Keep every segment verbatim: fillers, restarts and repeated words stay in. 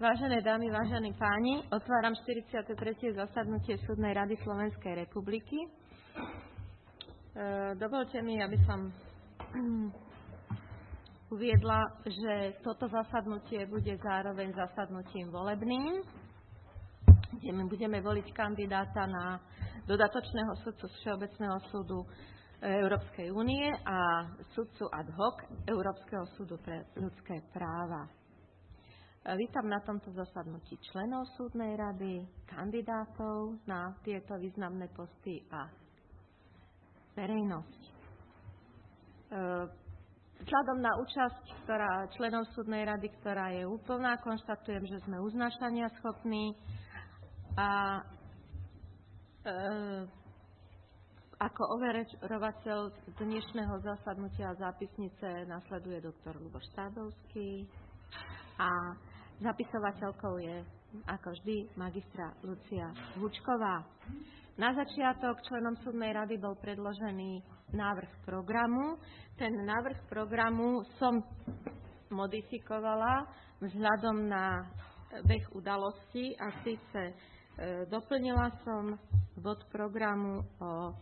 Vážené dámy, vážení páni, otváram štyridsiate tretie zasadnutie Súdnej rady Slovenskej republiky. E, dovolte mi, aby som uviedla, že toto zasadnutie bude zároveň zasadnutím volebným, kde my budeme voliť kandidáta na dodatočného sudcu z Všeobecného súdu Európskej únie a sudcu ad hoc Európskeho súdu pre ľudské práva. Vítam na tomto zasadnutí členov súdnej rady, kandidátov na tieto významné posty a verejnosť. Vzhľadom na účasť ktorá, členov súdnej rady, ktorá je úplná, konštatujem, že sme uznášania schopní a e, ako overovateľ dnešného zasadnutia zápisnice nasleduje doktor Ľuboš Stádovský a zapisovateľkou je, ako vždy, magistra Lucia Hučková. Na začiatok členom súdnej rady bol predložený návrh programu. Ten návrh programu som modifikovala vzhľadom na beh udalostí a síce e, doplnila som bod programu o e,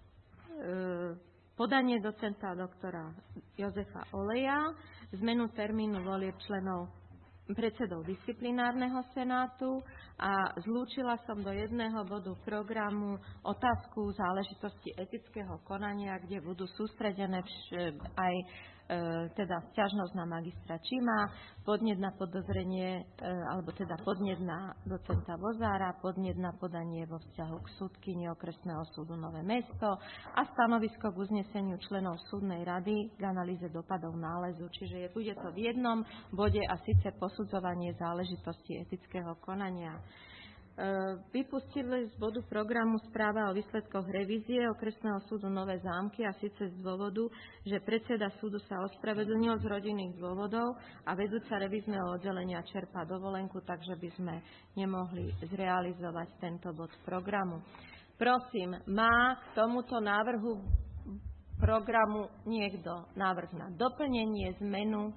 podanie docenta doktora Jozefa Oleja, zmenu termínu volieb členov predsedov disciplinárneho senátu a zlúčila som do jedného bodu programu otázku záležitosti etického konania, kde budú sústredené vš- aj e, teda sťažnosť na magistra Čima, podnet na podozrenie, e, alebo teda podnet na docenta Vozára, podnet na podanie vo vzťahu k súdkyni okresného súdu Nové Mesto a stanovisko k uzneseniu členov súdnej rady k analýze dopadov nálezu. Čiže je, bude to v jednom bode a síce posudzovanie záležitosti etického konania. Vypustili z bodu programu správa o výsledkoch revízie okresného súdu Nové Zámky a síce z dôvodu, že predseda súdu sa ospravedlnil z rodinných dôvodov a vedúca revízneho oddelenia čerpá dovolenku, takže by sme nemohli zrealizovať tento bod programu. Prosím, má k tomuto návrhu programu niekto návrh na doplnenie, zmenu?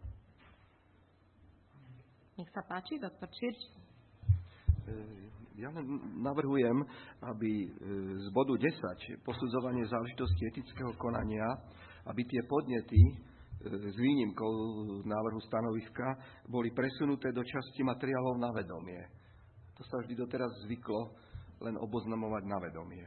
Nech sa páči, doktor Čirč. Ja navrhujem, aby z bodu desať, posudzovanie záležitosti etického konania, aby tie podnety s výnimkou návrhu stanoviska boli presunuté do časti materiálov na vedomie. To sa vždy doteraz zvyklo len oboznamovať na vedomie.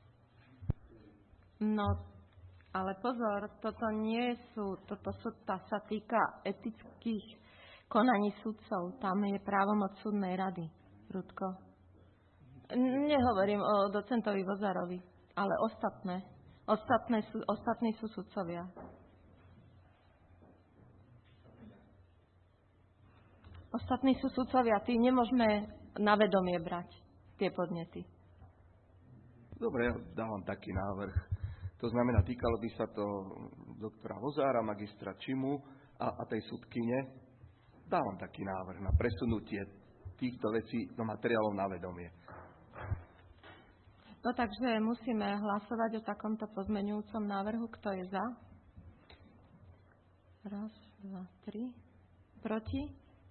No, ale pozor, toto nie sú, toto sú, tá sa týka etických konaní sudcov. Tam je právomoc súdnej rady. Rudko. Nehovorím o docentovi Vozárovi, ale ostatné. Ostatné sú, ostatní sú sudcovia. Ostatní sú sudcovia. Tí nemôžeme na vedomie brať tie podnety. Dobre, ja dávam taký návrh. To znamená, týkalo by sa to doktora Vozára, magistra Čimu a, a tej sudkyne. Dávam taký návrh na presunutie týchto vecí do materiálov na vedomie. No takže musíme hlasovať o takomto pozmeňujúcom návrhu. Kto je za? Raz, dva, tri. Proti?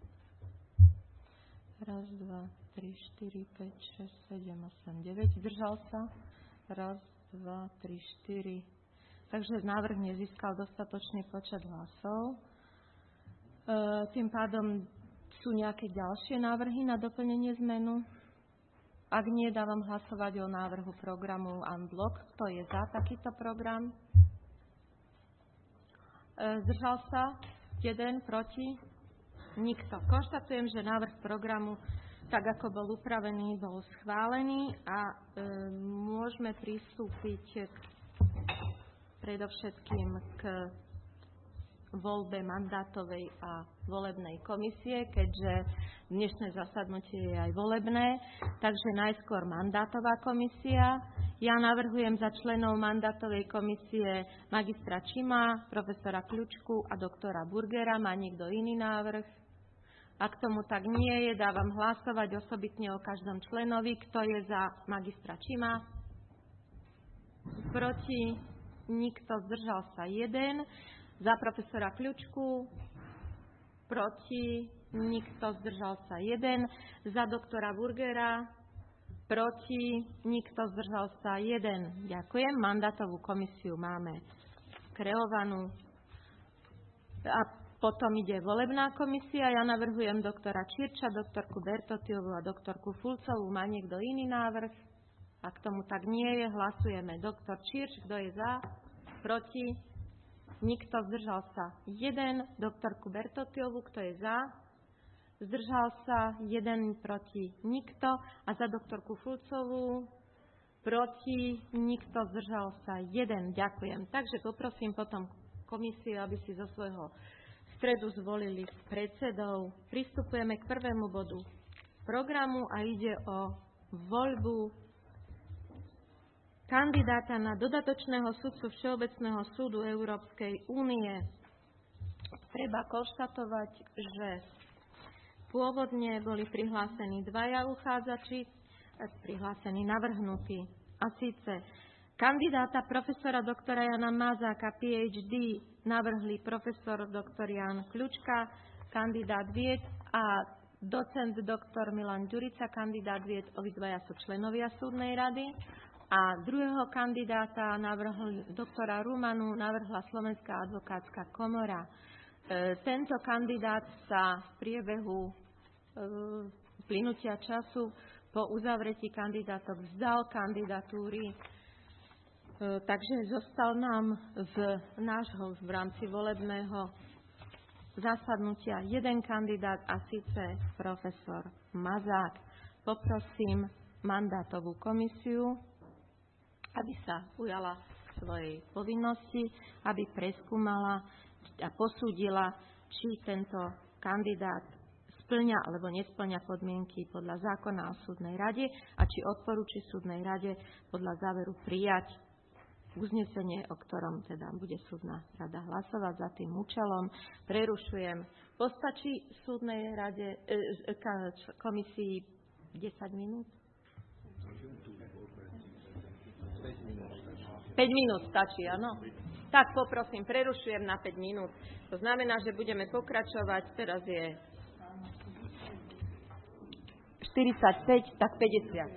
Raz, dva, tri, štyri, päť, šesť, sedem, osem, deväť. Zdržal sa? Raz, dva, tri, štyri. Takže návrh nezískal dostatočný počet hlasov. E, tým pádom sú nejaké ďalšie návrhy na doplnenie zmenu? Ak nie, dávam hlasovať o návrhu programu en bloc. Kto je za takýto program? Zdržal sa? Jeden? Proti? Nikto. Konštatujem, že návrh programu, tak ako bol upravený, bol schválený a e, môžeme pristúpiť k, predovšetkým k voľbe mandátovej a volebnej komisie, keďže dnešné zasadnutie je aj volebné. Takže najskôr mandátová komisia. Ja navrhujem za členov mandátovej komisie magistra Čima, profesora Kľučku a doktora Burgera. Má niekto iný návrh? Ak tomu tak nie je, dávam hlasovať osobitne o každom členovi. Kto je za magistra Čima? Proti? Nikto. Zdržal sa jeden. Za profesora Kľučku, proti, nikto, zdržal sa jeden. Za doktora Burgera, proti, nikto, zdržal sa jeden. Ďakujem. Mandátovú komisiu máme kreovanú. A potom ide volebná komisia. Ja navrhujem doktora Čirča, doktorku Bertotiovu a doktorku Fulcovú. Má niekto iný návrh? Ak tomu tak nie je, hlasujeme. Doktor Čirč, kto je za? Proti? Nikto, zdržal sa jeden. Doktorku Bertotiovu, kto je za? Zdržal sa jeden, proti nikto. A za doktorku Fulcovú, proti nikto, zdržal sa jeden. Ďakujem. Takže poprosím potom komisiu, aby si zo svojho stredu zvolili predsedov. Pristupujeme k prvému bodu programu a ide o voľbu kandidáta na dodatočného sudcu Všeobecného súdu Európskej únie. Treba konštatovať, že pôvodne boli prihlásení dvaja uchádzači, prihlásení navrhnutí, a síce kandidáta profesora doktora Jana Mazáka, PhD, navrhli profesor doktor Jan Kľučka, kandidát vied, a docent doktor Milan Ďurica, kandidát vied. Obidvaja sú členovia súdnej rady. A druhého kandidáta navrhli doktora Rumanu, navrhla Slovenská advokátska komora. E, tento kandidát sa v priebehu e, plynutia času po uzavretí kandidátok vzdal kandidatúry, e, takže zostal nám v nášho v rámci volebného zasadnutia jeden kandidát, a síce profesor Mazák. Poprosím mandátovú komisiu, aby sa ujala svojej povinnosti, aby preskúmala a posúdila, či tento kandidát spĺňa alebo nespĺňa podmienky podľa zákona o súdnej rade a či odporúči súdnej rade podľa záveru prijať uznesenie, o ktorom teda bude súdna rada hlasovať. Za tým účelom prerušujem. Postačí súdnej rade e, komisii desať minút? päť minút stačí, áno? Tak poprosím, prerušujem na päť minút. To znamená, že budeme pokračovať. Teraz je štyridsaťpäť, tak päťdesiat.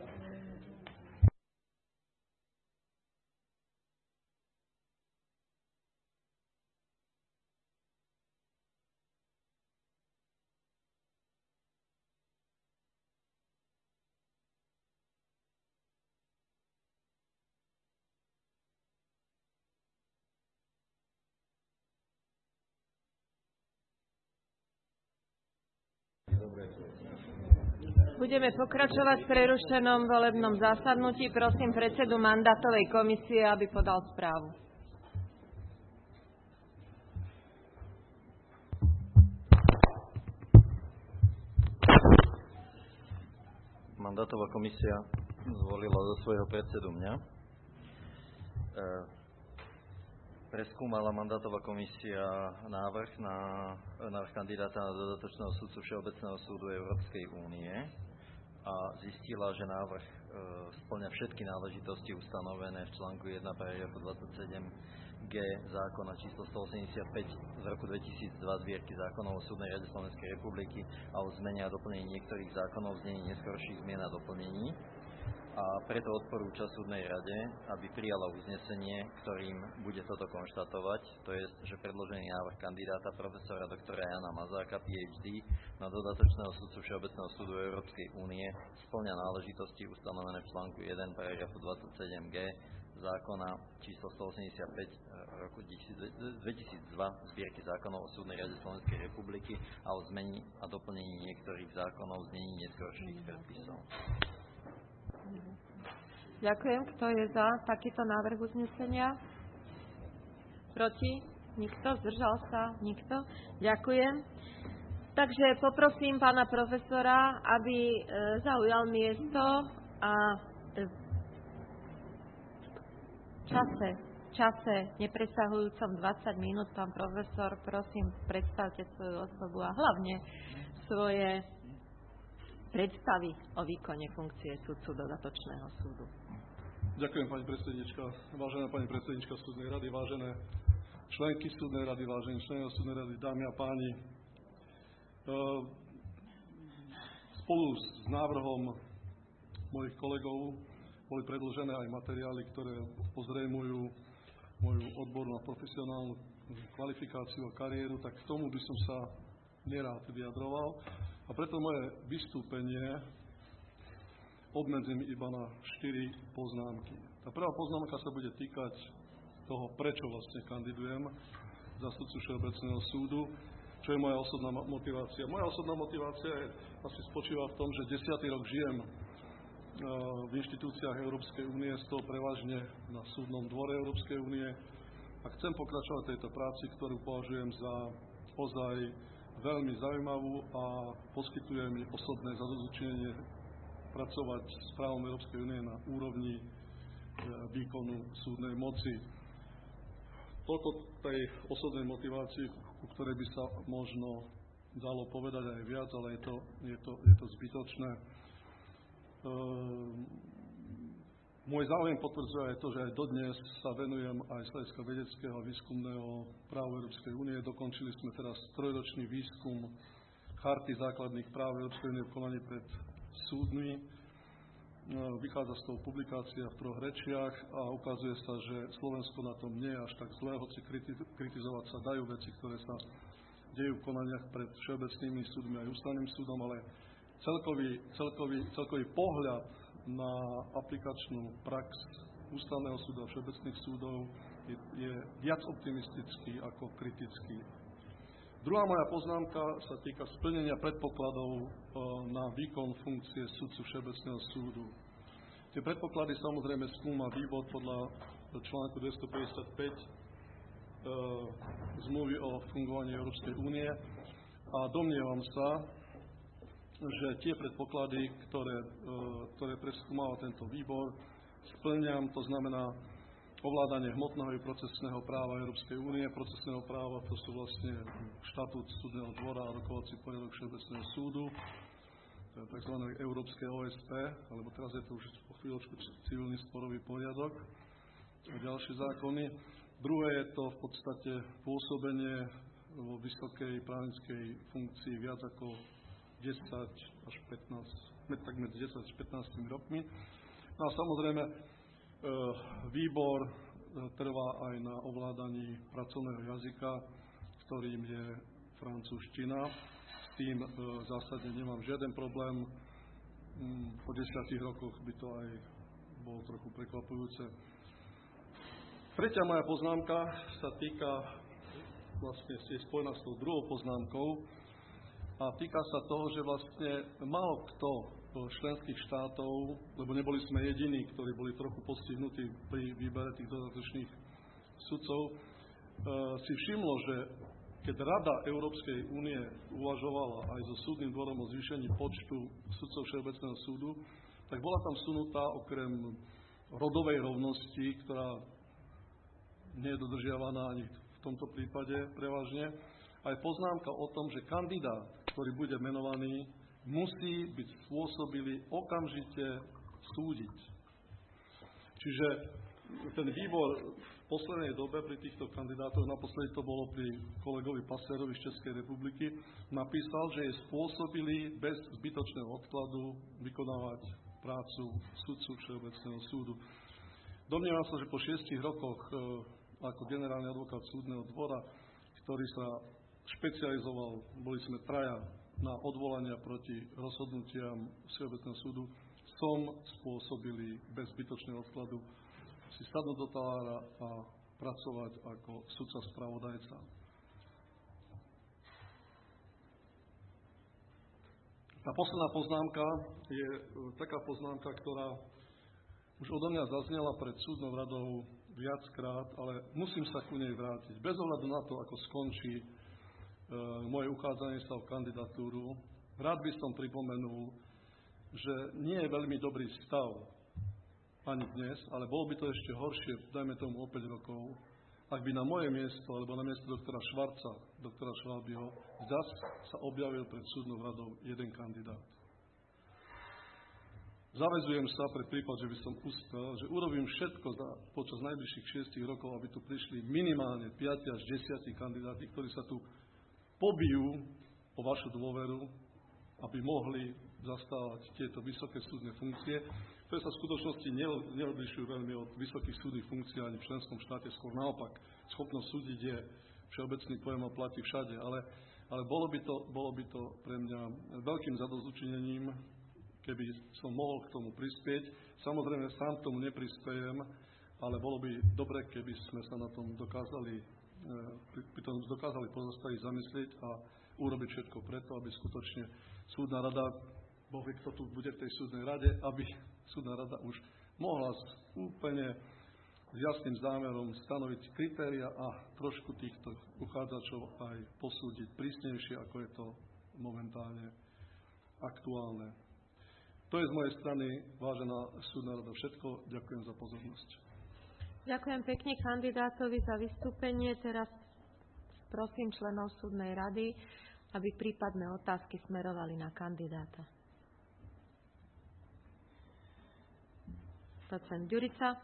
Budeme pokračovať v prerušenom volebnom zasadnutí. Prosím predsedu mandátovej komisie, aby podal správu. Mandátová komisia zvolila za svojho predsedu mňa. E, preskúmala mandátová komisia návrh na návrh kandidáta na dodatočného sudcu Všeobecného súdu Európskej únie a zistila, že návrh e, spĺňa všetky náležitosti ustanovené v článku jeden paragrafu dvadsaťsedem G zákona číslo stoosemdesiatpäť z roku dvetisícdva zbierky zákonov o súdnej rade Slovenskej republiky a o zmene a doplnení niektorých zákonov v znení neskorších zmien a doplnení. A preto odporúča súdnej rade, aby prijala uznesenie, ktorým bude toto konštatovať, to je, že predložený návrh kandidáta profesora doktora Jana Mazáka, PhD, na dodatočného sudcu Všeobecného súdu Európskej únie spĺňa náležitosti ustanovené v článku jeden paragrafu dvadsaťsedem G zákona číslo stoosemdesiatpäť roku dvetisícdva zbierky zákonov o súdnej rade Slovenskej republiky a o zmení a doplnení niektorých zákonov v znení neskorších predpisov. Ďakujem. Kto je za takýto návrh uznesenia? Proti? Nikto? Zdržal sa? Nikto? Ďakujem. Takže poprosím pána profesora, aby e, zaujal miesto a e, v čase, čase nepresahujúcom dvadsať minút, pán profesor, prosím, predstavte svoju osobu a hlavne svoje predstavy o výkone funkcie sudcu dodatočného súdu. Ďakujem, pani predsednička. Vážená pani predsednička súdnej rady, vážené členky súdnej rady, vážení členovia súdnej rady, dámy a páni. spolu s návrhom mojich kolegov boli predložené aj materiály, ktoré pozrejmujú moju odbornú a profesionálnu kvalifikáciu a kariéru, tak k tomu by som sa nerád vyjadroval. A preto moje vystúpenie obmedzím iba na štyri poznámky. Tá prvá poznámka sa bude týkať toho, prečo vlastne kandidujem za sudcu Všeobecného súdu, čo je moja osobná motivácia. Moja osobná motivácia je, asi spočíva v tom, že desiatý rok žijem v inštitúciách Európskej únie, z toho prevažne na súdnom dvore Európskej únie a chcem pokračovať v tejto práci, ktorú považujem za ozaj veľmi zaujímavú a poskytuje mi osobné zadozučinenie pracovať s právom Európskej únie na úrovni výkonu súdnej moci. Toto tej osobnej motivácii, ku ktorej by sa možno dalo povedať aj viac, ale je to, je to, je to zbytočné. Ehm, môj záujem potvrdzuje aj to, že aj dodnes sa venujem aj z hľadiska vedeckého a výskumného právu Európskej únie. Dokončili sme teraz trojročný výskum Charty základných práv Európskej únie v konaní pred súdmi. Vychádza z toho publikácia v troch rečiach a ukazuje sa, že Slovensko na tom nie je až tak zlé, hoci kritizovať sa dajú veci, ktoré sa dejú v konaniach pred všeobecnými súdmi aj ústavným súdom, ale celkový, celkový, celkový pohľad na aplikačnú prax ústavného súdu a všeobecných súdov je, je viac optimistický ako kritický. Druhá moja poznámka sa týka splnenia predpokladov na výkon funkcie sudcu Všeobecného súdu. Tie predpoklady samozrejme skúma výbor podľa článku dvestopäťdesiatpäť e, zmluvy o fungovaní Európskej únie a domnievam sa, že tie predpoklady, ktoré, e, ktoré preskúmava tento výbor, splňam, to znamená ovládanie hmotného i procesného práva Európskej únie. Procesného práva to sú vlastne štatút súdneho dvora a rokovací poriadok Všeobecného súdu, tzv. Európske ó es pé, alebo teraz je to už po chvíľočku civilný sporový poriadok a ďalšie zákony. Druhé je to v podstate pôsobenie vo vysokej právnickej funkcii viac ako desať až pätnásť, tak medzi desať až pätnásť rokmi. No a samozrejme výbor trvá aj na ovládaní pracovného jazyka, ktorým je francúzština. S tým zásadne nemám žiaden problém. Po desiatich rokoch by to aj bolo trochu prekvapujúce. Tretia moja poznámka sa týka, vlastne je spojená s tou druhou poznámkou a týka sa toho, že vlastne málo kto členských štátov, lebo neboli sme jediní, ktorí boli trochu postihnutí pri výbere tých dodatočných sudcov, si všimlo, že keď Rada Európskej únie uvažovala aj so súdnym dvorom o zvýšení počtu sudcov Všeobecného súdu, tak bola tam sunutá okrem rodovej rovnosti, ktorá nie je dodržiavaná ani v tomto prípade prevažne, aj poznámka o tom, že kandidát, ktorý bude menovaný, musí byť spôsobili okamžite súdiť. Čiže ten výbor v poslednej dobe pri týchto kandidátoch, naposledy to bolo pri kolegovi Paserovi z Českej republiky, napísal, že je spôsobili bez zbytočného odkladu vykonávať prácu sudcu Všeobecného súdu. Domnievam sa, že po šiestich rokoch ako generálny advokát súdneho dvora, ktorý sa špecializoval, boli sme traja, na odvolania proti rozhodnutiam Všeobecného súdu, som spôsobili bez zbytočného odkladu si sadnúť do talára a pracovať ako sudca spravodajca. Tá posledná poznámka je taká poznámka, ktorá už odo mňa zaznela pred súdnou radou viackrát, ale musím sa ku nej vrátiť. Bez ohľadu na to, ako skončí moje uchádzanie sa o kandidatúru, rád by som pripomenul, že nie je veľmi dobrý stav ani dnes, ale bolo by to ešte horšie, dajme tomu o päť rokov, ak by na moje miesto, alebo na miesto doktora Švarca, doktora Švábyho, zas sa objavil pred súdnou radou jeden kandidát. Zavezujem sa pre prípad, že by som uspel, že urobím všetko za, počas najbližších šiestich rokov, aby tu prišli minimálne päť až desať kandidáti, ktorí sa tu pobijú o vašu dôveru a aby mohli zastávať tieto vysoké súdne funkcie, ktoré sa v skutočnosti neodlišujú veľmi od vysokých súdnych funkcií ani v členskom štáte, skôr naopak. Schopnosť súdiť je všeobecný pojem a platí všade, ale, ale bolo, by to, bolo by to pre mňa veľkým zadosťučinením, keby som mohol k tomu prispieť. Samozrejme, sám k tomu neprispejem, ale bolo by dobre, keby sme sa na tom dokázali, by tom dokázali pozastaviť, zamyslieť a urobiť všetko preto, aby skutočne súdna rada, Boh vie, kto tu bude v tej súdnej rade, aby súdna rada už mohla úplne s jasným zámerom stanoviť kritéria a trošku týchto uchádzačov aj posúdiť prísnejšie, ako je to momentálne aktuálne. To je z mojej strany, vážená súdna rada, všetko. Ďakujem za pozornosť. Ďakujem pekne kandidátovi za vystúpenie. Teraz prosím členov súdnej rady, aby prípadné otázky smerovali na kandidáta. Docent Ďurica.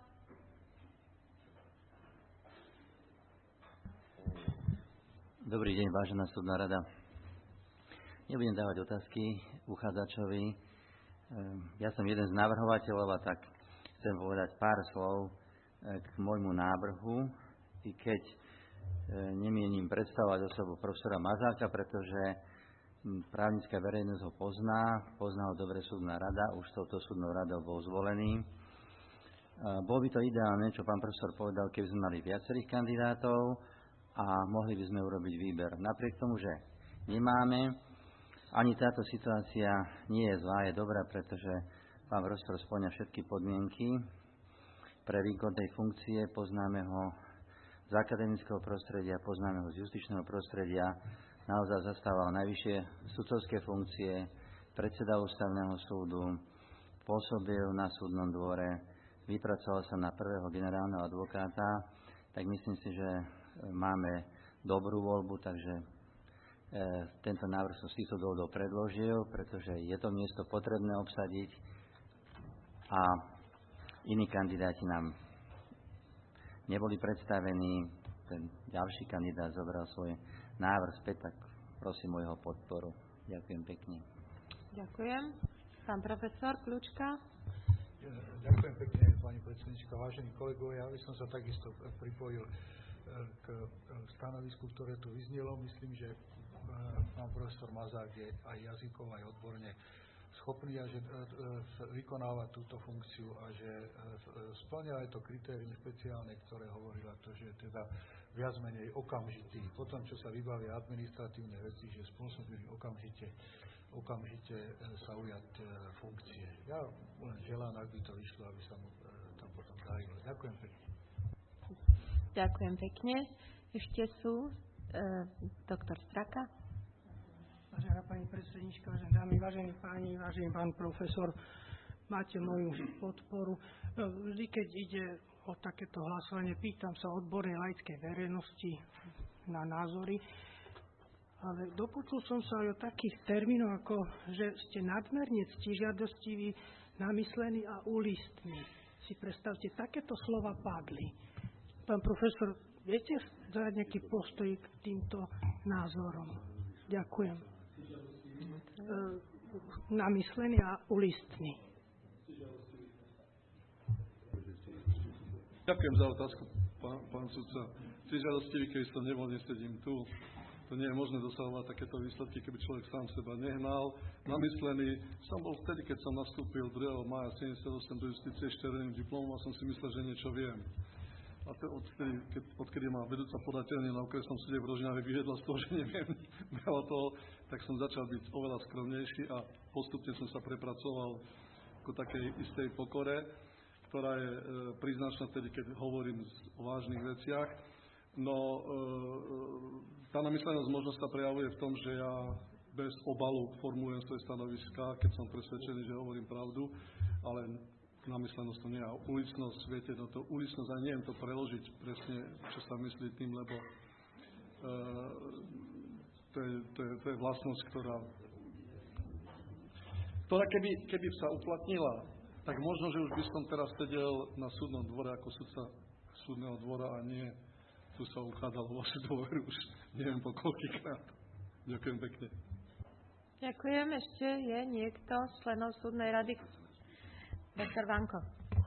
Dobrý deň, vážená súdna rada. Nebudem dávať otázky uchádzačovi. Ja som jeden z navrhovateľov a tak chcem povedať pár slov k môjmu návrhu, i keď nemienim predstavovať osobu profesora Mazáka, pretože právnická verejnosť ho pozná, pozná ho dobre súdna rada, už touto súdnou radou bol zvolený. Bolo by to ideálne, čo pán profesor povedal, keby sme mali viacerých kandidátov a mohli by sme urobiť výber. Napriek tomu, že nemáme, ani táto situácia nie je zlá, je dobrá, pretože pán profesor spĺňa všetky podmienky pre výkon tej funkcie, poznáme ho z akademického prostredia, poznáme ho z justičného prostredia, naozaj zastával najvyššie sudcovské funkcie, predseda ústavného súdu, pôsobil na súdnom dvore, vypracoval sa na prvého generálneho advokáta, tak myslím si, že máme dobrú voľbu, takže e, tento návrh som z týchto dôvodov predložil, pretože je to miesto potrebné obsadiť a iní kandidáti nám neboli predstavení. Ten ďalší kandidát zobral svoj návrh späť, tak prosím o jeho podporu. Ďakujem pekne. Ďakujem. Pán profesor Kľučka. Ďakujem pekne, pani predsednička. Vážení kolegovia, ja by som sa takisto pripojil k stanovisku, ktoré tu vyznelo. Myslím, že pán profesor Mazák je aj jazykovo, aj odborne schopný a že vykonáva túto funkciu a že spĺňa aj to kritérium špeciálne, ktoré hovorila to, že teda viac menej okamžitý. Potom, čo sa vybavia administratívne veci, že spôsobili okamžite, okamžite sa ujať funkcie. Ja len želám, ak by to vyšlo, aby sa mu tam potom darilo. Ďakujem pekne. Ďakujem pekne. Ešte sú e, doktor Straka. Vážená pani predsednička, vážené dámy, vážení páni, vážený pán profesor, máte moju podporu. Vždy, keď ide o takéto hlasovanie, pýtam sa odbornej laickej verejnosti na názory, ale dopočul som sa aj o takých termínoch, ako že ste nadmerne ctižiadostiví, namyslení a úlistní. Si predstavte, takéto slova padli. Pán profesor, viete dať nejaký postoj k týmto názorom? Ďakujem. E, namyslený a ulistný. Ďakujem za otázku, pán, pán sudca. Ctižiadostivý, keby som nebol, nesedím tu. To nie je možné dosahovať takéto výsledky, keby človek sám seba nehnal. Namyslený som bol vtedy, keď som nastúpil druhého mája sedemdesiatosem do justície s červeným diplomom a som si myslel, že niečo viem. A to odkedy, keď, odkedy ma vedúca podateľne na okresnom súde v Rožňave vyvedla z toho, že neviem veľa toho, tak som začal byť oveľa skromnejší a postupne som sa prepracoval ku takej istej pokore, ktorá je e, príznačná vtedy, keď hovorím o vážnych veciach. No, e, tá namyslenosť možno sa prejavuje v tom, že ja bez obalu formulujem svoje stanoviská, keď som presvedčený, že hovorím pravdu, ale namyslenosť to nie je. A ulicnosť, viete, no to ulicnosť, aj neviem to preložiť presne, čo sa myslí tým, lebo e, to, je, to, je, to je vlastnosť, ktorá, ktorá keby, keby sa uplatnila, tak možno, že už by som teraz sedel na súdnom dvore ako sudca súdneho dvora a nie tu sa uchádzal o vašu dôveru už neviem po koľkýkrát. Ďakujem pekne. Ďakujem. Ešte je niekto z členov súdnej rady? Doktor Vanko.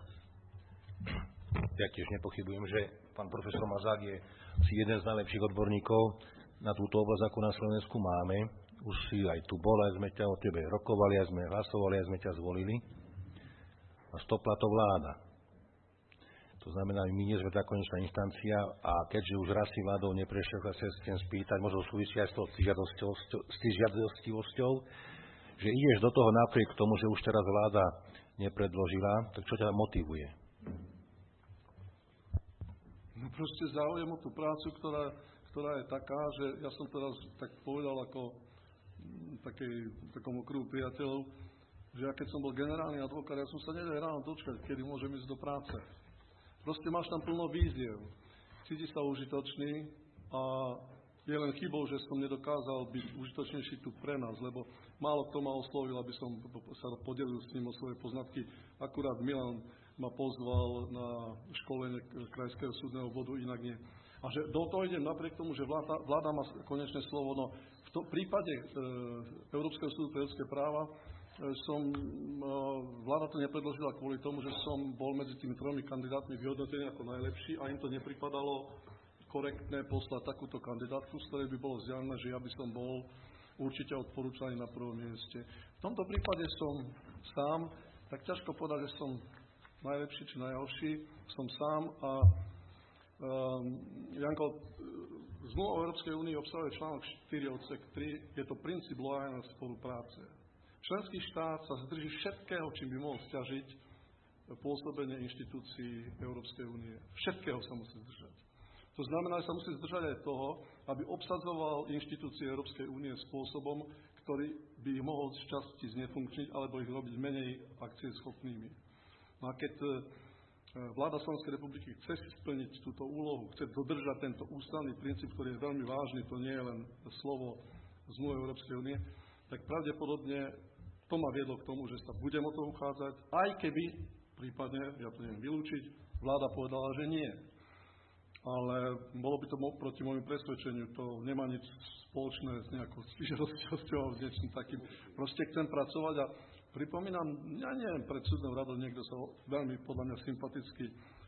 Ja tiež nepochybujem, že pán profesor Mazák je si jeden z najlepších odborníkov na túto oblasť, ako na Slovensku máme. Už si aj tu bol, aj sme ťa o tebe rokovali, aj sme hlasovali, aj sme ťa zvolili. A stopla to vláda. To znamená, my nie sme tá konečná instancia a keďže už raz si vládou neprešiel, tak sa chcem spýtať, možno súvisí aj s tou stižiadostivosťou, že ideš do toho napriek tomu, že už teraz vláda nepredložila, tak čo ťa motivuje? No proste záujem o tú prácu, ktorá, ktorá je taká, že ja som teraz tak povedal ako takej, takom okruhu priateľov, že ja keď som bol generálny advokát, ja som sa nedal ráno dočkať, kedy môžem ísť do práce. Proste máš tam plno víziev. Cíti sa užitočný a je len chybou, že som nedokázal byť užitočnejší tu pre nás, lebo málo kto ma oslovil, aby som sa podelil s ním o svoje poznatky. Akurát Milan ma pozval na školenie Krajského súdneho obvodu, inak nie. A že do toho idem napriek tomu, že vláda, vláda má konečné slovo. No, v to, prípade e, Európskeho súdu pre ľudské práva e, som, e, vláda to nepredložila kvôli tomu, že som bol medzi tými tromi kandidátmi vyhodnotený ako najlepší a im to nepripadalo korektné poslať takúto kandidátku, z ktorej by bolo vzdialené, že ja by som bol určite odporúčaný na prvom mieste. V tomto prípade som sám, tak ťažko povedať, že som najlepší či najhorší, som sám a um, Janko, zmluva o Európskej únii obsahuje článok štyri odsek tri, je to princíp loajálnej spolupráce. Členský štát sa zdrží všetkého, čím by mohol sťažiť pôsobenie inštitúcií Európskej únie. Všetkého sa musí zdržať. To znamená, že sa musí zdržať aj toho, aby obsadzoval inštitúcie Európskej únie spôsobom, ktorý by ich mohol z časti znefunkčniť alebo ich robiť menej akcieschopnými. No a keď vláda Slovenskej republiky chce si splniť túto úlohu, chce dodržať tento ústavný princíp, ktorý je veľmi vážny, to nie je len slovo zmluvy Európskej únie, tak pravdepodobne to ma viedlo k tomu, že sa budem o to uchádzať, aj keby, prípadne, ja to neviem vylúčiť, vláda povedala, že nie. Ale bolo by to proti môjmu presvedčeniu, to nemá nič spoločné s nejakou stížadosťou a s niečím takým. Proste chcem pracovať a pripomínam, ja neviem, pred súdnou radou niekto sa veľmi podľa mňa sympaticky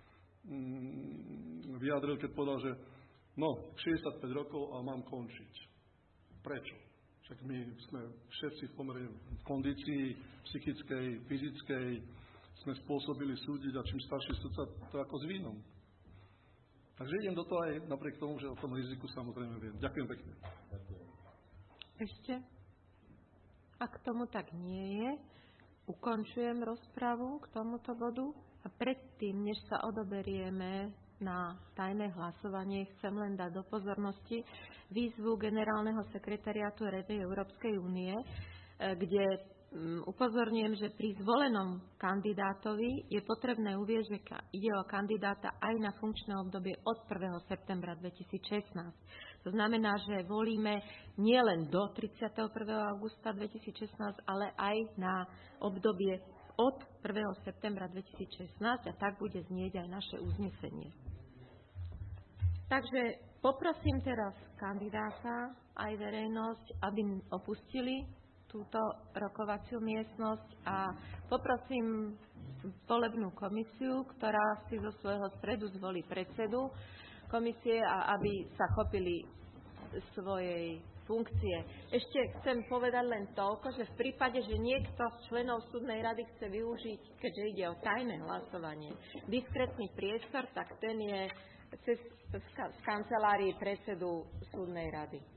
mm, vyjadril, keď povedal, že no, šesťdesiatpäť rokov a mám končiť. Prečo? Však my sme všetci v pomere v kondícii psychickej, fyzickej, sme spôsobili súdiť a čím starší sudca, to ako s vínom. Takže idem do toho aj napriek tomu, že o tom riziku samozrejme viem. Ďakujem pekne. Ešte? Ak tomu tak nie je, ukončujem rozpravu k tomuto bodu a predtým, než sa odoberieme na tajné hlasovanie, chcem len dať do pozornosti výzvu generálneho sekretariátu Rady Európskej únie, kde upozorňujem, že pri zvolenom kandidátovi je potrebné uvieť, že ide o kandidáta aj na funkčné obdobie od prvého septembra dvetisícšestnásť. To znamená, že volíme nielen do tridsiateho prvého augusta dvetisícšestnásť, ale aj na obdobie od prvého septembra dvetisícšestnásť a tak bude znieť aj naše uznesenie. Takže poprosím teraz kandidáta aj verejnosť, aby opustili túto rokovaciu miestnosť a poprosím volebnú komisiu, ktorá si zo svojho stredu zvolí predsedu komisie a aby sa chopili svojej funkcie. Ešte chcem povedať len toľko, že v prípade, že niekto z členov súdnej rady chce využiť, keďže ide o tajné hlasovanie, diskrétny priestor, tak ten je cez, z kancelárii predsedu súdnej rady.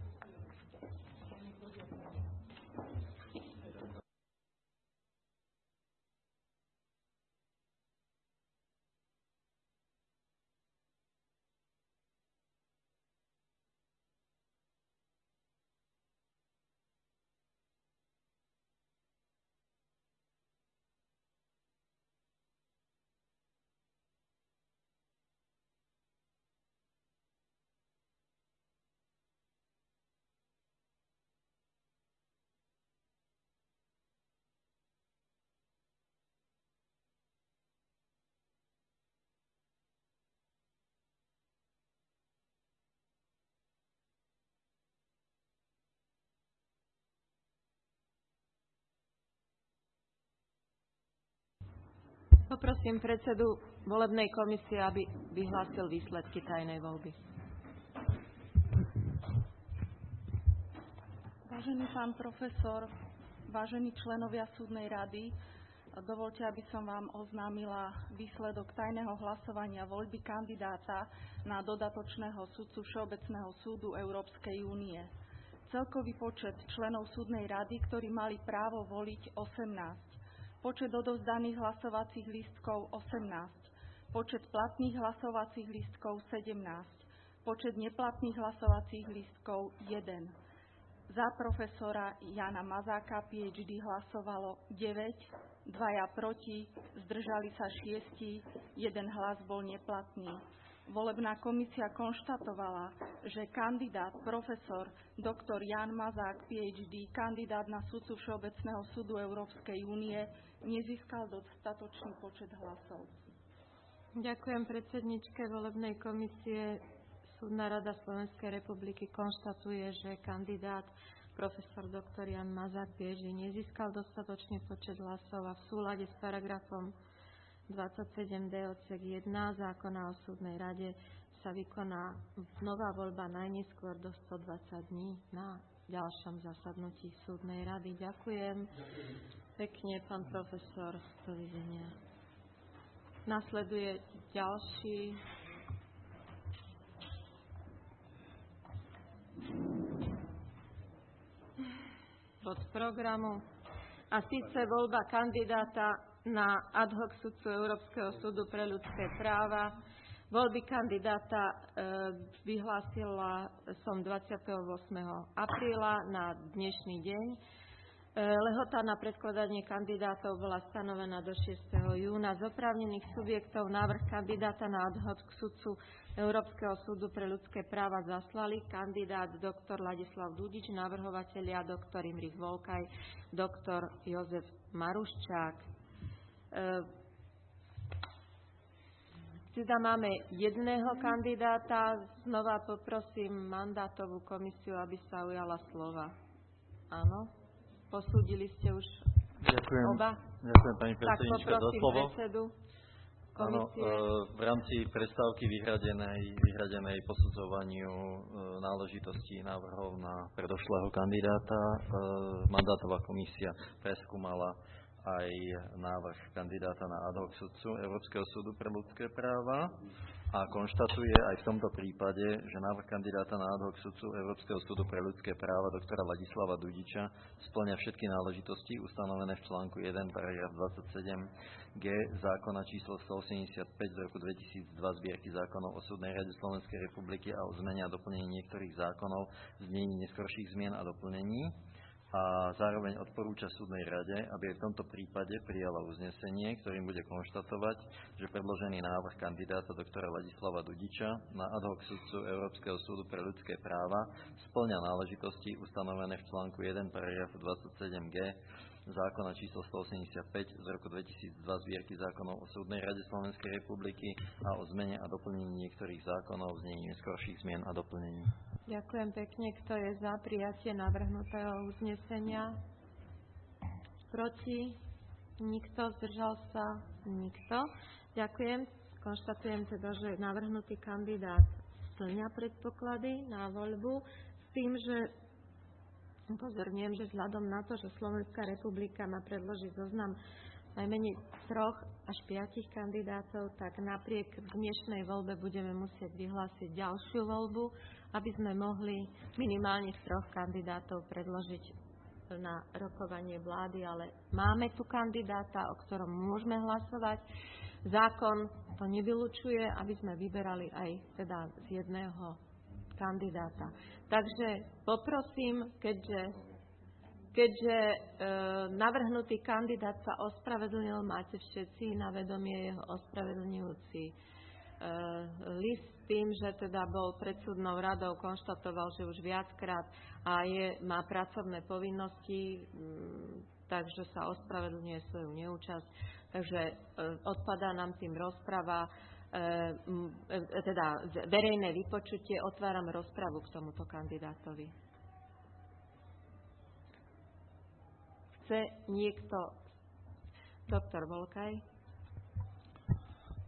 Poprosím predsedu volebnej komisie, aby vyhlásil výsledky tajnej voľby. Vážený pán profesor, vážení členovia súdnej rady, dovoľte, aby som vám oznámila výsledok tajného hlasovania voľby kandidáta na dodatočného sudcu Všeobecného súdu Európskej únie. Celkový počet členov súdnej rady, ktorí mali právo voliť, osemnásť. Počet odovzdaných hlasovacích lístkov osemnásť. Počet platných hlasovacích lístkov sedemnásť. Počet neplatných hlasovacích lístkov jeden. Za profesora Jana Mazáka, PhD, hlasovalo deväť, dvaja proti, zdržali sa šiesti, jeden hlas bol neplatný. Volebná komisia konštatovala, že kandidát profesor doktor Jan Mazák, PhD, kandidát na sudcu Všeobecného súdu Európskej únie, nezískal dostatočný počet hlasov. Ďakujem predsedničke volebnej komisie. Súdna rada Slovenskej republiky konštatuje, že kandidát profesor doktor Jan Mazák, PhD, nezískal dostatočný počet hlasov a v súlade s paragrafom dvadsaťsedem d odsek jeden zákona o súdnej rade sa vykoná nová voľba najneskôr do stodvadsať dní na ďalšom zasadnutí súdnej rady. Ďakujem pekne, pán profesor. Dovidenia. Nasleduje ďalší bod programu, a síce voľba kandidáta na ad hoc sudcu Európskeho súdu pre ľudské práva. Voľby kandidáta e, vyhlásila som dvadsiateho ôsmeho apríla na dnešný deň. E, lehota na predkladanie kandidátov bola stanovená do šiesteho júna. Z oprávnených subjektov návrh kandidáta na ad hoc sudcu Európskeho súdu pre ľudské práva zaslali kandidát doktor Ladislav Dudič, navrhovatelia doktor Imrich Volkaj, doktor Jozef Maruščák. E, teda máme jedného kandidáta. Znova poprosím mandátovú komisiu, aby sa ujala slova. Áno? Posúdili ste už Ďakujem. oba? Ďakujem, pani predsednička, za slovo. Predsedu. Áno, v rámci prestávky vyhradenej, vyhradenej posudzovaniu náležitostí návrhov na predošlého kandidáta mandátová komisia preskúmala aj návrh kandidáta na ad hoc sudcu Európskeho súdu pre ľudské práva a konštatuje aj v tomto prípade, že návrh kandidáta na ad hoc sudcu Európskeho súdu pre ľudské práva doktora Ladislava Dudiča spĺňa všetky náležitosti ustanovené v článku jeden paragraf dvadsaťsedem g zákona číslo stoosemdesiatpäť z roku dvetisícdva zbierky zákonov o súdnej rade Slovenskej republiky a o zmene a doplnení niektorých zákonov v znení neskorších zmien a doplnení. A zároveň odporúča súdnej rade, aby aj v tomto prípade prijala uznesenie, ktorým bude konštatovať, že predložený návrh kandidáta doktora Ladislava Dudiča na ad hoc sudcu Európskeho súdu pre ľudské práva spĺňa náležitosti ustanovené v článku jeden paragraf dvadsaťsedem g zákona číslo stoosemdesiatpäť z roku dvetisícdva zbierky zákonov o súdnej rade Slovenskej republiky a o zmene a doplnení niektorých zákonov v znení neskorších zmien a doplnení. Ďakujem pekne. Kto je za prijatie navrhnutého uznesenia? Proti? Nikto? Zdržal sa? Nikto. Ďakujem. Konštatujem teda, že navrhnutý kandidát splňa predpoklady na voľbu s tým, že upozorňujem, že vzhľadom na to, že Slovenská republika má predložiť zoznam najmenej troch až piatich kandidátov, tak napriek dnešnej voľbe budeme musieť vyhlásiť ďalšiu voľbu, aby sme mohli minimálne troch kandidátov predložiť na rokovanie vlády, ale máme tu kandidáta, o ktorom môžeme hlasovať. Zákon to nevylučuje, aby sme vyberali aj teda z jedného kandidáta. Takže poprosím, keďže, keďže e, navrhnutý kandidát sa ospravedlnil, máte všetci na vedomie jeho ospravedlňujúci e, list tým, že teda bol pred súdnou radou, konštatoval, že už viackrát a je, má pracovné povinnosti, m, takže sa ospravedlňuje svoju neúčasť. Takže e, odpadá nám tým rozprava, e, teda verejné vypočutie. Otváram rozpravu k tomuto kandidátovi. Chce niekto? Doktor Volkaj.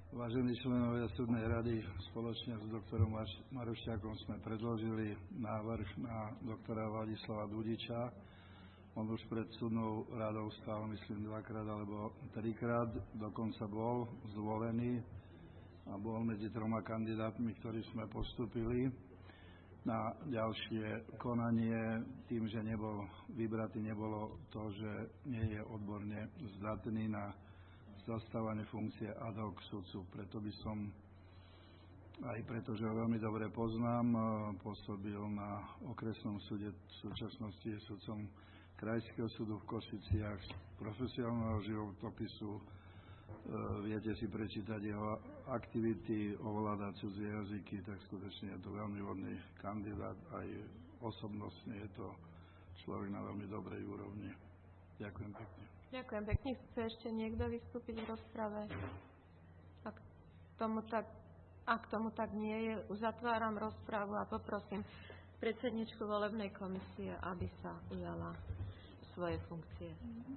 Vážení členovia súdnej rady, spoločne s doktorom Marušťákom sme predložili návrh na doktora Ladislava Dudiča. On už pred súdnou radou stál, myslím, dvakrát alebo trikrát, dokonca bol zvolený a bol medzi troma kandidátmi, ktorí sme postúpili na ďalšie konanie. Tým, že nebol vybratý, nebolo to, že nie je odborne zdatný na zastávanie funkcie ad hoc sudcu. Preto by som, aj preto, že ho veľmi dobre poznám, pôsobil na okresnom súde, v súčasnosti je sudcom Krajského súdu v Košiciach, z profesionálneho životopisu. Viete si prečítať jeho aktivity, ovládať cudzie jazyky, tak skutočne je to veľmi vhodný kandidát. Aj osobnostne je to človek na veľmi dobrej úrovni. Ďakujem pekne. Ďakujem pekne. Chce ešte niekto vystúpiť v rozprave? Ak tomu tak, ak tomu tak nie je, uzatváram rozpravu a poprosím predsedničku volebnej komisie, aby sa ujala svoje funkcie.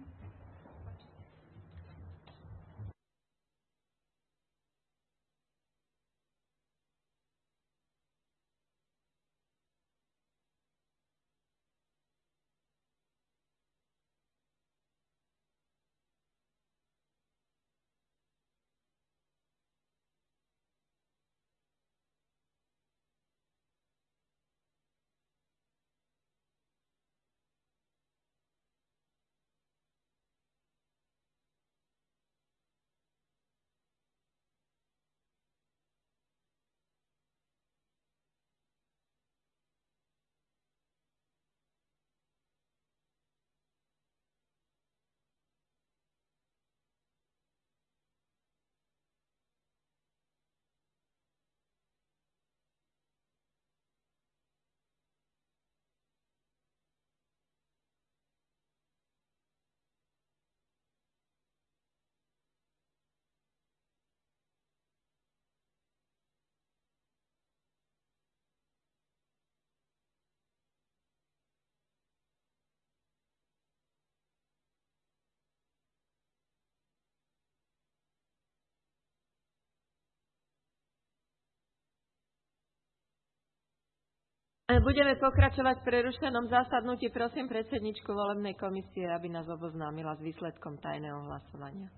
Budeme pokračovať v prerušenom zasadnutí. Prosím predsedničku volebnej komisie, aby nás oboznámila s výsledkom tajného hlasovania.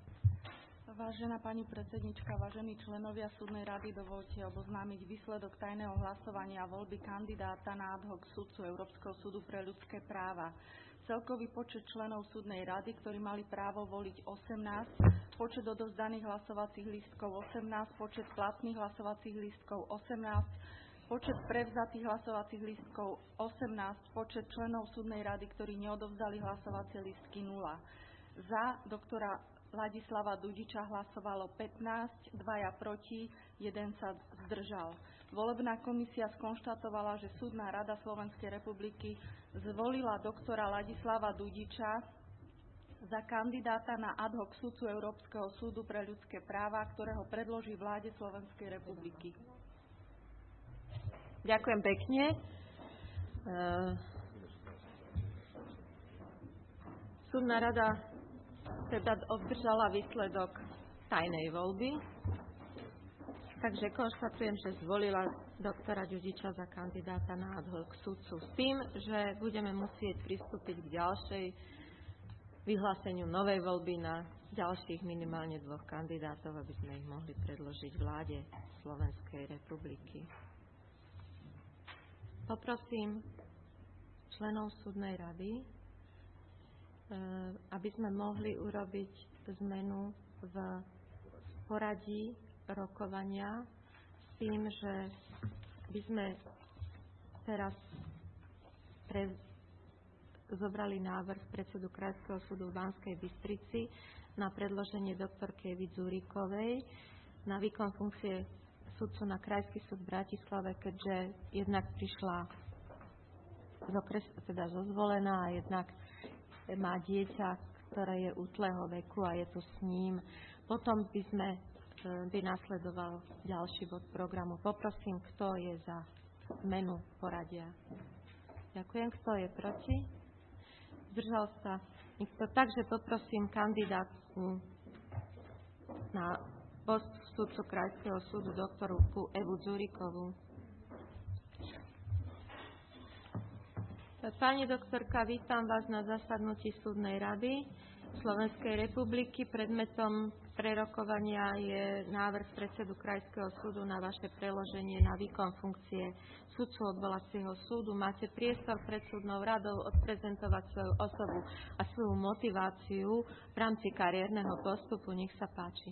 Vážená pani predsednička, vážení členovia súdnej rady, dovoľte oboznámiť výsledok tajného hlasovania a voľby kandidáta na ad hoc sudcu Európskeho súdu pre ľudské práva. Celkový počet členov súdnej rady, ktorí mali právo voliť osemnásť, počet odovzdaných hlasovacích lístkov osemnásť, počet platných hlasovacích lístkov osemnásť, počet prevzatých hlasovacích lístkov osemnásť, počet členov súdnej rady, ktorí neodovzdali hlasovacie lístky nula. Za doktora Ladislava Dudiča hlasovalo pätnásť, dvaja proti, jeden sa zdržal. Volebná komisia skonštatovala, že Súdna rada Slovenskej republiky zvolila doktora Ladislava Dudiča za kandidáta na ad hoc sudcu Európskeho súdu pre ľudské práva, ktorého predloží vláde Slovenskej republiky. Ďakujem pekne. Súdna rada teda obdržala výsledok tajnej voľby, takže konštatujem, že zvolila doktora Dudiča za kandidáta na ad hoc sudcu s tým, že budeme musieť pristúpiť k ďalšej vyhláseniu novej voľby na ďalších minimálne dvoch kandidátov, aby sme ich mohli predložiť vláde Slovenskej republiky. Poprosím členov súdnej rady, aby sme mohli urobiť zmenu v poradí rokovania s tým, že by sme teraz pre, zobrali návrh predsedu Krajského súdu v Banskej Bystrici na predloženie doktorky Evy Dzurikovej na výkon funkcie sudcu na Krajský súd v Bratislave, keďže jednak prišla z okres, teda zozvolená a jednak má dieťa, ktoré je útleho veku a je tu s ním. Potom by sme by nasledoval ďalší bod programu. Poprosím, kto je za zmenu poradia. Ďakujem. Kto je proti? Zdržal sa nikto. Takže poprosím kandidátku na post sudcu Krajského súdu doktorku Evu Dzurikovú. Pani doktorka, vítam vás na zasadnutí Súdnej rady Slovenskej republiky. Predmetom prerokovania je návrh predsedu Krajského súdu na vaše preloženie na výkon funkcie sudcu odvolacieho súdu. Máte priestor pred súdnou radou odprezentovať svoju osobu a svoju motiváciu v rámci kariérneho postupu. Nech sa páči.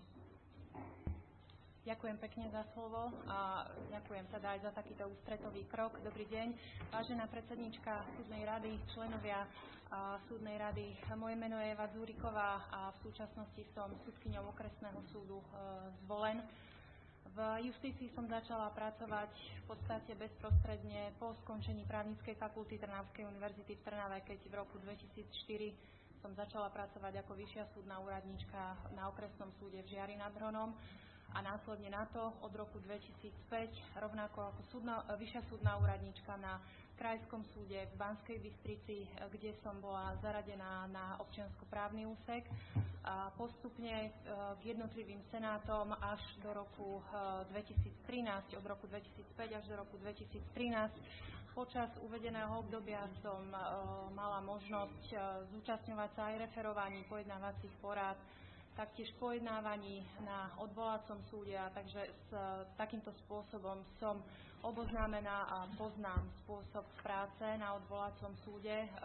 Ďakujem pekne za slovo a ďakujem teda aj za takýto ústretový krok. Dobrý deň, vážená predsedníčka Súdnej rady, členovia a Súdnej rady. Moje meno je Eva Dzuriková a v súčasnosti som sudkyňou okresného súdu e, Zvolen. V justícii som začala pracovať v podstate bezprostredne po skončení právnickej fakulty Trnavskej univerzity v Trnave, keď v roku dvetisícštyri som začala pracovať ako vyššia súdna úradníčka na okresnom súde v Žiari nad Hronom. A následne na to od roku dvetisícpäť rovnako ako súdna, vyššia súdna úradníčka na Krajskom súde v Banskej Bystrici, kde som bola zaradená na občianskoprávny úsek. A postupne k jednotlivým senátom až do roku dvetisíctrinásť, od roku dvetisícpäť až do roku dvetisíctrinásť. Počas uvedeného obdobia som mala možnosť zúčastňovať sa aj referovaní pojednávacích porád, taktiež pojednávaní na odvolacom súde, a takže s takýmto spôsobom som oboznámená a poznám spôsob práce na odvolacom súde, e,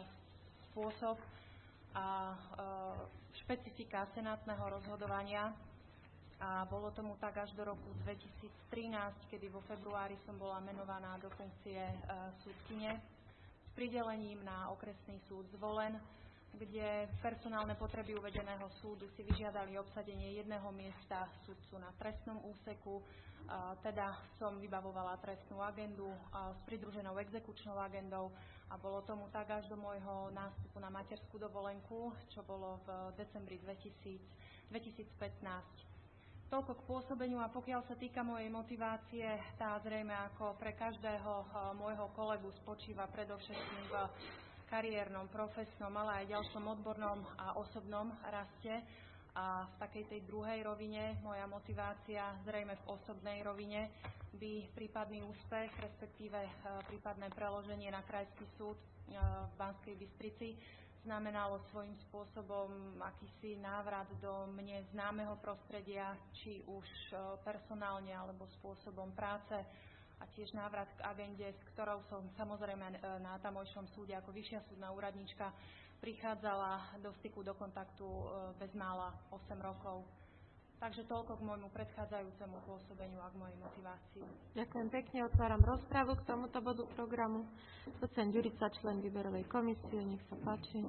spôsob a e, špecifika senátneho rozhodovania. A bolo tomu tak až do roku dvetisíctrinásť, kedy vo februári som bola menovaná do funkcie e, súdkyne s pridelením na okresný súd Zvolen, kde personálne potreby uvedeného súdu si vyžiadali obsadenie jedného miesta sudcu na trestnom úseku. Teda som vybavovala trestnú agendu s pridruženou exekučnou agendou a bolo tomu tak až do môjho nástupu na materskú dovolenku, čo bolo v decembri dvetisícpätnásť. Toľko k pôsobeniu, a pokiaľ sa týka mojej motivácie, tá zrejme ako pre každého môjho kolegu spočíva predovšetkým v kariérnom, profesnom, ale aj ďalšom odbornom a osobnom raste. A v takej tej druhej rovine moja motivácia, zrejme v osobnej rovine, by prípadný úspech, respektíve prípadné preloženie na Krajský súd v Banskej Bystrici znamenalo svojím spôsobom akýsi návrat do mne známeho prostredia, či už personálne alebo spôsobom práce, a tiež návrat k agende, s ktorou som samozrejme na tamojšom súde ako vyššia súdna úradníčka prichádzala do styku, do kontaktu bezmála osem rokov. Takže toľko k môjmu predchádzajúcemu pôsobeniu a k mojej motivácii. Ďakujem pekne, otváram rozpravu k tomuto bodu programu. Docent Ďurica, člen výberovej komisie, nech sa páči.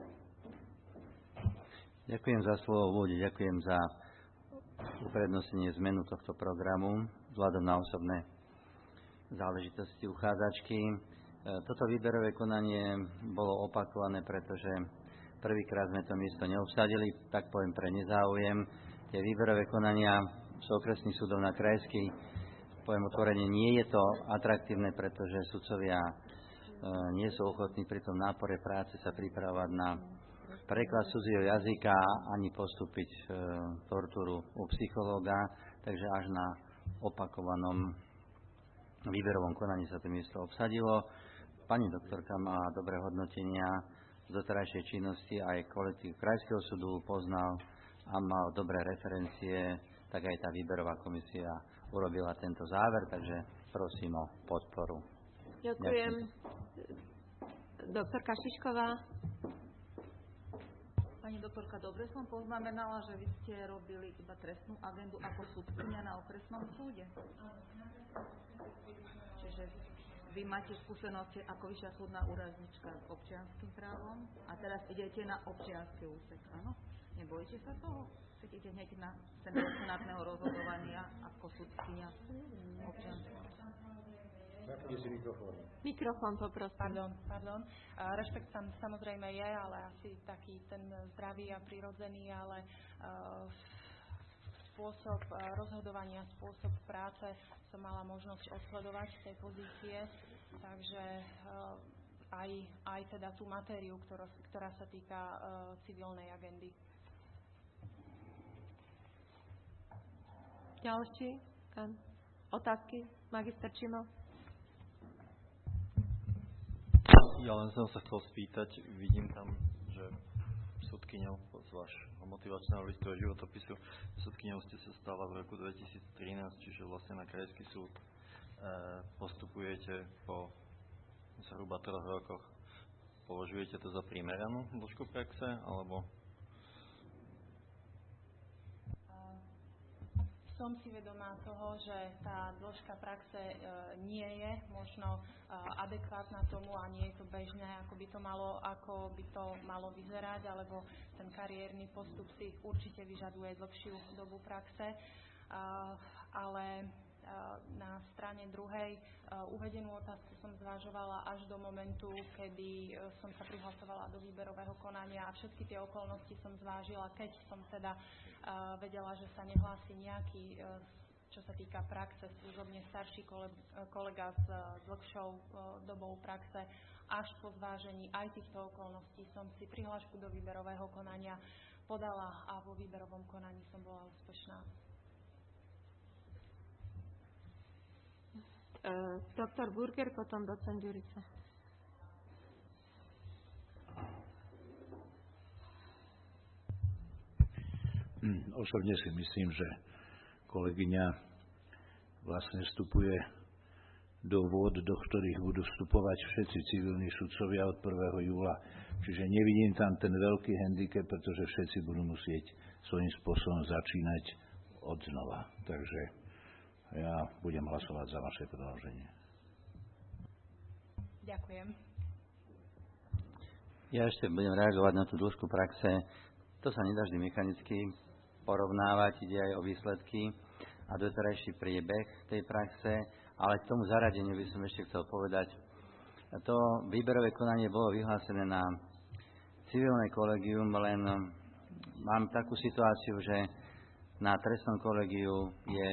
Ďakujem za slovo v úvode, ďakujem za uprednostnenie zmenu tohto programu vzhľadom na osobné záležitosti uchádzačky. Toto výberové konanie bolo opakované, pretože prvýkrát sme to miesto neobsadili, tak poviem pre nezáujem. Tie výberové konania z okresných súdov na krajský, poviem otvorene, nie je to atraktívne, pretože sudcovia e, nie sú ochotní pri tom nápore práce sa pripravovať na preklad cudzieho jazyka ani postúpiť e, tortúru u psychológa, takže až na opakovanom výberovom konaní sa to miesto obsadilo. Pani doktorka má dobré hodnotenia z doterajšej činnosti, aj kolektív Krajského súdu poznal a mal dobré referencie, tak aj tá výberová komisia urobila tento záver, takže prosím o podporu. Ďakujem. Doktorka Šišková. Pani doktorka, dobre som poznamenala, že vy ste robili iba trestnú agendu ako sudkyňa na okresnom súde. Čiže vy máte skúsenosti ako vyššia súdna úradníčka s občianskym právom a teraz idete na občiansky úsek, áno? Nebojíte sa toho? Chcete hneď na senátneho rozhodovania ako sudkyňa občianskeho? Mikrofón poprosím. Pardon, pardon. Uh, rešpekt tam samozrejme je, ale asi taký ten zdravý a prirodzený, ale uh, spôsob uh, rozhodovania, spôsob práce som mala možnosť odsledovať z tej pozície, takže uh, aj, aj teda tú matériu, ktorá, ktorá sa týka uh, civilnej agendy. Ďalší? Otázky? Magister Čimo? Ja len som sa chcel spýtať, vidím tam, že sudkyňou z vášho motivačného listu a životopisu, sudkyňou ste sa stala v roku dvetisíctrinásť, čiže vlastne na krajský súd e, postupujete po zhruba troch rokoch. Považujete to za primeranú dĺžku praxe, alebo? Som si vedomá toho, že tá dĺžka praxe e, nie je možno e, adekvátna tomu a nie je to bežné, ako by to malo, ako by to malo vyzerať, alebo ten kariérny postup si určite vyžaduje dlhšiu dobu praxe. E, ale e, na strane druhej e, uvedenú otázku som zvažovala až do momentu, kedy e, som sa prihlasovala do výberového konania a všetky tie okolnosti som zvážila, keď som teda Uh, vedela, že sa nehlási nejaký, uh, čo sa týka praxe, služobne starší kolega s uh, dlhšou uh, dobou praxe. Až po zvážení aj týchto okolností som si prihlášku do výberového konania podala a vo výberovom konaní som bola úspešná. Uh, doktor Burger, potom docent Ďurica. Osobne si myslím, že kolegyňa vlastne vstupuje do vôd, do ktorých budú vstupovať všetci civilní sudcovia od prvého júla. Čiže nevidím tam ten veľký handicap, pretože všetci budú musieť svojím spôsobom začínať od znova. Takže ja budem hlasovať za vaše predĺženie. Ďakujem. Ja ešte budem reagovať na tú dĺžku praxe. To sa nedá vždy mechanicky porovnávať, ide aj o výsledky a doterajší priebeh tej praxe, ale k tomu zaradeniu by som ešte chcel povedať. To výberové konanie bolo vyhlásené na civilné kolegium, len mám takú situáciu, že na trestnom kolegiu je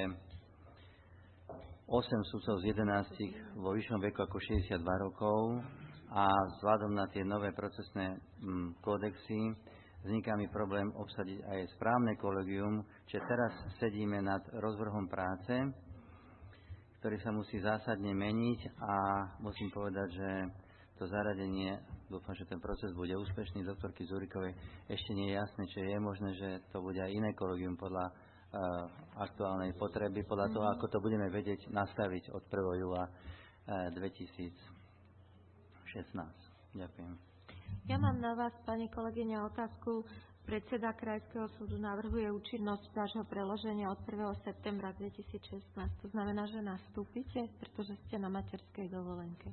osem sudcov z jedenástich vo vyššom veku ako šesťdesiatdva rokov a vzhľadom na tie nové procesné mm, kódexy vzniká mi problém obsadiť aj správne kolegium, čiže teraz sedíme nad rozvrhom práce, ktorý sa musí zásadne meniť a musím povedať, že to zaradenie, dúfam, že ten proces bude úspešný, doktorky Zurikovej, ešte nie je jasné, či je možné, že to bude aj iné kolegium podľa uh, aktuálnej potreby, podľa toho, ako to budeme vedieť nastaviť od prvého júla uh, dvetisícšestnásť. Ďakujem. Ja mám na vás, pani kolegyňa, otázku. Predseda Krajského súdu navrhuje účinnosť vášho preloženia od prvého septembra dvetisícšestnásť. To znamená, že nastúpite, pretože ste na materskej dovolenke.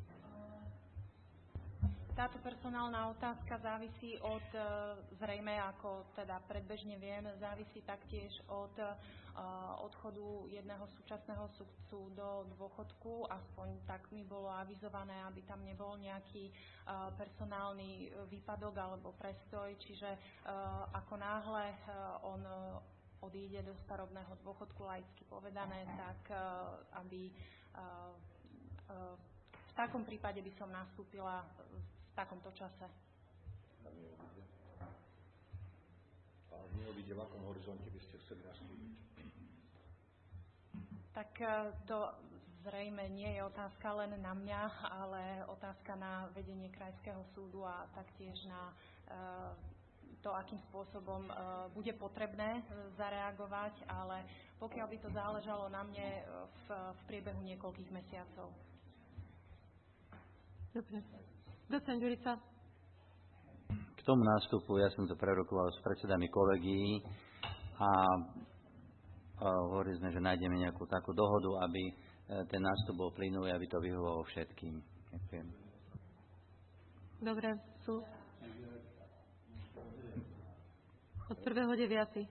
Táto personálna otázka závisí od, zrejme ako teda predbežne viem, závisí taktiež od uh, odchodu jedného súčasného sudcu do dôchodku. Aspoň tak mi bolo avizované, aby tam nebol nejaký uh, personálny výpadok alebo prestoj. Čiže uh, ako náhle uh, on uh, odíde do starobného dôchodku, laicky povedané, tak uh, aby uh, uh, v takom prípade by som nastúpila v takomto čase. A neodíde, v akom horizonte by ste chceli nastúpiť? Tak to zrejme nie je otázka len na mňa, ale otázka na vedenie Krajského súdu a taktiež na to, akým spôsobom bude potrebné zareagovať, ale pokiaľ by to záležalo na mne v, v priebehu niekoľkých mesiacov. Dobre. Docent Ďurica. K tomu nástupu ja som to prerokoval s predsedami kolegií a, a hovorili sme, že nájdeme nejakú takú dohodu, aby ten nástup bol plynulý, aby to vyhovovalo všetkým. Ďakujem. Dobre, sú. Od prvého deviateho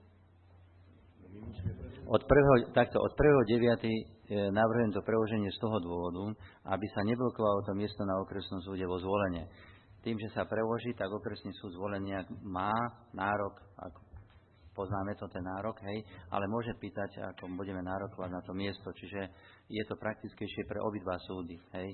Od prvého, takto, od prvého deviateho navrhujem to preloženie z toho dôvodu, aby sa neblokovalo to miesto na okresnom súde vo Zvolenie. Tým, že sa preloží, tak okresný súd Zvolenia má nárok, ako poznáme to ten nárok, hej, ale môže pýtať, ako budeme nárokovať na to miesto, čiže je to praktickejšie pre obidva súdy, hej.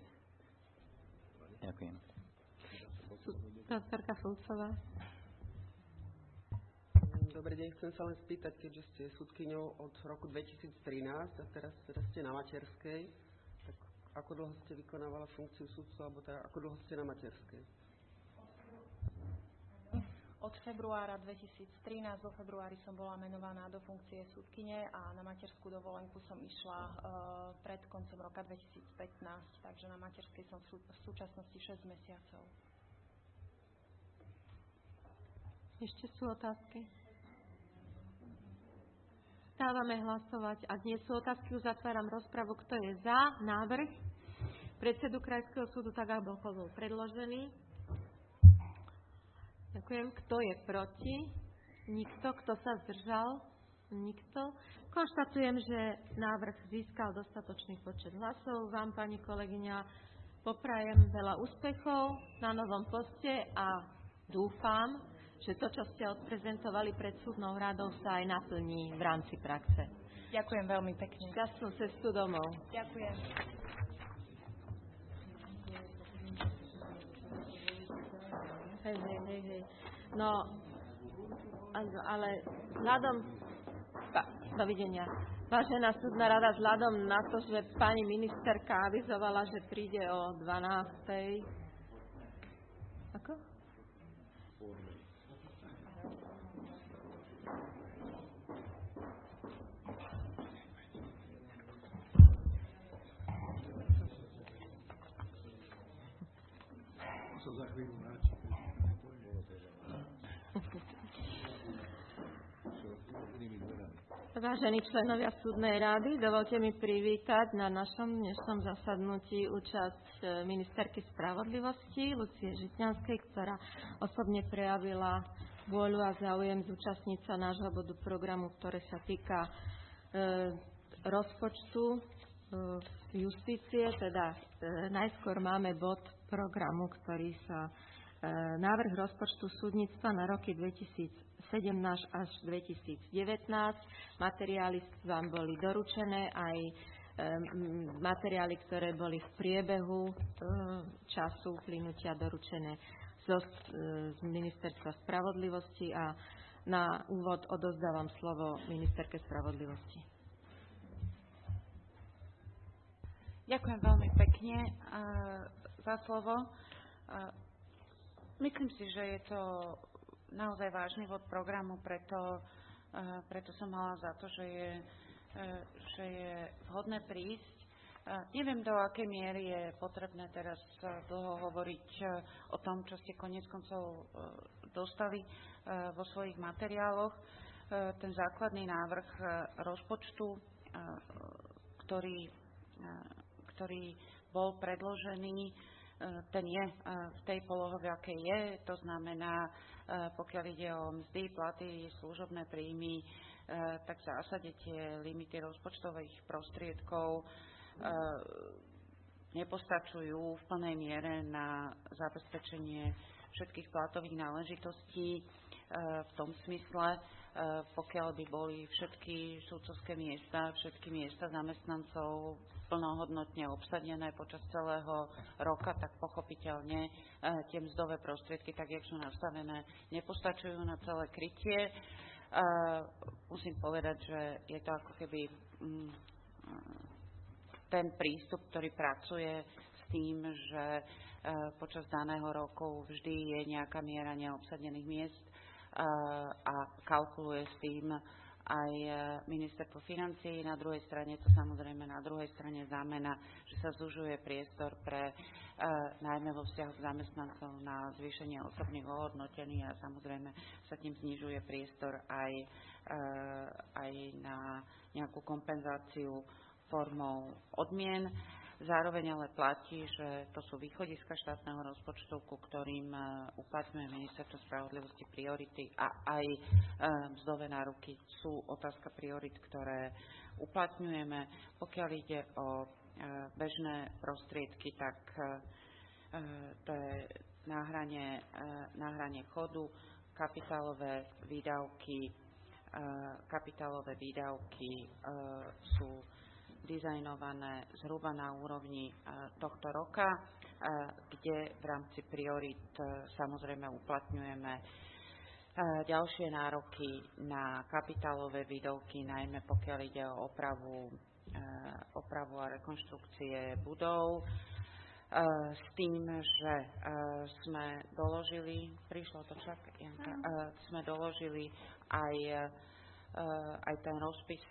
Ďakujem. Doktorka Fulcová. Dobrý deň, chcem sa len spýtať, keďže ste sudkyňou od roku dvetisíctrinásť a teraz, teraz ste na materskej, tak ako dlho ste vykonávala funkciu sudcu, alebo teda ako dlho ste na materskej? Od februára dvetisíctrinásť do februári som bola menovaná do funkcie sudkyne a na materskú dovolenku som išla uh, pred koncom roka dvetisícpätnásť, takže na materskej som v, sú, v súčasnosti šesť mesiacov. Ešte sú otázky? Dávame hlasovať. Ak nie sú otázky, uzatváram rozpravu. Kto je za návrh predsedu Krajského súdu, tak ako bol predložený? Ďakujem. Kto je proti? Nikto. Kto sa zdržal? Nikto. Konštatujem, že návrh získal dostatočný počet hlasov. Vám, pani kolegyňa, poprajem veľa úspechov na novom poste a dúfam, že to, čo ste odprezentovali pred súdnou radou, sa aj naplní v rámci praxe. Ďakujem veľmi pekne. Šťastnú cestu domov. Ďakujem. Hej, hej, hej, hej. No, ale vzhľadom... Dovidenia. Vážená súdna rada, vzhľadom na to, že pani ministerka avizovala, že príde o dvanástej. Ako? Za chvíľu vráti. Vážení členovia súdnej rady, dovolte mi privítať na našom dnešnom zasadnutí účasť ministerky spravodlivosti Lucie Žitňanskej, ktorá osobne prejavila vôľu a záujem zúčastniť sa nášho bodu programu, ktoré sa týka e, rozpočtu e, justície, teda e, najskôr máme bod programu, ktorý sa e, návrh rozpočtu súdnictva na roky dvetisícsedemnásť až dvetisícdevätnásť. Materiály vám boli doručené, aj e, materiály, ktoré boli v priebehu e, času plynutia doručené zo, e, z Ministerstva spravodlivosti a na úvod odozdávam slovo ministerke spravodlivosti. Ďakujem veľmi pekne uh, za slovo. Uh, myslím si, že je to naozaj vážny bod programu, preto, uh, preto som mala za to, že je, uh, že je vhodné prísť. Uh, neviem, do akej miery je potrebné teraz uh, dlho hovoriť uh, o tom, čo ste koniec koncov uh, dostali uh, vo svojich materiáloch. Uh, ten základný návrh uh, rozpočtu, uh, ktorý uh, ktorý bol predložený, ten je v tej polohe, v akej je. To znamená, pokiaľ ide o mzdy, platy, služobné príjmy, tak v zásade tie limity rozpočtových prostriedkov nepostačujú v plnej miere na zabezpečenie všetkých platových náležitostí v tom smysle, pokiaľ by boli všetky sudcovské miesta, všetky miesta zamestnancov plnohodnotne obsadené počas celého roka, tak pochopiteľne tie mzdové prostriedky, tak jak sú nastavené, nepostačujú na celé krytie. Musím povedať, že je to ako keby ten prístup, ktorý pracuje s tým, že počas daného roku vždy je nejaká miera neobsadených miest a kalkuluje s tým aj ministerstvo financií. Na druhej strane to samozrejme na druhej strane znamená, že sa zužuje priestor pre najmä vo vzťahu k zamestnancov na zvýšenie osobných ohodnotení a samozrejme sa tým znižuje priestor aj, aj na nejakú kompenzáciu formou odmien. Zároveň ale platí, že to sú východiska štátneho rozpočtu, ku ktorým uplatňuje ministerstvo spravodlivosti priority a aj mzdové nároky sú otázka priorit, ktoré uplatňujeme. Pokiaľ ide o bežné prostriedky, tak to je na hrane, na hrane chodu, kapitálové výdavky, kapitálové výdavky sú dizajnované zhruba na úrovni tohto roka, kde v rámci priorit samozrejme uplatňujeme ďalšie nároky na kapitálové výdavky, najmä pokiaľ ide o opravu, opravu a rekonštrukcie budov, s tým, že sme doložili, prišlo to čak, Janka, sme doložili aj, aj ten rozpis,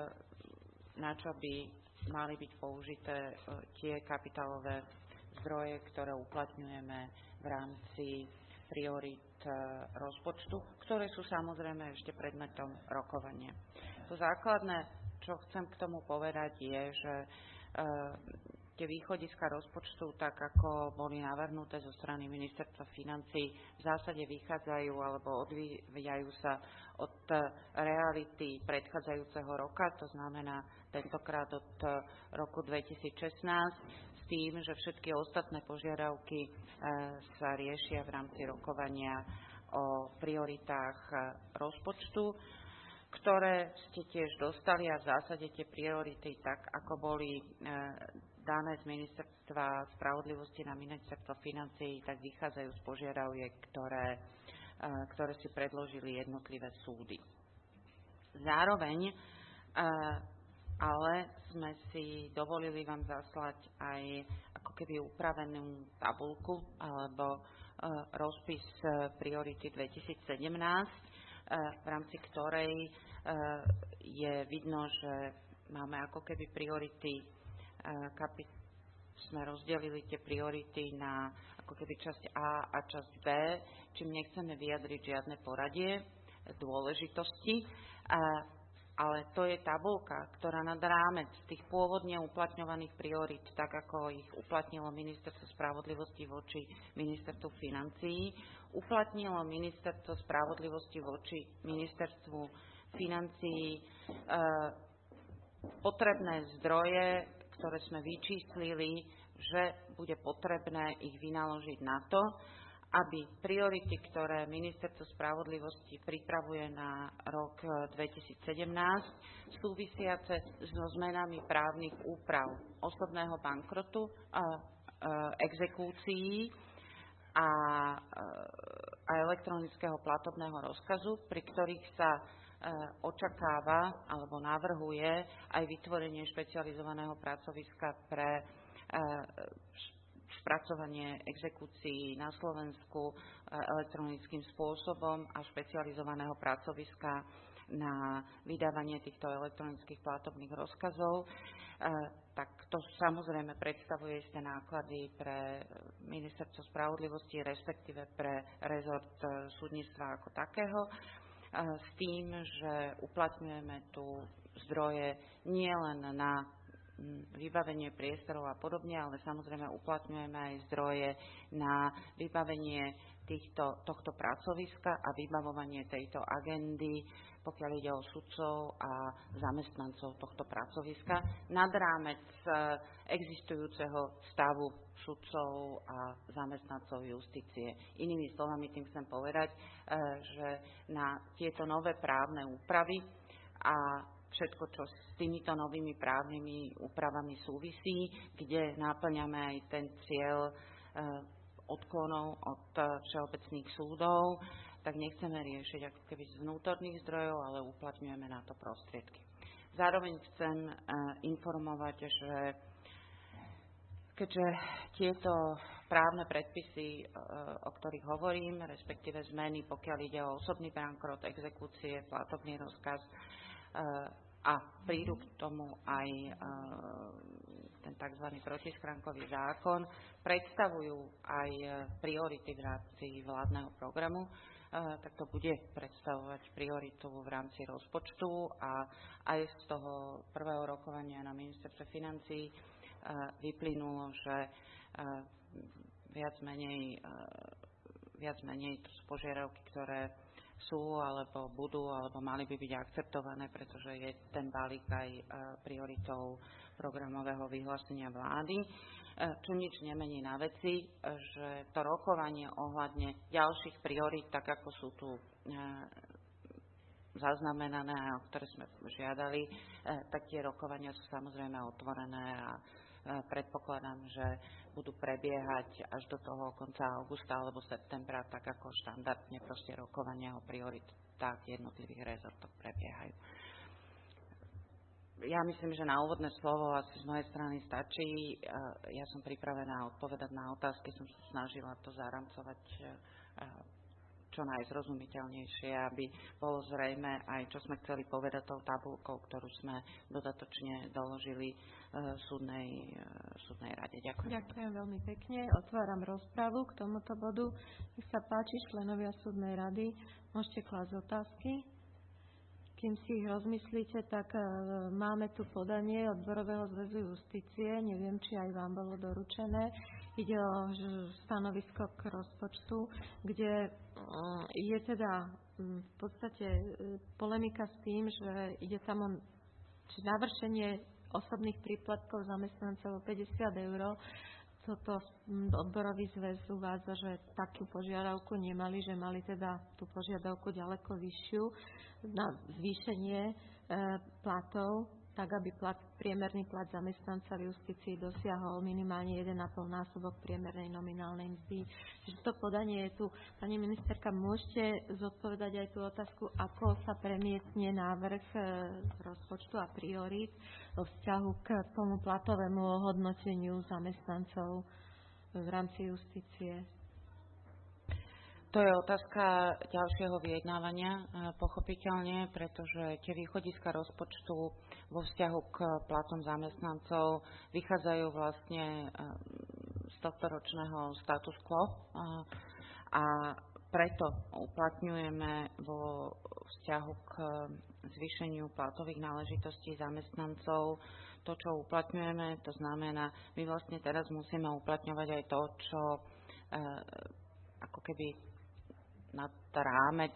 na čo by mali byť použité tie kapitálové zdroje, ktoré uplatňujeme v rámci priorít rozpočtu, ktoré sú samozrejme ešte predmetom rokovania. To základné, čo chcem k tomu povedať, je, že e, tie východiska rozpočtu, tak ako boli navrhnuté zo strany Ministerstva financií, v zásade vychádzajú alebo odvíjajú sa od reality predchádzajúceho roka, to znamená tentokrát od roku dvetisícšestnásť, tým, že všetky ostatné požiadavky e, sa riešia v rámci rokovania o prioritách e, rozpočtu, ktoré ste tiež dostali a v zásade tie priority, tak ako boli e, dané z Ministerstva spravodlivosti na Ministerstvo financií, tak vychádzajú z požiadaviek, ktoré, e, ktoré si predložili jednotlivé súdy. Zároveň e, ale sme si dovolili vám zaslať aj ako keby upravenú tabuľku alebo e, rozpis priority dvetisícsedemnásť, e, v rámci ktorej e, je vidno, že máme ako keby priority, e, kapi- sme rozdelili tie priority na ako keby časť A a časť B, čím nechceme vyjadriť žiadne poradie dôležitosti. E, Ale to je tabuľka, ktorá nad rámec tých pôvodne uplatňovaných priorít, tak ako ich uplatnilo Ministerstvo spravodlivosti voči Ministerstvu financií, uplatnilo Ministerstvo spravodlivosti voči Ministerstvu financií e, potrebné zdroje, ktoré sme vyčíslili, že bude potrebné ich vynaložiť na to, aby priority, ktoré Ministerstvo spravodlivosti pripravuje na rok dvetisícsedemnásť, súvisiace so zmenami právnych úprav osobného bankrotu, a, a, exekúcií a, a elektronického platobného rozkazu, pri ktorých sa e, očakáva alebo navrhuje aj vytvorenie špecializovaného pracoviska pre e, spracovanie exekúcií na Slovensku elektronickým spôsobom a špecializovaného pracoviska na vydávanie týchto elektronických platobných rozkazov, tak to samozrejme predstavuje isté náklady pre Ministerstvo spravodlivosti, respektíve pre rezort súdnictva ako takého, s tým, že uplatňujeme tu zdroje nielen na vybavenie priestorov a podobne, ale samozrejme uplatňujeme aj zdroje na vybavenie týchto, tohto pracoviska a vybavovanie tejto agendy, pokiaľ ide o sudcov a zamestnancov tohto pracoviska, nad rámec existujúceho stavu sudcov a zamestnancov justície. Inými slovami tým chcem povedať, že na tieto nové právne úpravy a všetko, čo s týmito novými právnymi úpravami súvisí, kde náplňame aj ten cieľ e, odklonov od všeobecných súdov, tak nechceme riešiť ako keby z vnútorných zdrojov, ale uplatňujeme na to prostriedky. Zároveň chcem e, informovať, že keďže tieto právne predpisy, e, o ktorých hovorím, respektíve zmeny, pokiaľ ide o osobný bankrot, exekúcie, platobný rozkaz, a prídu k tomu aj ten tzv. Protischránkový zákon, predstavujú aj priority v rámci vládneho programu, tak to bude predstavovať prioritu v rámci rozpočtu a aj z toho prvého rokovania na Ministerstve financií vyplynulo, že viac menej, viac menej to sú požiadavky, ktoré sú, alebo budú, alebo mali by byť akceptované, pretože je ten balík aj prioritou programového vyhlásenia vlády. Čo nič nemení na veci, že to rokovanie ohľadne ďalších priorít, tak ako sú tu zaznamenané a o ktoré sme žiadali, tak tie rokovania sú samozrejme otvorené a predpokladám, že budú prebiehať až do toho konca augusta alebo septembra, tak ako štandardne proste rokovania o prioritách jednotlivých rezortov prebiehajú. Ja myslím, že na úvodné slovo asi z mojej strany stačí. Ja som pripravená odpovedať na otázky, som sa snažila to zaramcovať čo najzrozumiteľnejšie, aby bolo zrejme aj, čo sme chceli povedať tou tabuľkou, ktorú sme dodatočne doložili súdnej, súdnej rade. Ďakujem. Ďakujem veľmi pekne. Otváram rozpravu k tomuto bodu. Nech sa páči, členovia súdnej rady, môžete klásť otázky. Kým si ich rozmyslíte, tak máme tu podanie Odborového zväzu justície. Neviem, či aj vám bolo doručené. Ide o stanovisko k rozpočtu, kde je teda v podstate polemika s tým, že ide tam o navršenie osobných príplatkov zamestnancov o päťdesiat eur. Toto odborový zväz uvádza, že takú požiadavku nemali, že mali teda tú požiadavku ďaleko vyššiu na zvýšenie e, platov, tak aby plat, priemerný plat zamestnanca v justícii dosiahol minimálne jeden a pol násobok priemernej nominálnej mzdy. Čiže to podanie je tu. Pani ministerka, môžete zodpovedať aj tú otázku, ako sa premietne návrh e, rozpočtu a priorít vo vzťahu k tomu platovému ohodnoteniu zamestnancov v rámci justície? To je otázka ďalšieho vyjednávania, pochopiteľne, pretože tie východiska rozpočtu vo vzťahu k platom zamestnancov vychádzajú vlastne z tohto ročného status quo a preto uplatňujeme vo vzťahu k zvýšeniu platových náležitostí zamestnancov to, čo uplatňujeme. To znamená, my vlastne teraz musíme uplatňovať aj to, čo ako keby nad rámec,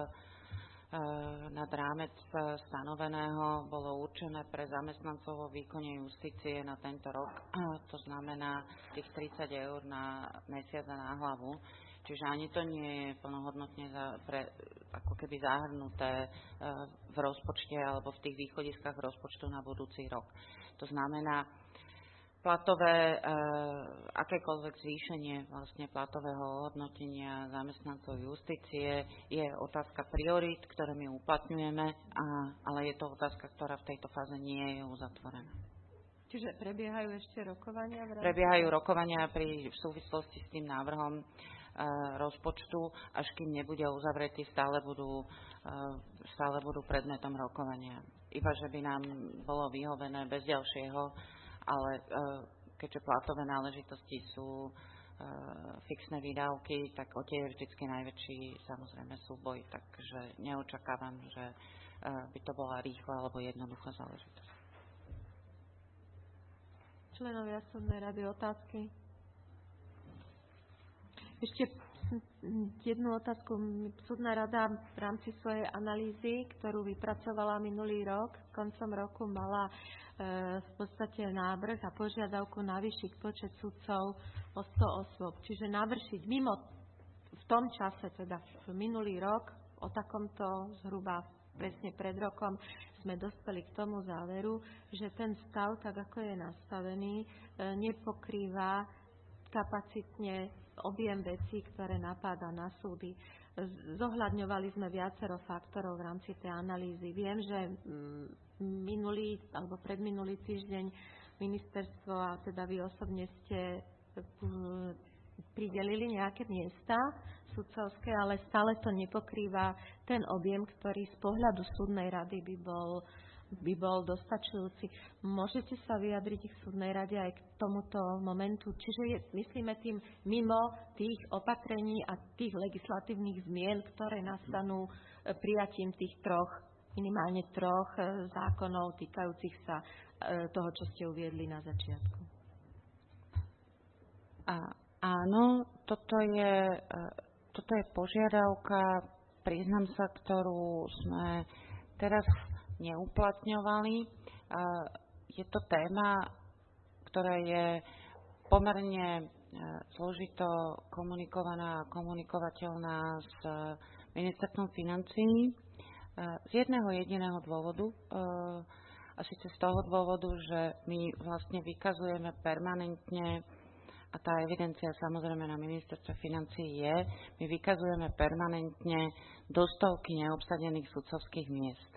nad rámec stanoveného bolo určené pre zamestnancov vo výkone justície na tento rok. To znamená tých tridsať eur na mesiac a na hlavu. Čiže ani to nie je plnohodnotne za, pre, ako keby zahrnuté v rozpočte alebo v tých východiskách rozpočtu na budúci rok. To znamená, platové, akékoľvek zvýšenie vlastne platového hodnotenia zamestnancov justície je otázka priorít, ktoré my uplatňujeme, a, ale je to otázka, ktorá v tejto fáze nie je uzatvorená. Čiže prebiehajú ešte rokovania? V rámci... Prebiehajú rokovania pri, v súvislosti s tým návrhom e, rozpočtu, až kým nebude uzavretý, stále budú, e, stále budú predmetom rokovania. Iba, že by nám bolo vyhovené bez ďalšieho, ale keďže platové náležitosti sú fixné výdavky, tak o tie je vždycky najväčší samozrejme súboj, takže neočakávam, že by to bola rýchla alebo jednoduchá záležitosť. Členovia súdnej rady, otázky? Ešte jednu otázku. Súdna rada v rámci svojej analýzy, ktorú vypracovala minulý rok, koncom roku mala v podstate návrh a požiadavku navýšiť počet sudcov o sto osôb. Čiže navršiť mimo v tom čase, teda v minulý rok, o takomto zhruba presne pred rokom, sme dospeli k tomu záveru, že ten stav, tak ako je nastavený, nepokrýva kapacitne objem vecí, ktoré napáda na súdy. Zohľadňovali sme viacero faktorov v rámci tej analýzy. Viem, že minulý alebo predminulý týždeň ministerstvo a teda vy osobne ste pridelili nejaké miesta sudcovské, ale stále to nepokrýva ten objem, ktorý z pohľadu súdnej rady by bol by bol dostačujúci. Môžete sa vyjadriť v súdnej rade aj k tomuto momentu? Čiže je, myslíme tým mimo tých opatrení a tých legislatívnych zmien, ktoré nastanú prijatím tých troch, minimálne troch zákonov týkajúcich sa toho, čo ste uviedli na začiatku. A, áno, toto je, toto je požiadavka, priznám sa, ktorú sme teraz neuplatňovali. Je to téma, ktorá je pomerne zložito komunikovaná a komunikovateľná s ministerstvom financií z jedného jediného dôvodu, A síce z toho dôvodu, že my vlastne vykazujeme permanentne, a tá evidencia samozrejme na ministerstve financií je, my vykazujeme permanentne do stovky neobsadených sudcovských miest.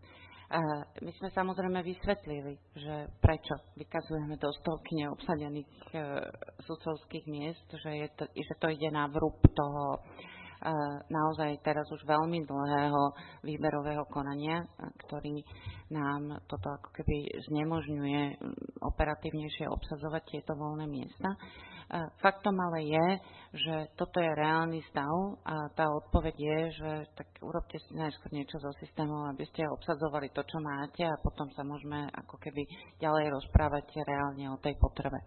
My sme samozrejme vysvetlili, že prečo vykazujeme do stovky neobsadených sudcovských miest, že, je to, že to ide na vrúb toho naozaj teraz už veľmi dlhého výberového konania, ktorý nám toto ako keby znemožňuje operatívnejšie obsadzovať tieto voľné miesta. Faktom ale je, že toto je reálny stav a tá odpoveď je, že tak urobte si najskôr niečo so systémom, aby ste obsadzovali to, čo máte a potom sa môžeme ako keby ďalej rozprávať reálne o tej potrebe.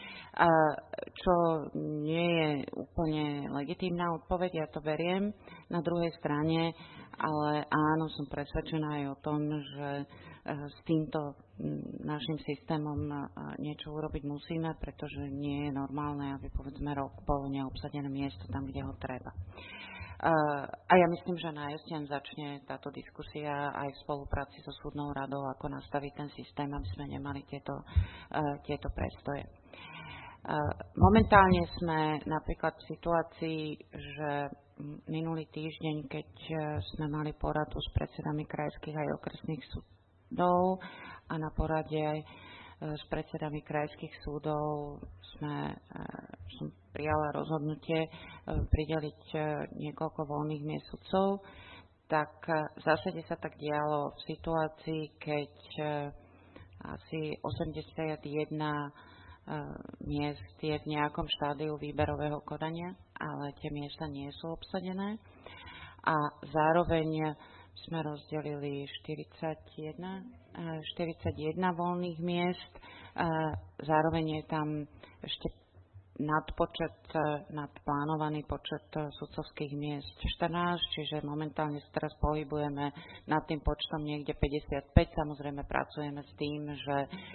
Čo nie je úplne legitímna odpoveď, ja to beriem. Na druhej strane, ale áno, som presvedčená aj o tom, že s týmto našim systémom niečo urobiť musíme, pretože nie je normálne, aby povedzme rok bolo neobsadené miesto tam, kde ho treba. A ja myslím, že na jeseň začne táto diskusia aj v spolupráci so súdnou radou, ako nastaviť ten systém, aby sme nemali tieto, tieto prestoje. Momentálne sme napríklad v situácii, že minulý týždeň, keď sme mali poradu s predsedami krajských aj okresných súdov a na porade aj s predsedami krajských súdov sme, som prijala rozhodnutie prideliť niekoľko voľných miest sudcov, tak v zásade sa tak dialo v situácii, keď asi osemdesiatjeden miest je v nejakom štádiu výberového konania, ale tie miesta nie sú obsadené. A zároveň sme rozdelili štyridsaťjeden, štyridsaťjeden voľných miest. Zároveň je tam ešte nadpočet, nadplánovaný počet sudcovských miest štrnásť, čiže momentálne sa teraz pohybujeme nad tým počtom niekde päťdesiatpäť. Samozrejme pracujeme s tým, že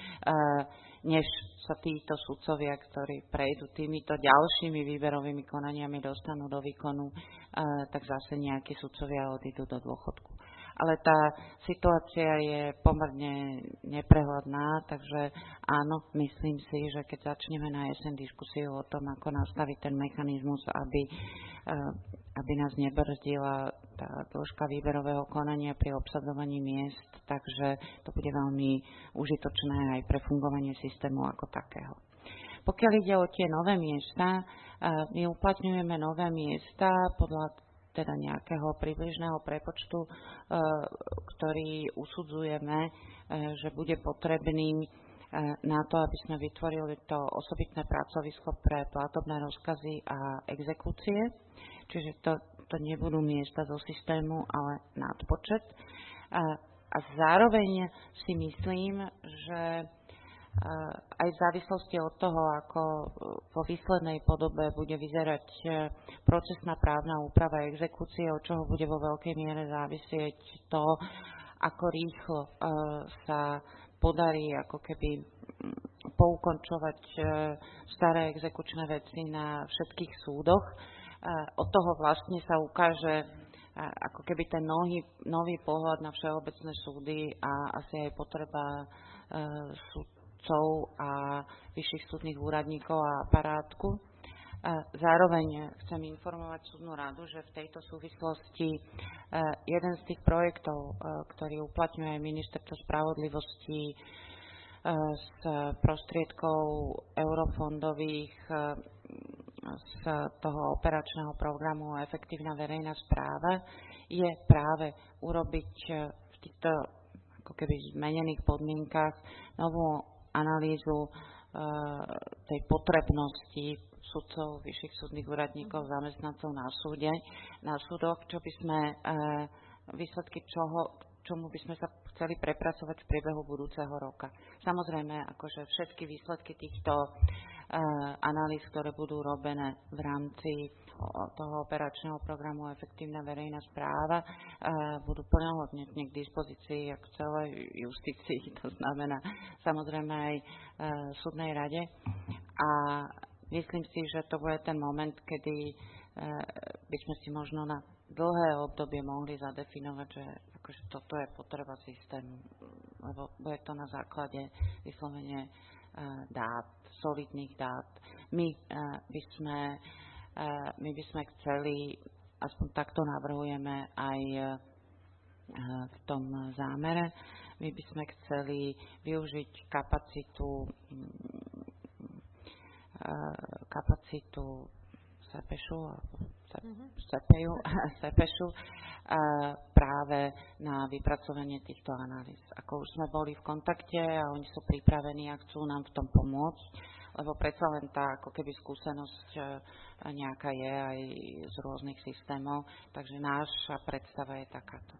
než sa títo sudcovia, ktorí prejdú týmito ďalšími výberovými konaniami, dostanú do výkonu, tak zase nejakí sudcovia odídu do dôchodku. Ale tá situácia je pomerne neprehľadná, takže áno, myslím si, že keď začneme na jeseň diskusiu o tom, ako nastaviť ten mechanizmus, aby, aby nás nebrzdila tá dĺžka výberového konania pri obsadzovaní miest, takže to bude veľmi užitočné aj pre fungovanie systému ako takého. Pokiaľ ide o tie nové miesta, my uplatňujeme nové miesta podľa teda nejakého približného prepočtu, ktorý usudzujeme, že bude potrebný na to, aby sme vytvorili to osobitné pracovisko pre platobné rozkazy a exekúcie. Čiže to, to nebudú miesta zo systému, ale nadpočet. A zároveň si myslím, že aj v závislosti od toho, ako vo výslednej podobe bude vyzerať procesná právna úprava exekúcie, od čoho bude vo veľkej miere závisieť to, ako rýchlo sa podarí ako keby poukončovať staré exekučné veci na všetkých súdoch. Od toho vlastne sa ukáže ako keby ten nový, nový pohľad na všeobecné súdy a asi aj potreba súd a vyšších súdnych úradníkov a aparátku. Zároveň chcem informovať súdnu radu, že v tejto súvislosti jeden z tých projektov, ktorý uplatňuje Ministerstvo spravodlivosti z prostriedkov eurofondových z toho operačného programu Efektívna verejná správa, je práve urobiť v týchto ako keby zmenených podmienkach novú analýzu e, tej potrebnosti sudcov, vyšších súdnych úradníkov, zamestnancov na súde, na súdoch, čo by sme, e, výsledky čoho, čomu by sme sa chceli prepracovať v priebehu budúceho roka. Samozrejme, akože všetky výsledky týchto e, analýz, ktoré budú robené v rámci toho operačného programu Efektívna verejná správa, e, budú plnohodnotne k dispozícii ako celej justícii, to znamená samozrejme aj e, súdnej rade. A myslím si, že to bude ten moment, kedy e, by sme si možno na dlhé obdobie mohli zadefinovať, že akože toto je potreba systému, lebo bude to na základe vyslovene dát, solidných dát. My by sme, my by sme chceli, aspoň takto navrhujeme aj v tom zámere, my by sme chceli využiť kapacitu kapacitu Sepešu, Sepeju, Sepešu práve na vypracovanie týchto analýz. Ako už sme boli v kontakte a oni sú pripravení a chcú nám v tom pomôcť, lebo predsa len tá ako keby skúsenosť nejaká je aj z rôznych systémov, takže náša predstava je takáto.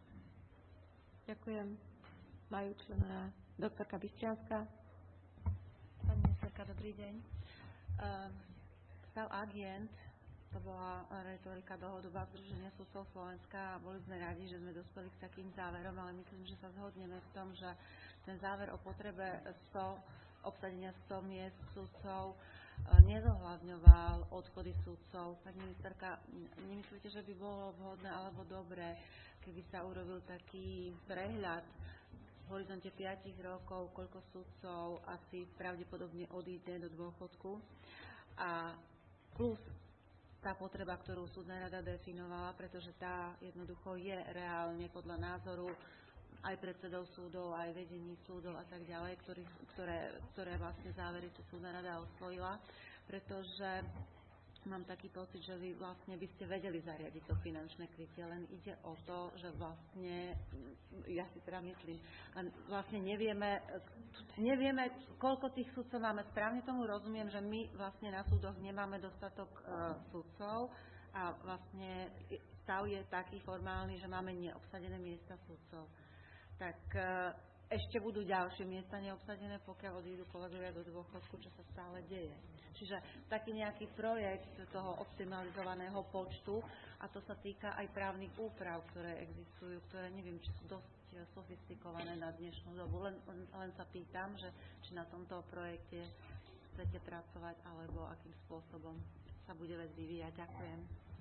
Ďakujem. Majú členovia. Doktorka Bystrianská. Pani ministerka, dobrý deň. Uh, stav agent, to bola retorika dlhodobá Združenia sudcov Slovenska a boli sme radi, že sme dospeli k takým záverom, ale myslím, že sa zhodneme v tom, že ten záver o potrebe sto, obsadenia sto miest sudcov uh, nezohľadňoval odchody sudcov. Pani ministerka, nemyslíte, že by bolo vhodné alebo dobré, keby sa urobil taký prehľad v horizonte piatich rokov, koľko sudcov asi pravdepodobne odíde do dôchodku a plus tá potreba, ktorú súdna rada definovala, pretože tá jednoducho je reálne podľa názoru aj predsedov súdov, aj vedení súdov a tak ďalej, ktorý, ktoré, ktoré vlastne závery tu súdna rada osvojila, pretože mám taký pocit, že vy vlastne by ste vedeli zariadiť to finančné krytie, len ide o to, že vlastne, ja si teda myslím, len vlastne nevieme, nevieme, koľko tých sudcov máme. Správne tomu rozumiem, že my vlastne na súdoch nemáme dostatok uh, sudcov a vlastne stav je taký formálny, že máme neobsadené miesta sudcov. Tak uh, ešte budú ďalšie miesta neobsadené, pokiaľ odídu kolegovia do dôchodku, čo sa stále deje. Čiže taký nejaký projekt toho optimalizovaného počtu, a to sa týka aj právnych úprav, ktoré existujú, ktoré neviem, či sú dosť sofistikované na dnešnú dobu. Len, len, len sa pýtam, že či na tomto projekte chcete pracovať, alebo akým spôsobom sa bude vec vyvíjať. Ďakujem.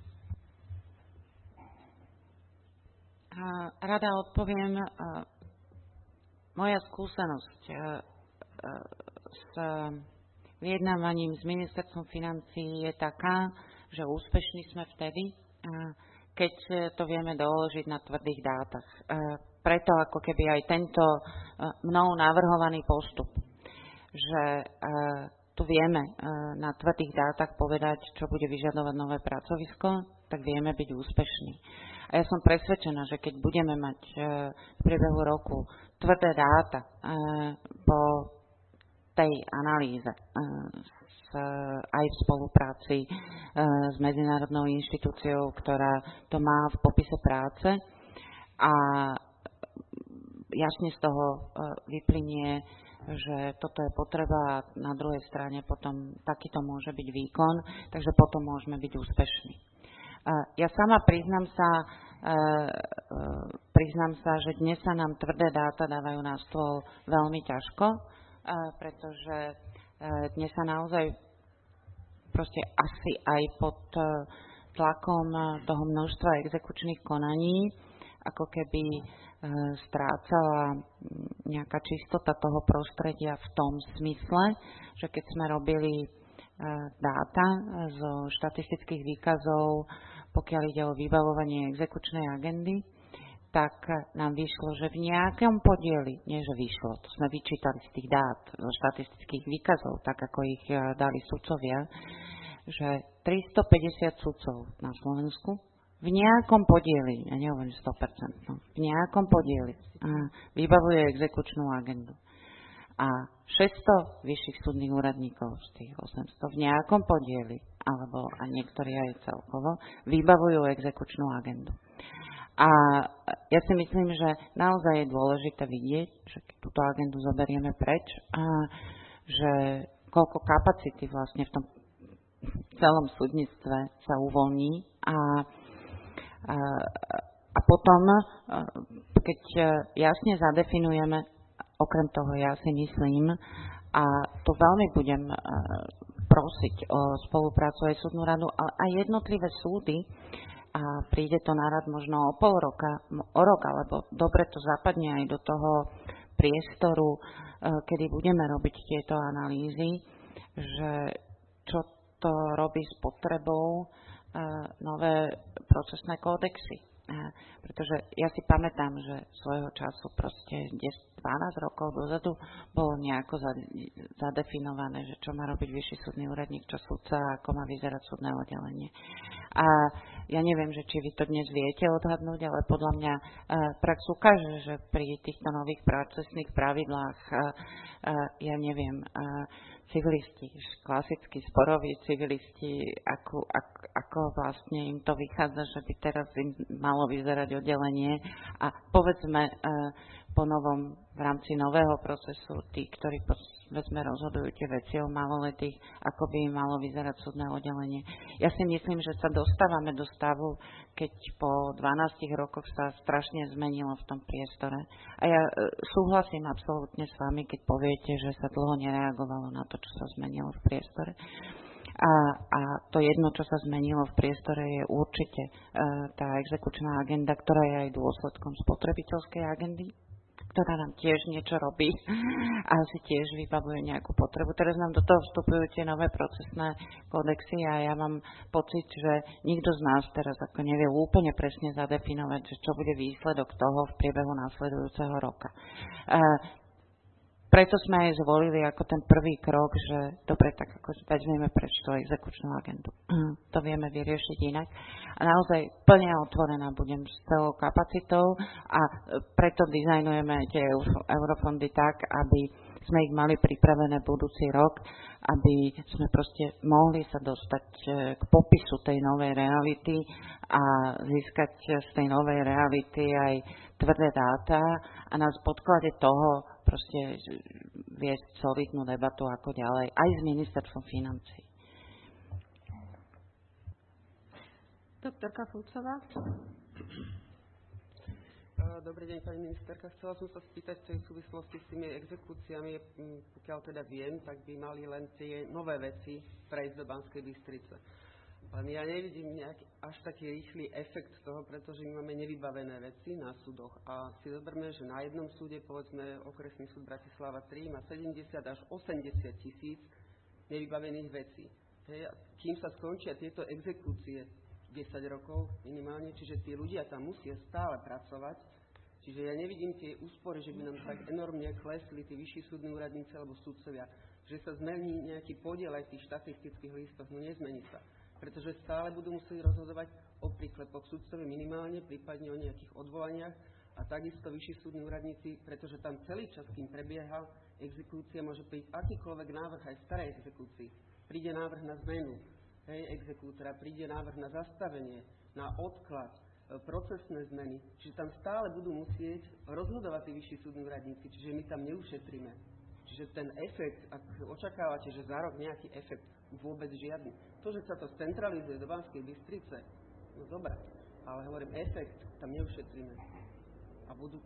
Rada odpoviem. Moja skúsenosť s vyjednávaním s ministerstvom financií je taká, že úspešní sme vtedy, keď to vieme doložiť na tvrdých dátach. Preto ako keby aj tento mnou navrhovaný postup, že tu vieme na tvrdých dátach povedať, čo bude vyžadovať nové pracovisko, tak vieme byť úspešní. A ja som presvedčená, že keď budeme mať v priebehu roku tvrdé dáta po tej analýze s, aj v spolupráci s medzinárodnou inštitúciou, ktorá to má v popise práce a jasne z toho vyplynie, že toto je potreba a na druhej strane potom takýto môže byť výkon, takže potom môžeme byť úspešní. Ja sama priznám sa, priznám sa, že dnes sa nám tvrdé dáta dávajú na stôl veľmi ťažko, pretože dnes sa naozaj proste asi aj pod tlakom toho množstva exekučných konaní ako keby strácala nejaká čistota toho prostredia v tom smysle, že keď sme robili dáta zo štatistických výkazov, pokiaľ ide o vybavovanie exekučnej agendy, tak nám vyšlo, že v nejakom podieli, nie že vyšlo, to sme vyčítali z tých dát, zo štatistických výkazov, tak ako ich dali sudcovia, že tristopäťdesiat sudcov na Slovensku v nejakom podieli, ja nehovorím sto percent, no, v nejakom podieli vybavuje exekučnú agendu. A šesťsto vyšších súdnych úradníkov z tých osemsto v nejakom podieli, alebo a niektorí aj celkovo, vybavujú exekučnú agendu. A ja si myslím, že naozaj je dôležité vidieť, že keď túto agendu zoberieme preč, a že koľko kapacity vlastne v tom celom súdnictve sa uvoľní a, a, a potom, keď jasne zadefinujeme, okrem toho ja si myslím, a tu veľmi budem prosiť o spoluprácu aj súdnu radu, ale aj jednotlivé súdy, a príde to na rad možno o pol roka, o rok, alebo dobre to zapadne aj do toho priestoru, kedy budeme robiť tieto analýzy, že čo to robí s potrebou nové procesné kódexy. Pretože ja si pamätám, že svojho času proste desať dvanásť rokov dozadu bolo nejako zadefinované, že čo má robiť vyšší súdny úradník, čo súdca, ako má vyzerať súdne oddelenie. A ja neviem, že či vy to dnes viete odhadnúť, ale podľa mňa prax ukáže, že pri týchto nových procesných pravidlách, ja neviem, civilisti, klasickí sporoví civilisti, ako, ako, ako vlastne im to vychádza, že by teraz im malo vyzerať oddelenie a povedzme po novom, v rámci nového procesu, tí, ktorí povedzme rozhodujú tie veci o maloletých, ako by im malo vyzerať súdne oddelenie. Ja si myslím, že sa dostávame do stavu, keď po dvanástich rokoch sa strašne zmenilo v tom priestore. A ja súhlasím absolútne s vami, keď poviete, že sa dlho nereagovalo na to, čo sa zmenilo v priestore. A, a to jedno, čo sa zmenilo v priestore, je určite e, tá exekučná agenda, ktorá je aj dôsledkom spotrebiteľskej agendy, ktorá nám tiež niečo robí a si tiež vybavuje nejakú potrebu. Teraz nám do toho vstupujú tie nové procesné kódexy a ja mám pocit, že nikto z nás teraz ako nevie úplne presne zadefinovať, že čo bude výsledok toho v priebehu následujúceho roka. Uh, Preto sme aj zvolili ako ten prvý krok, že dobre, tak ako vezmeme preč tú exekučnú agendu. To vieme vyriešiť inak. A naozaj plne otvorená budem s celou kapacitou a preto dizajnujeme tie eurofondy tak, aby sme ich mali pripravené budúci rok, aby sme proste mohli sa dostať k popisu tej novej reality a získať z tej novej reality aj tvrdé dáta a na podklade toho proste viesť solidnú debatu ako ďalej, aj s ministerstvom financií. Doktorka Fulcová. Dobrý deň, pani ministerka. Chcela som sa spýtať v tej súvislosti s tými exekúciami, pokiaľ teda viem, tak by mali len tie nové veci prejsť do Banskej Bystrice. Len ja nevidím nejaký až taký rýchly efekt toho, pretože my máme nevybavené veci na súdoch. A si zoberme, že na jednom súde, povedzme okresný súd Bratislava tri, má sedemdesiat až osemdesiat tisíc nevybavených vecí. Hej, kým sa skončia tieto exekúcie, desať rokov minimálne, čiže tí ľudia tam musia stále pracovať. Čiže ja nevidím tie úspory, že by nám tak enormne klesli tí vyšší súdni úradníci alebo súdcovia, že sa zmení nejaký podiel aj v tých štatistických listoch. No nezmení sa. Pretože stále budú musieť rozhodovať o príklepoch súdcovi minimálne, prípadne o nejakých odvolaniach a takisto vyšší súdni úradníci, pretože tam celý čas, kým prebieha exekúcia, môže prísť akýkoľvek návrh aj starej exekúcii. Príde návrh na zmenu hej, exekútora, príde návrh na zastavenie, na odklad, procesné zmeny. Čiže tam stále budú musieť rozhodovať tí vyšší súdni úradníci, čiže my tam neušetríme. Čiže ten efekt, ak očakávate, že za rok nejaký efekt, vôbec žiadny. To, že sa to centralizuje do Banskej Bystrice, no dobré, ale hovorím, efekt tam neušetríme. A budú...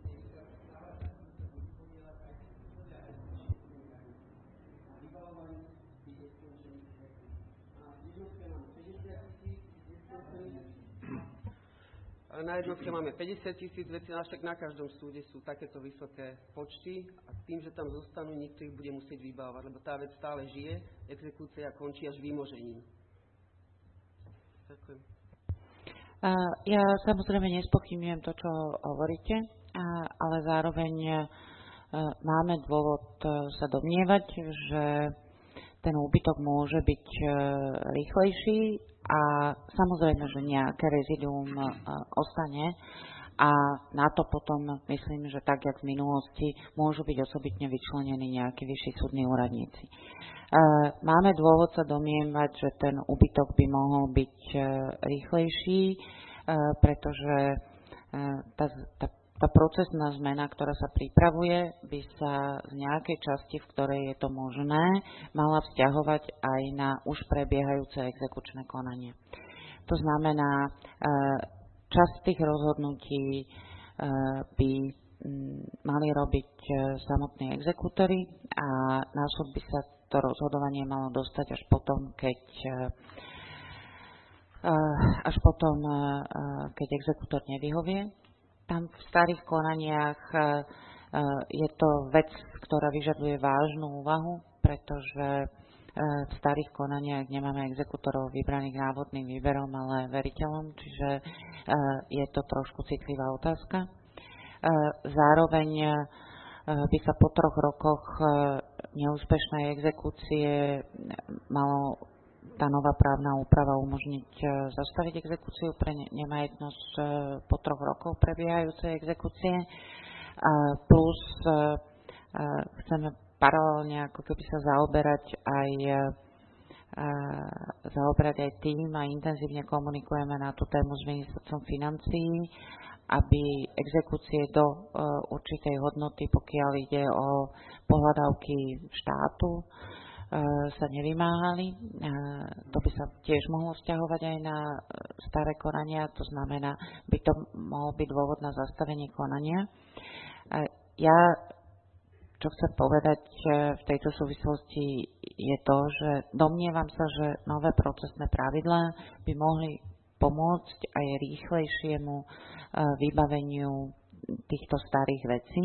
Na jednotke máme päťdesiat tisíc vecí, však na každom súde sú takéto vysoké počty a tým, že tam zostanú, nikto ich bude musieť vybávať, lebo tá vec stále žije, exekúcia končí až vymožením. Ďakujem. Ja samozrejme nespochybňujem to, čo hovoríte, ale zároveň máme dôvod sa domnievať, že ten úbytok môže byť rýchlejší a samozrejme, že nejaké reziduum ostane a na to potom myslím, že tak, jak v minulosti, môžu byť osobitne vyčlenení nejakí vyšší súdni úradníci. Máme dôvod sa domnievať, že ten úbytok by mohol byť rýchlejší, pretože tá, tá Tá procesná zmena, ktorá sa pripravuje, by sa z nejakej časti, v ktorej je to možné, mala vzťahovať aj na už prebiehajúce exekučné konanie. To znamená, časť tých rozhodnutí by mali robiť samotní exekútori a na súd by sa to rozhodovanie malo dostať až potom, keď až potom, keď exekútor nevyhovie. Tam v starých konaniach je to vec, ktorá vyžaduje vážnu úvahu, pretože v starých konaniach nemáme exekútorov vybraných návodným výberom, ale veriteľom, čiže je to trošku citlivá otázka. Zároveň by sa po troch rokoch neúspešnej exekúcie malo tá nová právna úprava umožniť zastaviť exekúciu pre nemajetnosť po troch rokoch prebiehajúcej exekúcie. Plus chceme paralelne ako keby sa zaoberať aj zaoberať aj tým a intenzívne komunikujeme na tú tému s ministerstvom financií, aby exekúcie do uh, určitej hodnoty, pokiaľ ide o pohľadávky štátu, uh, sa nevymáhali. Uh, to by sa tiež mohlo vzťahovať aj na staré konania, to znamená, by to mohol byť dôvod na zastavenie konania. Uh, ja Čo chcem povedať v tejto súvislosti je to, že domnievam sa, že nové procesné pravidlá by mohli pomôcť aj rýchlejšiemu vybaveniu týchto starých vecí.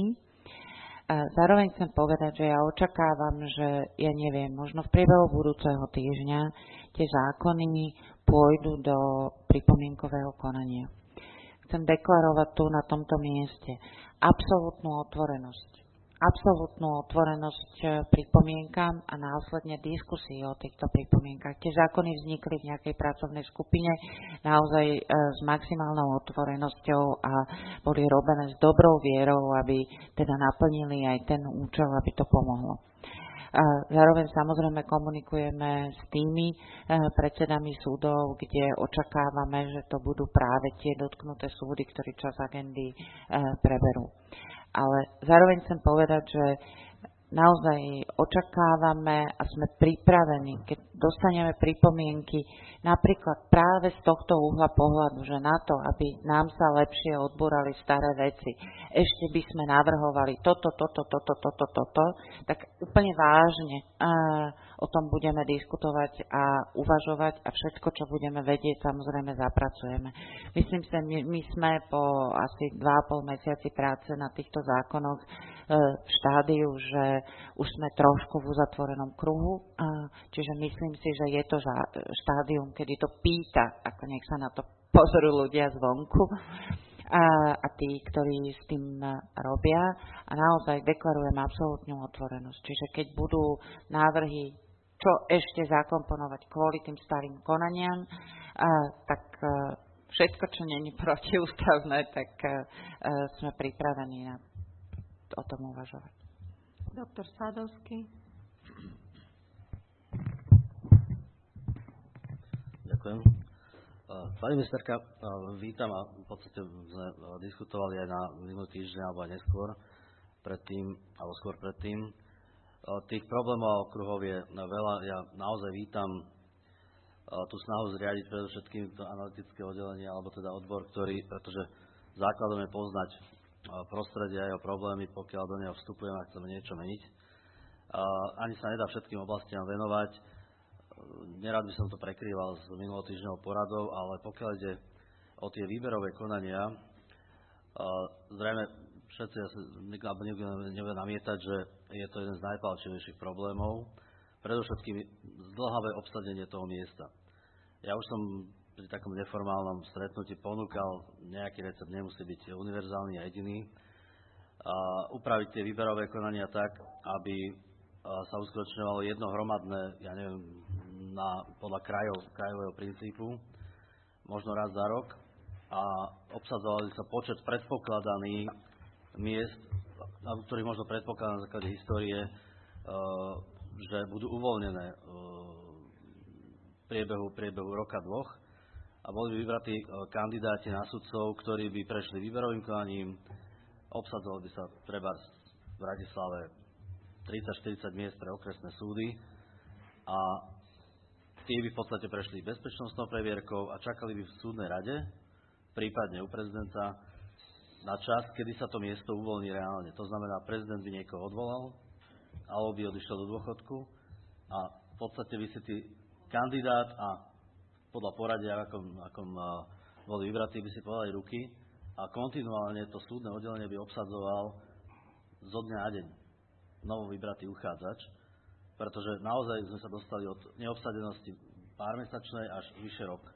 Zároveň chcem povedať, že ja očakávam, že ja neviem, možno v priebehu budúceho týždňa tie zákony pôjdu do pripomienkového konania. Chcem deklarovať tu na tomto mieste absolútnu otvorenosť. absolútnu otvorenosť pripomienkam a následne diskusii o týchto pripomienkach. Tie zákony vznikli v nejakej pracovnej skupine naozaj e, s maximálnou otvorenosťou a boli robené s dobrou vierou, aby teda naplnili aj ten účel, aby to pomohlo. Zároveň samozrejme komunikujeme s tými e, predsedami súdov, kde očakávame, že to budú práve tie dotknuté súdy, ktorí čas agendy e, preberú. Ale zároveň chcem povedať, že naozaj očakávame a sme pripravení, keď dostaneme pripomienky napríklad práve z tohto uhla pohľadu, že na to, aby nám sa lepšie odbúrali staré veci, ešte by sme navrhovali toto, toto, toto, toto, toto, tak úplne vážne uh, o tom budeme diskutovať a uvažovať a všetko, čo budeme vedieť, samozrejme zapracujeme. Myslím si, my, my sme po asi dva a pol mesiaci práce na týchto zákonoch v štádiu, že už sme trošku v uzatvorenom kruhu, čiže myslím si, že je to štádium, kedy to pýta, ako nech sa na to pozorú ľudia zvonku a, a tí, ktorí s tým robia a naozaj deklarujem absolútnu otvorenosť. Čiže keď budú návrhy, čo ešte zakomponovať kvôli tým starým konaniam, a, tak a, všetko, čo nie je protiústavné, tak a, a, sme pripravení na o tom uvažovať. Doktor Sadovský. Ďakujem. Pani ministerka, vítam a v podstate sme diskutovali aj na minulý týždeň alebo aj neskôr predtým, alebo skôr predtým. Tých problémov a okruhov je veľa. Ja naozaj vítam tú snahu zriadiť predovšetkým to analytické oddelenie alebo teda odbor, ktorý, pretože základom je poznať prostredie a jeho problémy, pokiaľ do neho vstupujeme a chceme niečo meniť. Ani sa nedá všetkým oblastiam venovať. Nerad by som to prekrýval s minulotýždňovou poradou, ale pokiaľ ide o tie výberové konania, zrejme všetci asi nikto nebude namietať, že je to jeden z najpálčivejších problémov, predovšetkým zdĺhavé obsadenie toho miesta. Ja už som pri takom neformálnom stretnutí ponúkal, nejaký recept nemusí byť univerzálny a jediný, a upraviť tie výberové konania tak, aby sa uskutočňovalo jedno hromadné, ja neviem, na, podľa krajov, krajového princípu, možno raz za rok, a obsadzovali sa počet predpokladaných miest, na ktorých možno predpokladá na základe histórie, že budú uvoľnené v priebehu, priebehu roka dvoch, a boli by vybratí kandidáti na sudcov, ktorí by prešli výberovým konaním, obsadzovali by sa treba v Bratislave tridsať štyridsať miest pre okresné súdy a tí by v podstate prešli bezpečnostnou previerkou a čakali by v súdnej rade, prípadne u prezidenta, na čas, kedy sa to miesto uvoľní reálne. To znamená, prezident by niekoho odvolal, alebo by odišiel do dôchodku a v podstate by si tí kandidát a podľa poradia, akom, akom boli vybratí, by si povedali ruky a kontinuálne to súdne oddelenie by obsadzoval zo dňa na deň novo vybratý uchádzač, pretože naozaj sme sa dostali od neobsadenosti pár mesačnej až vyše rok.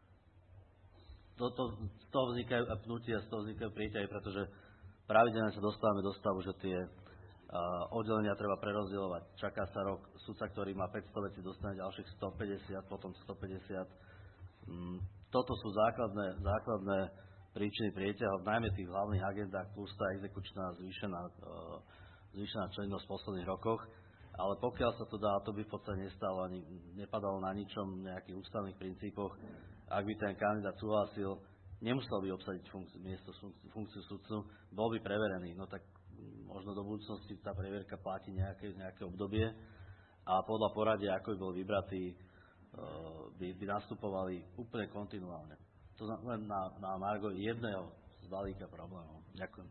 Toto, z toho vznikajú pnutia, z toho vznikajú prieťahy, pretože pravidelne sa dostávame do stavu, že tie uh, oddelenia treba prerozdielovať. Čaká sa rok, sudca, ktorý má päťsto vecí, dostane ďalších stopäťdesiat, potom stopäťdesiat. Mm, toto sú základné, základné príčiny prieťahov, najmä v tých hlavných agendách, plus tá exekučná zvýšená, uh, zvýšená činnosť v posledných rokoch. Ale pokiaľ sa to dá, to by v podstate nestalo ani nepadalo na ničom, nejakých ústavných princípoch. Ak by ten kandidát súhlasil, nemusel by obsadiť funkciu, miesto, funkciu sudcu, bol by preverený. No tak možno do budúcnosti tá previerka platí nejaké, nejaké obdobie a podľa poradia, ako by bol vybratý, by, by nastupovali úplne kontinuálne. To len na, na margo jedného z balíka problémov. Ďakujem.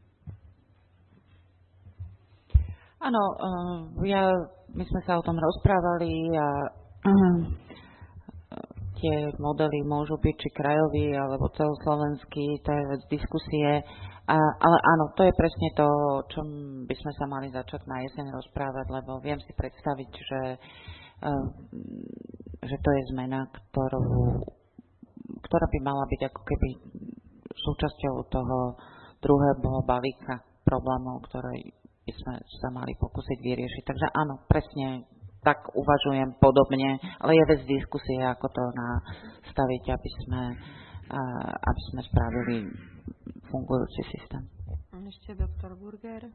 Áno, ja, my sme sa o tom rozprávali a tie modely môžu byť či krajový alebo celoslovenský, to je vec diskusie. A, ale áno, to je presne to, o čom by sme sa mali začať na jeseň rozprávať, lebo viem si predstaviť, že, že to je zmena, ktorú, ktorá by mala byť ako keby súčasťou toho druhého balíka problémov, ktoré by sme sa mali pokúsiť vyriešiť. Takže áno, presne tak uvažujem podobne, ale je vec diskusie, ako to nastaviť, aby sme, aby sme spravili fungujúci systém. Ešte doktor Burger.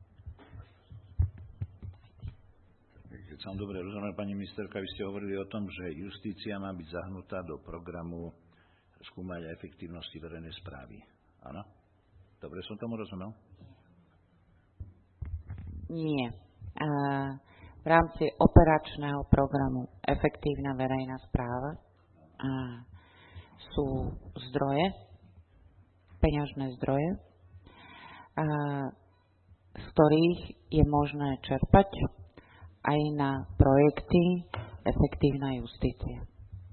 Keď som dobre rozumel, pani ministerka, vy ste hovorili o tom, že justícia má byť zahnutá do programu skúmania efektívnosti verejnej správy. Áno? Dobre som tomu rozumel? Nie. V rámci operačného programu Efektívna verejná správa sú zdroje, peňažné zdroje, z ktorých je možné čerpať aj na projekty Efektívna justícia.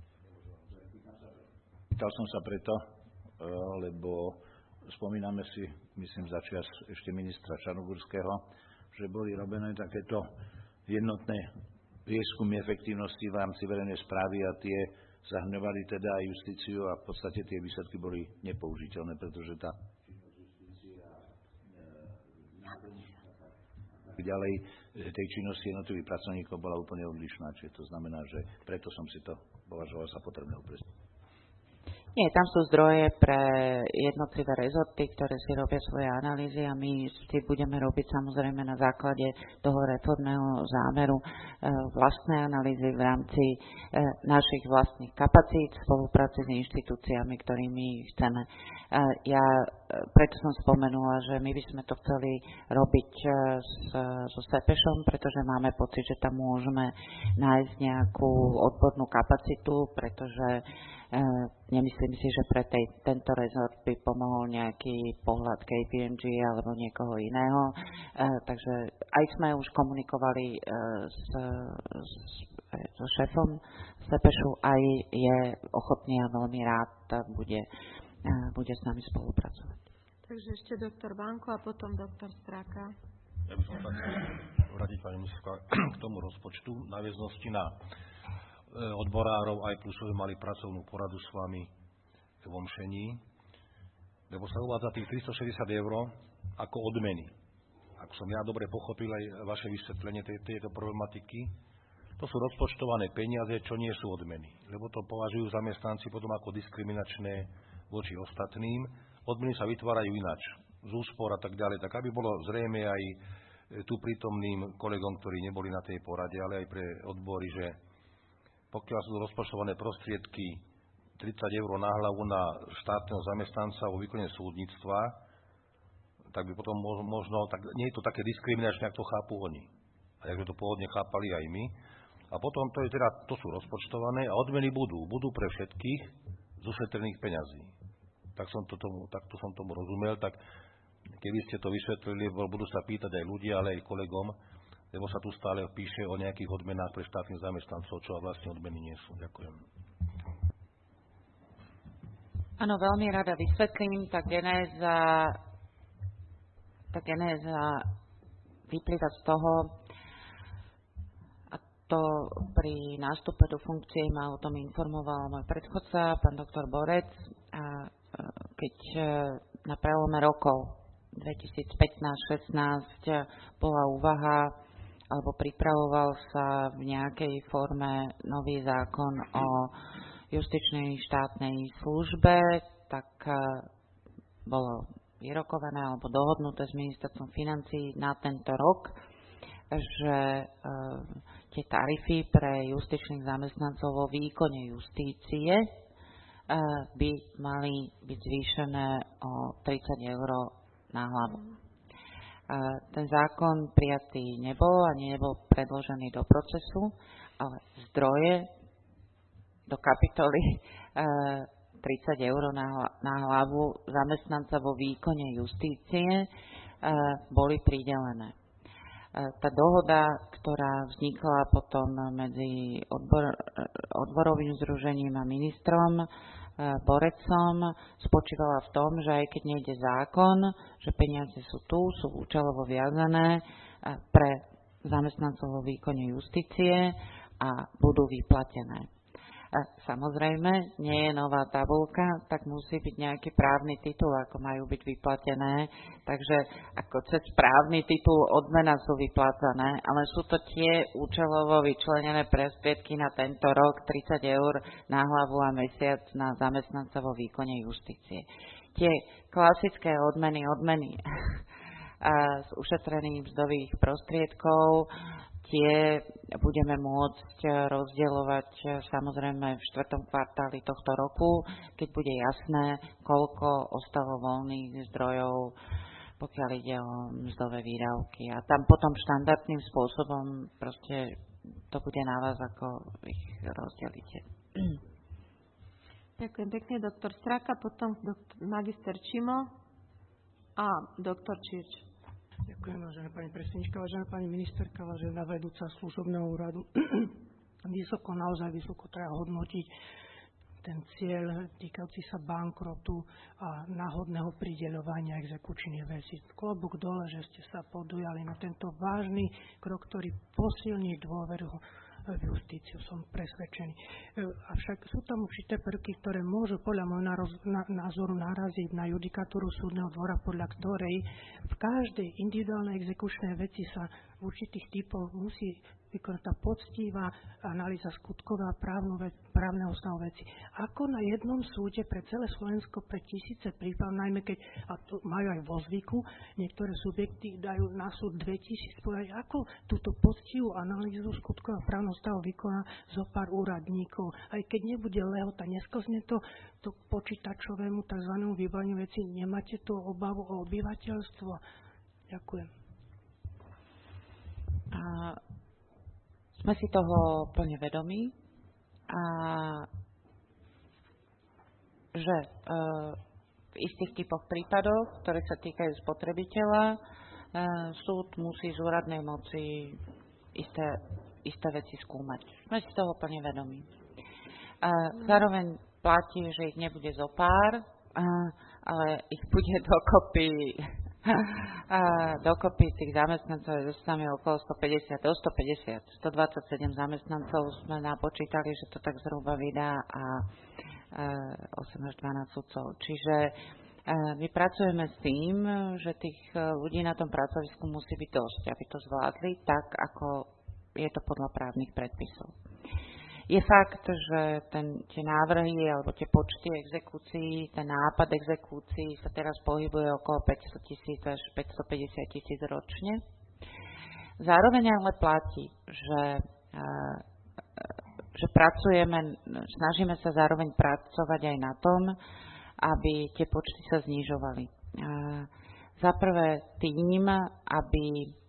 Pýtal som sa preto, lebo spomíname si, myslím, za čas ešte ministra Čarnogórského, že boli robené takéto jednotné prieskumy efektívnosti v rámci verejnej správy a tie zahrňovali teda aj justíciu a v podstate tie výsledky boli nepoužiteľné, pretože tá ďalej tej činnosti jednotlivých pracovníkov bola úplne odlišná, čiže to znamená, že preto som si to považoval za potrebné upresniť. Nie, tam sú zdroje pre jednotlivé rezorty, ktoré si robia svoje analýzy a my si budeme robiť samozrejme na základe toho reformného zámeru e, vlastné analýzy v rámci e, našich vlastných kapacít, spolupráce s inštitúciami, ktorými chceme. E, ja preto som spomenula, že my by sme to chceli robiť e, s, so SEPEŠom, pretože máme pocit, že tam môžeme nájsť nejakú odbornú kapacitu, pretože Uh, nemyslím si, že pre tej, tento rezort by pomohol nejaký pohľad K P M G alebo niekoho iného. Uh, takže aj sme už komunikovali uh, s, s, so šéfom SEPEŠu, aj je ochotný a veľmi rád bude, uh, bude s nami spolupracovať. Takže ešte doktor Banko a potom doktor Stráka. Ja by som sa chcel vrátiť, pani ministerka, k tomu rozpočtu náväznosti na odborárov aj plusovi mali pracovnú poradu s vami v Omšení, lebo sa uvádza tých tristošesťdesiat eur ako odmeny. Ak som ja dobre pochopil aj vaše vysvetlenie tej, tejto problematiky, to sú rozpočtované peniaze, čo nie sú odmeny, lebo to považujú zamestnanci potom ako diskriminačné voči ostatným. Odmeny sa vytvárajú inač, z úspor a tak ďalej, tak aby bolo zrejme aj tu prítomným kolegom, ktorí neboli na tej porade, ale aj pre odbory, že pokiaľ sú rozpočtované prostriedky tridsať eur na hlavu na štátneho zamestnanca vo výkone súdnictva, tak by potom možno, tak nie je to také diskriminačné, ako to chápu oni. A jak to pôvodne chápali aj my. A potom to, je teda, to sú rozpočtované a odmeny budú. Budú pre všetkých z ušetrených peňazí. Tak som to tomu, takto som tomu rozumel. Tak keby ste to vysvetlili, budú sa pýtať aj ľudia, ale aj kolegom, lebo sa tu stále píše o nejakých odmenách pre štátnych zamestnancov, čo vlastne odmeny nie sú. Ďakujem. Áno, veľmi rada vysvetlím. Tá genéza, tá genéza vyplýva z toho, a to pri nástupe do funkcie ma o tom informoval môj predchodca, pán doktor Borec, a keď na prelome rokov dvetisícpätnásť šestnásť bola úvaha, alebo pripravoval sa v nejakej forme nový zákon o justičnej štátnej službe, tak bolo vyrokované alebo dohodnuté s ministerstvom financií na tento rok, že tie tarify pre justičných zamestnancov vo výkone justície by mali byť zvýšené o tridsať eur na hlavu. Ten zákon prijatý nebol, ani nebol predložený do procesu, ale zdroje do kapitoly tridsať eur na hlavu zamestnanca vo výkone justície boli pridelené. Tá dohoda, ktorá vznikla potom medzi odbor, odborovým združením a ministrom Borecom, spočívala v tom, že aj keď nejde zákon, že peniaze sú tu, sú účelovo viazané pre zamestnancov vo výkone justície a budú vyplatené. Samozrejme, nie je nová tabuľka, tak musí byť nejaký právny titul, ako majú byť vyplatené. Takže ako cez právny titul odmena sú vyplácané, ale sú to tie účelovo vyčlenené prostriedky na tento rok, tridsať eur na hlavu a mesiac na zamestnanca vo výkone justície. Tie klasické odmeny, odmeny z ušetrených mzdových prostriedkov, tie budeme môcť rozdielovať samozrejme v štvrtom kvartáli tohto roku, keď bude jasné, koľko ostalo voľných zdrojov, pokiaľ ide o mzdové výdavky. A tam potom štandardným spôsobom proste to bude na vás, ako ich rozdelíte. Ďakujem pekne, doktor Straka, potom doktor, magister Čimo a doktor Čirč. Ďakujem, vážená pani predsednička, vážená pani ministerka, vážená vedúca služobného úradu. Vysoko, naozaj vysoko treba hodnotiť ten cieľ týkajúci sa bankrotu a náhodného prideľovania exekučných vecí. Klobúk dole, že ste sa podujali na tento vážny krok, ktorý posilní dôveru v justíciu, som presvedčený. Avšak sú tam určité prvky, ktoré môžu podľa môjho názoru naraziť na judikatúru súdneho dvora, podľa ktorej v každej individuálnej exekučnej veci sa v určitých typoch musí vykonať tá poctivá analýza skutková právnu vec, právneho stavu veci. Ako na jednom súde pre celé Slovensko, pre tisíce prípadov, najmä keď, a to majú aj vo zvyku, niektoré subjekty dajú na súd dvetisíc, povedať, ako túto poctivú analýzu skutková právneho stavu vykoná zo pár úradníkov. Aj keď nebude lehota, nesklzne to, to počítačovému tzv. Vybaveniu veci, nemáte tú obavu o obyvateľstvo? Ďakujem. A sme si toho plne vedomí, a že e, v istých typoch prípadov, ktoré sa týkajú spotrebiteľa, e, súd musí z úradnej moci isté, isté veci skúmať. Sme si toho plne vedomí. E, zároveň platí, že ich nebude zo pár, e, ale ich bude dokopy a dokopy tých zamestnancov je zostane okolo stopäťdesiat, do stopäťdesiat, stodvadsaťsedem zamestnancov sme napočítali, že to tak zhruba vydá, a osem až dvanásť sudcov. Čiže my pracujeme s tým, že tých ľudí na tom pracovisku musí byť dosť, aby to zvládli tak, ako je to podľa právnych predpisov. Je fakt, že ten, tie návrhy alebo tie počty exekúcií, ten nápad exekúcií sa teraz pohybuje okolo päťsto tisíc až päťstopäťdesiat tisíc ročne. Zároveň ale platí, že, že pracujeme, snažíme sa zároveň pracovať aj na tom, aby tie počty sa znižovali. Za prvé tým, aby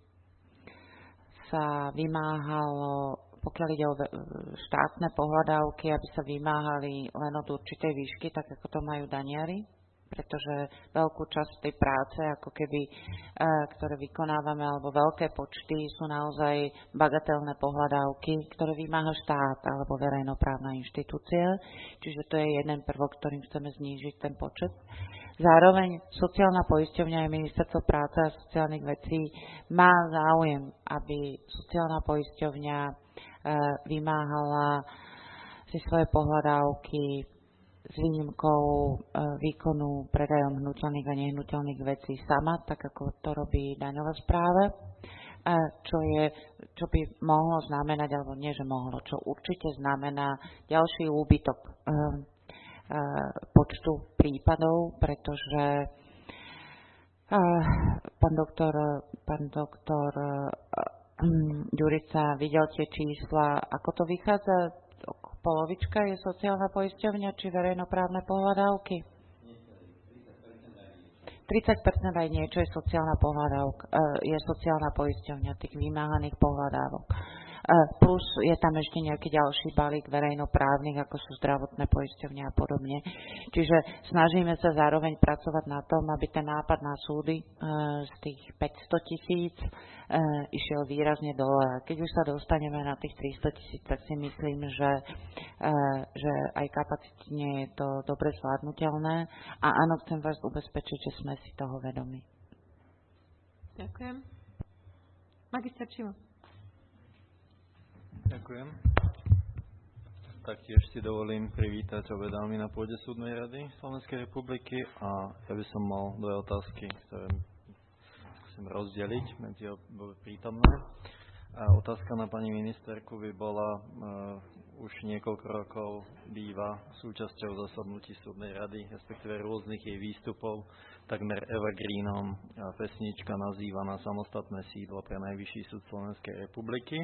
sa vymáhalo, pokiaľ ide o štátne pohľadávky, aby sa vymáhali len od určitej výšky, tak ako to majú daniari pretože veľkú časť tej práce, ako keby, ktoré vykonávame, alebo veľké počty sú naozaj bagatelné pohľadávky, ktoré vymáha štát alebo verejnoprávna inštitúcia. Čiže to je jeden prvok, ktorým chceme znížiť ten počet. Zároveň sociálna poisťovňa a ministerstvo práce a sociálnych vecí má záujem, aby sociálna poisťovňa vymáhala si svoje pohľadávky s výnimkou výkonu predajom hnutelných a nehnuteľných vecí sama, tak ako to robí daňová správa, čo, je, čo by mohlo znamenať, alebo nie, že mohlo, čo určite znamená ďalší úbytok počtu prípadov, pretože pán doktor, pán doktor Ďurica videl tie čísla, ako to vychádza, polovička je sociálna poisťovňa či verejnoprávne pohľadávky? tridsať percent aj niečo je sociálna pohľadávka, je sociálna poisťovňa tých vymáhaných pohľadávok. Plus je tam ešte nejaký ďalší balík verejnoprávnych, ako sú zdravotné poisťovne a podobne. Čiže snažíme sa zároveň pracovať na tom, aby ten nápad na súdy z tých päťsto tisíc išiel výrazne dole. A keď už sa dostaneme na tých tristo tisíc, tak si myslím, že, že aj kapacitne je to dobre zvládnutelné. A áno, chcem vás ubezpečiť, že sme si toho vedomi. Ďakujem. Magister Čimo. Ďakujem. Taktiež si dovolím privítať obe dámy na pôde Súdnej rady Slovenskej republiky a ja by som mal dve otázky, ktoré musím rozdeliť medzi obe prítomné. A otázka na pani ministerku by bola, uh, už niekoľko rokov býva súčasťou zasadnutí Súdnej rady, respektíve rôznych jej výstupov, takmer evergreenom a pesnička nazývaná Samostatné sídlo pre Najvyšší súd Slovenskej republiky.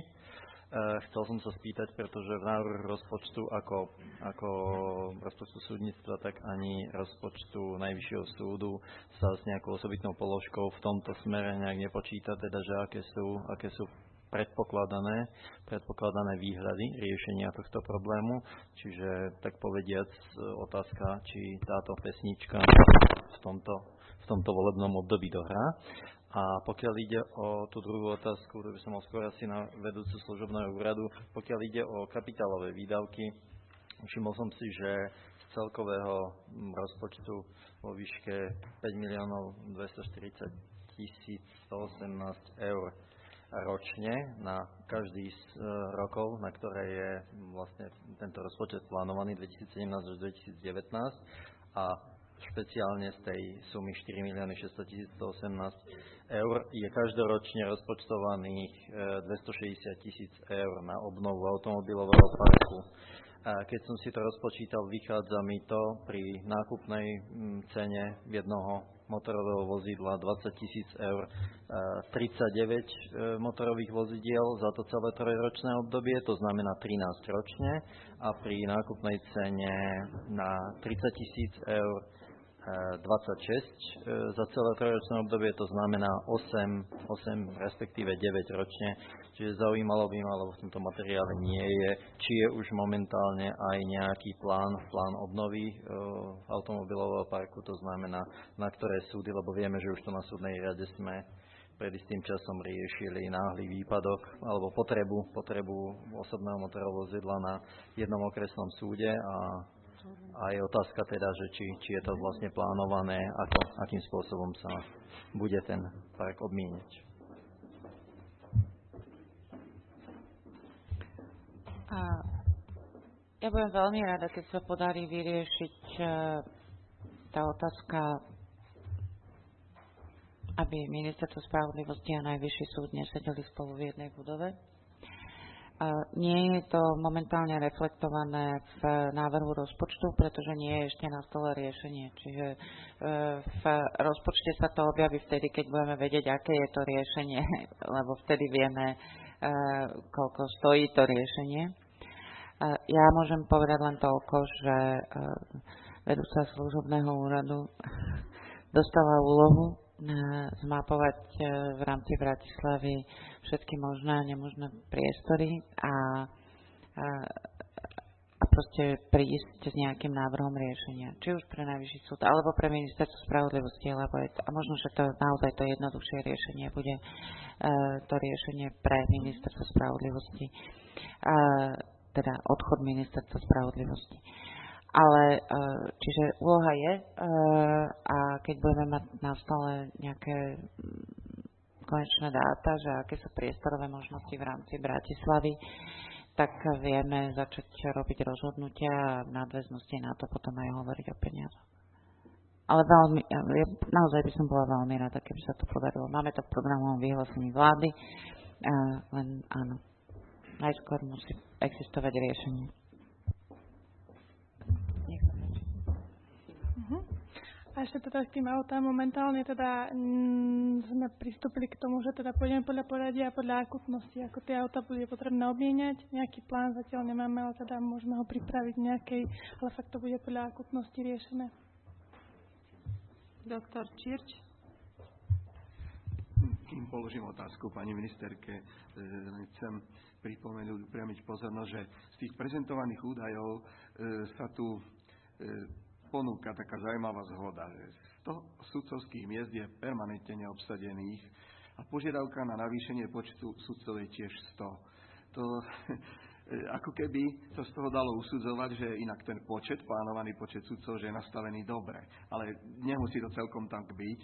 Chcel som sa spýtať, pretože v návrhu rozpočtu ako, ako rozpočtu súdnictva, tak ani rozpočtu Najvyššieho súdu sa s nejakou osobitnou položkou v tomto smere nejak nepočíta, teda že aké sú, aké sú predpokladané, predpokladané výhľady riešenia tohto problému. Čiže tak povediac otázka, či táto pesnička v tomto, v tomto volebnom období dohrá. A pokiaľ ide o tú druhú otázku, to by som mal skôr asi na vedúcu služobného úradu, pokiaľ ide o kapitálové výdavky, všimol som si, že z celkového rozpočtu vo výške päť miliónov dvestoštyridsať tisíc stoosemnásť eur ročne na každý z rokov, na ktoré je vlastne tento rozpočet plánovaný dvetisícsedemnásť až dvetisícdevätnásť a špeciálne z tej sumy štyri milióny šesťsto tisíc stoosemnásť eur je každoročne rozpočtovaných dvestošesťdesiat tisíc eur na obnovu automobilového parku. Keď som si to rozpočítal, vychádza mi to pri nákupnej cene jednoho motorového vozidla dvadsať tisíc eur, tridsaťdeväť motorových vozidiel za to celé trojročné obdobie, to znamená trinásť ročne, a pri nákupnej cene na tridsať tisíc eur dvadsaťšesť za celé trojročné obdobie, to znamená osem, osem respektíve deväť ročne. Čiže zaujímalo by ma, lebo v tomto materiále nie je, či je už momentálne aj nejaký plán, plán obnovy e, automobilového parku, to znamená na ktoré súdy, lebo vieme, že už to na súdnej rade sme pred istým časom riešili náhly výpadok alebo potrebu, potrebu osobného motorového vozidla na jednom okresnom súde a A je otázka teda, že či, či je to vlastne plánované, ako, akým spôsobom sa bude ten park obmieňať. A ja budem veľmi rada, keď sa podarí vyriešiť tá otázka, aby Ministerstvo spravodlivosti a Najvyšší súd nesedeli spolu v jednej budove. Nie je to momentálne reflektované v návrhu rozpočtu, pretože nie je ešte na stole riešenie. Čiže v rozpočte sa to objaví vtedy, keď budeme vedieť, aké je to riešenie, lebo vtedy vieme, koľko stojí to riešenie. Ja môžem povedať len toľko, že vedúca služobného úradu dostala úlohu zmapovať v rámci Bratislavy všetky možné a nemožné priestory a, a a proste prísť s nejakým návrhom riešenia. Či už pre Najvyšší súd, alebo pre Ministerstvo spravodlivosti, alebo je to, a možno, že to naozaj to jednoduchšie riešenie bude uh, to riešenie pre Ministerstvo spravodlivosti. Uh, teda odchod Ministerstva spravodlivosti. Ale uh, čiže úloha je uh, a keď budeme mať na stole nejaké konečné dáta, že aké sú priestorové možnosti v rámci Bratislavy, tak vieme začať robiť rozhodnutia a v nadväznosti na to potom aj hovoriť o peniazoch. Ale veľmi, ja, naozaj by som bola veľmi rada, keby sa to podarilo. Máme to v programovom vyhlásení vlády, uh, len áno, najskôr musí existovať riešenie. Uh-huh. A ešte teda k tým autám momentálne teda mm, sme pristúpili k tomu, že teda pôjdeme podľa poradia a podľa akutnosti, ako tie auta bude potrebné obmieniať. Nejaký plán zatiaľ nemáme, ale teda môžeme ho pripraviť nejakej, ale fakt to bude podľa akutnosti riešené. Doktor Čirč. Kým položím otázku pani ministerke, chcem pripomenúť, upriamiť pozornosť, že z tých prezentovaných údajov sa tu ponúka taká zaujímavá zhoda, že sto sudcovských miest je permanentne neobsadených a požiadavka na navýšenie počtu sudcov je tiež sto. To ako keby sa z toho dalo usudzovať, že inak ten počet, plánovaný počet sudcov, že je nastavený dobre. Ale nemusí to celkom tak byť.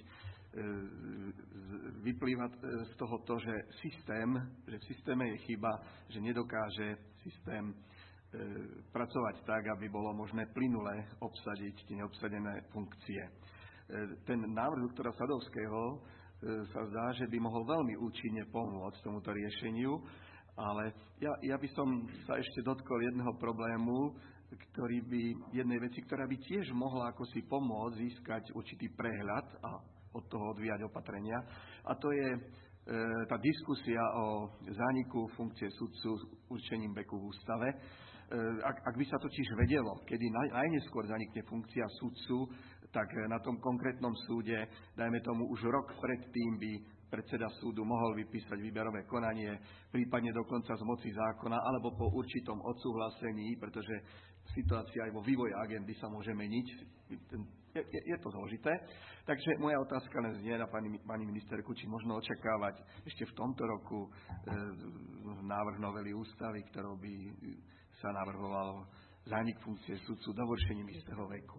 Vyplýva z toho to, že systém, že v systéme je chyba, že nedokáže systém pracovať tak, aby bolo možné plynule obsadiť tie neobsadené funkcie. Ten návrh doktora Sadovského sa zdá, že by mohol veľmi účinne pomôcť tomuto riešeniu, ale ja, ja by som sa ešte dotkol jedného problému, ktorý by, jednej veci, ktorá by tiež mohla ako si pomôcť získať určitý prehľad a od toho odvíjať opatrenia. A to je e, tá diskusia o zániku funkcie sudcu s určením veku v ústave. E, ak, ak by sa totiž vedelo, kedy naj, najneskôr zanikne funkcia sudcu, tak na tom konkrétnom súde, dajme tomu už rok predtým by predseda súdu mohol vypísať výberové konanie, prípadne dokonca z moci zákona, alebo po určitom odsúhlasení, pretože situácia aj vo vývoji agendy sa môže meniť. Je, je, je to zložité. Takže moja otázka len znie na pani, pani ministerku, či možno očakávať ešte v tomto roku e, návrh novely ústavy, ktorou by sa navrhovalo zánik funkcie sudcu dovršením istého veku.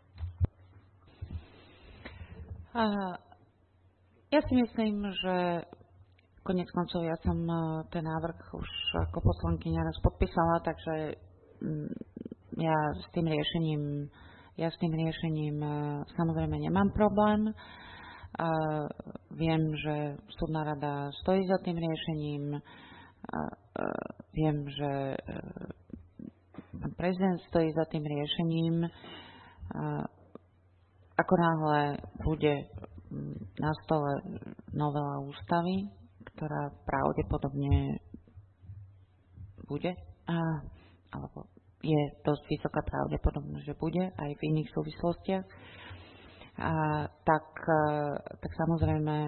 Uh, ja si myslím, že koniec koncov ja som ten návrh už ako poslankyňa raz podpísala, takže um, ja s tým riešením ja s tým riešením uh, samozrejme nemám problém. Uh, viem, že súdna rada stojí za tým riešením. Uh, uh, viem, že uh, pán prezident stojí za tým riešením. Uh, Ako náhle bude na stole novela ústavy, ktorá pravdepodobne bude, a, alebo je dosť vysoká pravdepodobnosť, že bude aj v iných súvislostiach, a, tak, a, tak samozrejme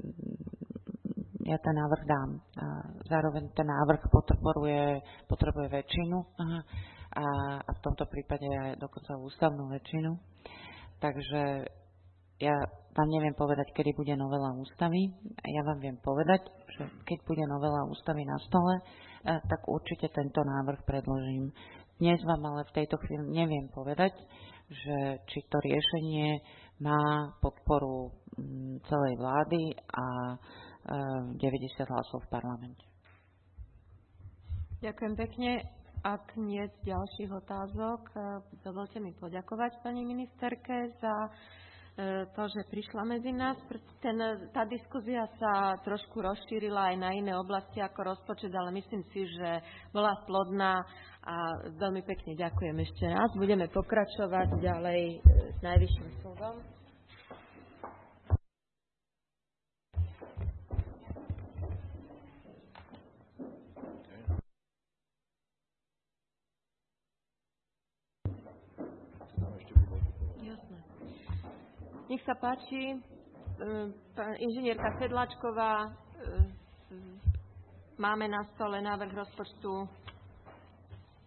ja ten návrh dám. A zároveň ten návrh potrebuje, potrebuje väčšinu a, a, a v tomto prípade aj dokonca ústavnú väčšinu. Takže ja vám neviem povedať, kedy bude novela ústavy. Ja vám viem povedať, že keď bude novela ústavy na stole, tak určite tento návrh predložím. Dnes vám ale v tejto chvíli neviem povedať, že či to riešenie má podporu celej vlády a deväťdesiat hlasov v parlamente. Ďakujem pekne. Ak nie z ďalších otázok, dovolte mi poďakovať pani ministerke za to, že prišla medzi nás. Ten, tá diskusia sa trošku rozšírila aj na iné oblasti ako rozpočet, ale myslím si, že bola plodná a veľmi pekne ďakujem ešte raz. Budeme pokračovať ďalej s Najvyšším súdom. Nech sa páči, inžinierka Sedláčková, máme na stole návrh rozpočtu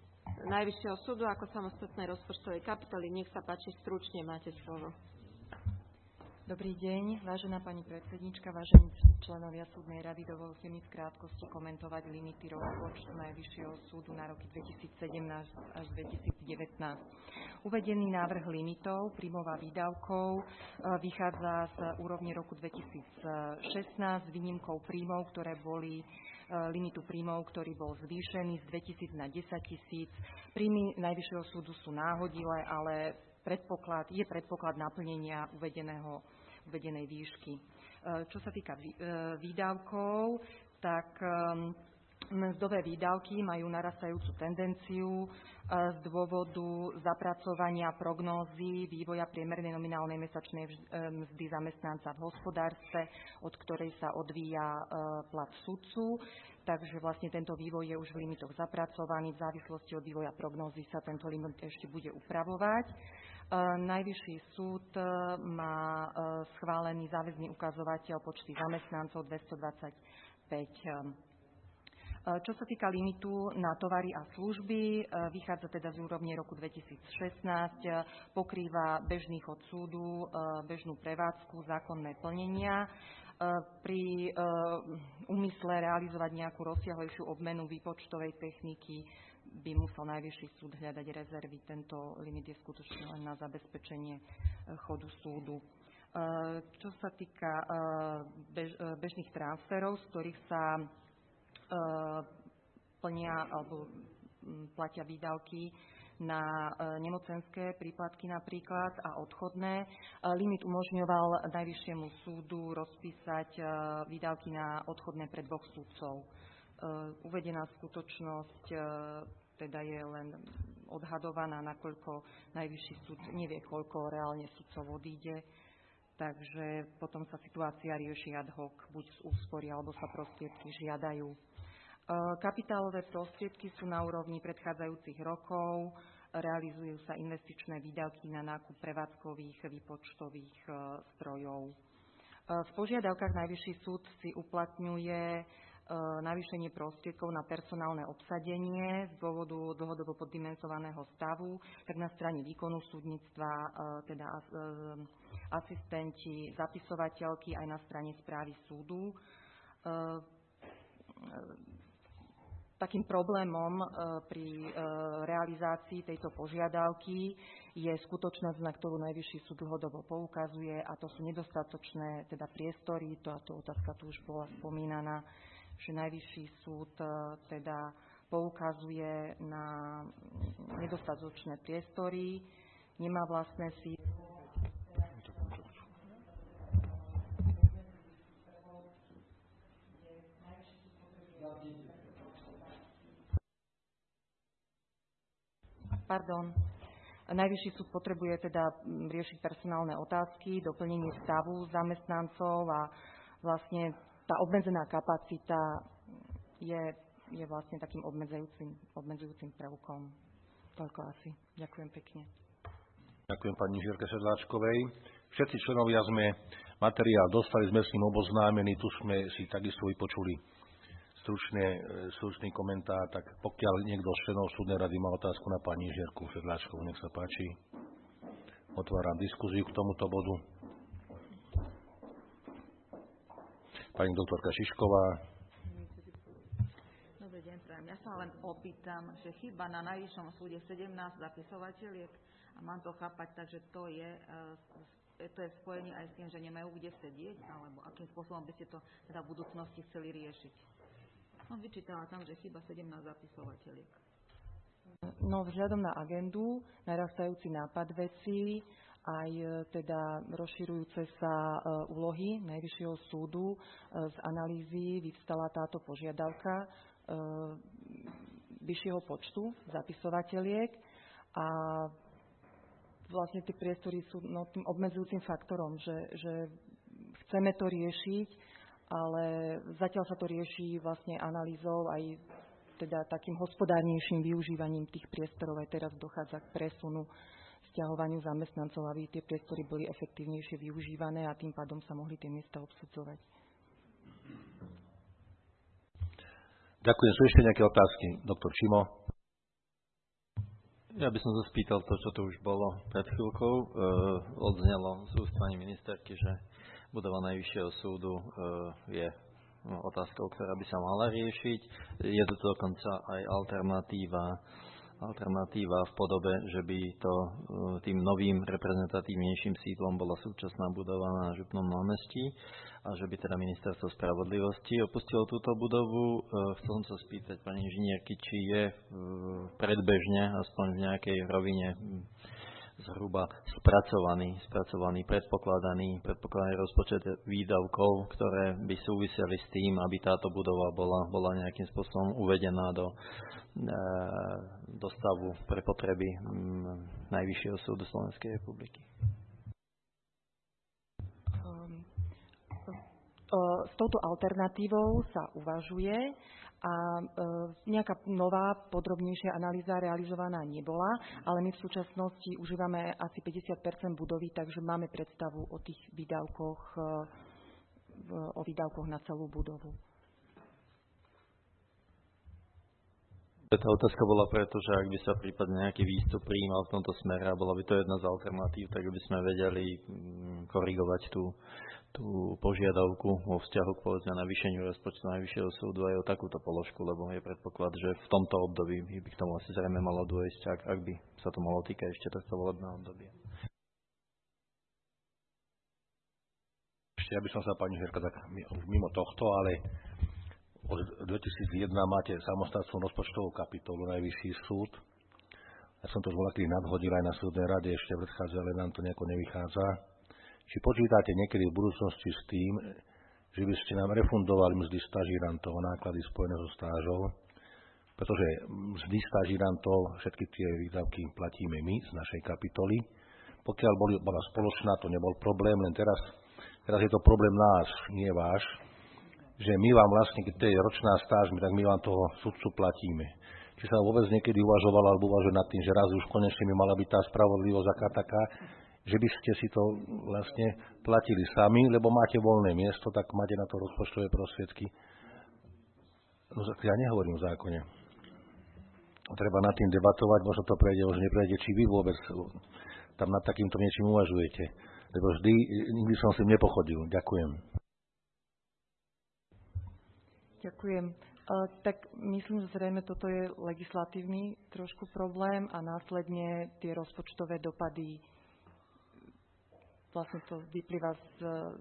Najvyššieho súdu ako samostatnej rozpočtovej kapitoly. Nech sa páči, stručne máte slovo. Dobrý deň, vážená pani predsednička, vážení členovia súdnej rady, dovolte mi v krátkosti komentovať limity rozpočtu Najvyššieho súdu na roky dvetisícsedemnásť až dvetisícdevätnásť. Uvedený návrh limitov príjmov a výdavkov vychádza z úrovne roku dvetisícšestnásť s výnimkou príjmov, ktoré boli limitu príjmov, ktorý bol zvýšený z dvetisíc na desať tisíc. Príjmy Najvyššieho súdu sú náhodilé, ale predpoklad, je predpoklad naplnenia uvedeného, uvedenej výšky. Čo sa týka výdavkov, tak mzdové výdavky majú narastajúcu tendenciu z dôvodu zapracovania prognózy vývoja priemernej nominálnej mesačnej mzdy zamestnanca v hospodárstve, od ktorej sa odvíja plat sudcu. Takže vlastne tento vývoj je už v limitoch zapracovaný. V závislosti od vývoja prognózy sa tento limit ešte bude upravovať. Najvyšší súd má schválený záväzný ukazovateľ počty zamestnancov dvestodvadsaťpäť. Čo sa týka limitu na tovary a služby, vychádza teda z úrovne roku dvetisícšestnásť, pokrýva bežný chod súdu, bežnú prevádzku, zákonné plnenia. Pri úmysle realizovať nejakú rozsiahlejšiu obmenu výpočtovej techniky by musel Najvyšší súd hľadať rezervy. Tento limit je skutočne len na zabezpečenie chodu súdu. Čo sa týka bež, bežných transferov, z ktorých sa plnia alebo platia výdavky na nemocenské príplatky napríklad a odchodné. Limit umožňoval Najvyššiemu súdu rozpísať výdavky na odchodné pre dvoch súdcov. Uvedená skutočnosť teda je len odhadovaná, nakoľko Najvyšší súd nevie, koľko reálne sudcov odíde. Takže potom sa situácia rieši ad hoc, buď z úspory, alebo sa prostriedky žiadajú. Kapitálové prostriedky sú na úrovni predchádzajúcich rokov, realizujú sa investičné výdavky na nákup prevádzkových výpočtových strojov. V požiadavkách Najvyšší súd si uplatňuje navýšenie prostriedkov na personálne obsadenie z dôvodu dlhodobo poddimenzovaného stavu, tak na strane výkonu súdnictva, teda asistenti, zapisovateľky, aj na strane správy súdu. Takým problémom pri realizácii tejto požiadavky je skutočnosť, na ktorú Najvyšší súd dlhodobo poukazuje, a to sú nedostatočné teda priestory, táto otázka tu už bola spomínaná, že Najvyšší súd teda poukazuje na nedostatočné priestory, nemá vlastné sídlo. Pardon. Najvyšší súd potrebuje teda riešiť personálne otázky, doplnenie stavu zamestnancov a vlastne tá obmedzená kapacita je, je vlastne takým obmedzujúcim, obmedzujúcim prvkom. Toľko asi. Ďakujem pekne. Ďakujem pani Žierke Sedláčkovej. Všetci členovia sme materiál dostali, sme s ním oboznámení, tu sme si takisto vypočuli stručne, stručný komentár, tak pokiaľ niekto z členov súdnej rady má otázku na pani Žierku Sedláčkovú, nech sa páči. Otváram diskuziu k tomuto bodu. Pani doktorka Šišková. Dobrý deň, prajem. Ja sa len opýtam, že chyba na Najvyššom súde sedemnásť zapisovateľiek a mám to chápať tak, že to je, to je spojenie aj s tým, že nemajú kde sedieť, alebo akým spôsobom by ste to teda v budúcnosti chceli riešiť. Som vyčítala tam, že chyba sedemnásť zapisovateľiek. No, vzhľadom na agendu, narastajúci nápad vecí, aj teda rozširujúce sa úlohy Najvyššieho súdu, z analýzy vyvstala táto požiadavka vyššieho počtu zapisovateľiek a vlastne tie priestory sú no, tým obmedzujúcim faktorom, že, že chceme to riešiť, ale zatiaľ sa to rieši vlastne analýzou aj teda takým hospodárnejším využívaním tých priestorov. Aj teraz dochádza k presunu, sťahovaniu zamestnancov, aby tie priestory boli efektívnejšie využívané a tým pádom sa mohli tie miesta obsadzovať. Ďakujem. Sú ešte nejaké otázky? Doktor Čimo. Ja by som sa spýtal to, čo tu už bolo pred chvíľkou. E, odznelo z úst pani ministerky, že budova Najvyššieho súdu e, je no, otázkou, ktorá by sa mala riešiť. Je to dokonca aj alternatíva, alternatíva v podobe, že by to e, tým novým reprezentatívnejším sídlom bola súčasná budova na Župnom námestí a že by teda ministerstvo spravodlivosti opustilo túto budovu. E, chcel som sa spýtať pani inžinierky, či je e, predbežne, aspoň v nejakej rovine zhruba spracovaný, spracovaný, predpokladaný, predpokladaný rozpočet výdavkov, ktoré by súviseli s tým, aby táto budova bola, bola nejakým spôsobom uvedená do, e, do stavu pre potreby m, Najvyššieho súdu Slovenskej republiky. S touto alternatívou sa uvažuje a nejaká nová, podrobnejšia analýza realizovaná nebola, ale my v súčasnosti užívame asi päťdesiat percent budovy, takže máme predstavu o tých výdavkoch, o výdavkoch na celú budovu. Tá otázka bola preto, že ak by sa prípadne nejaký výstup prijímal v tomto smere a bola by to jedna z alternatív, tak by sme vedeli korigovať tú, tú požiadavku vo vzťahu k povedzme navýšeniu rozpočtu Najvyššieho súdu aj o takúto položku, lebo je predpoklad, že v tomto období by k tomu asi zrejme malo dôjsť, ak, ak by sa to malo týkať ešte tohto volebného obdobia. Ešte ja by som sa, pani Žerka, tak mimo tohto, ale od dvetisícjeden máte samostatnú rozpočtovú kapitolu Najvyšší súd. Ja som to už voľaký nadhodil aj na súdnej rade, ešte predchádza, ale nám to nejako nevychádza. Či počítate niekedy v budúcnosti s tým, že by ste nám refundovali mzdy stažírantov, náklady spojené so stážou, pretože mzdy stažírantov, všetky tie výdavky platíme my z našej kapitoly. Pokiaľ boli, bola spoločná, to nebol problém, len teraz, teraz je to problém nás, nie váš, že my vám vlastne, keď to je ročná stáž, tak my vám toho sudcu platíme. Či sa vôbec niekedy uvažovalo alebo uvažuje nad tým, že raz už konečne by mala byť tá spravodlivosť aká taká, že by ste si to vlastne platili sami, lebo máte voľné miesto, tak máte na to rozpočtové prostriedky. No ja nehovorím o zákone. Treba nad tým debatovať, možno to prejde, už neprejde, či vy vôbec tam nad takýmto niečím uvažujete. Lebo vždy, nikdy som si nepochodil. Ďakujem. Ďakujem. Uh, tak myslím, že zrejme toto je legislatívny trošku problém a následne tie rozpočtové dopady vlastne to vyplýva z,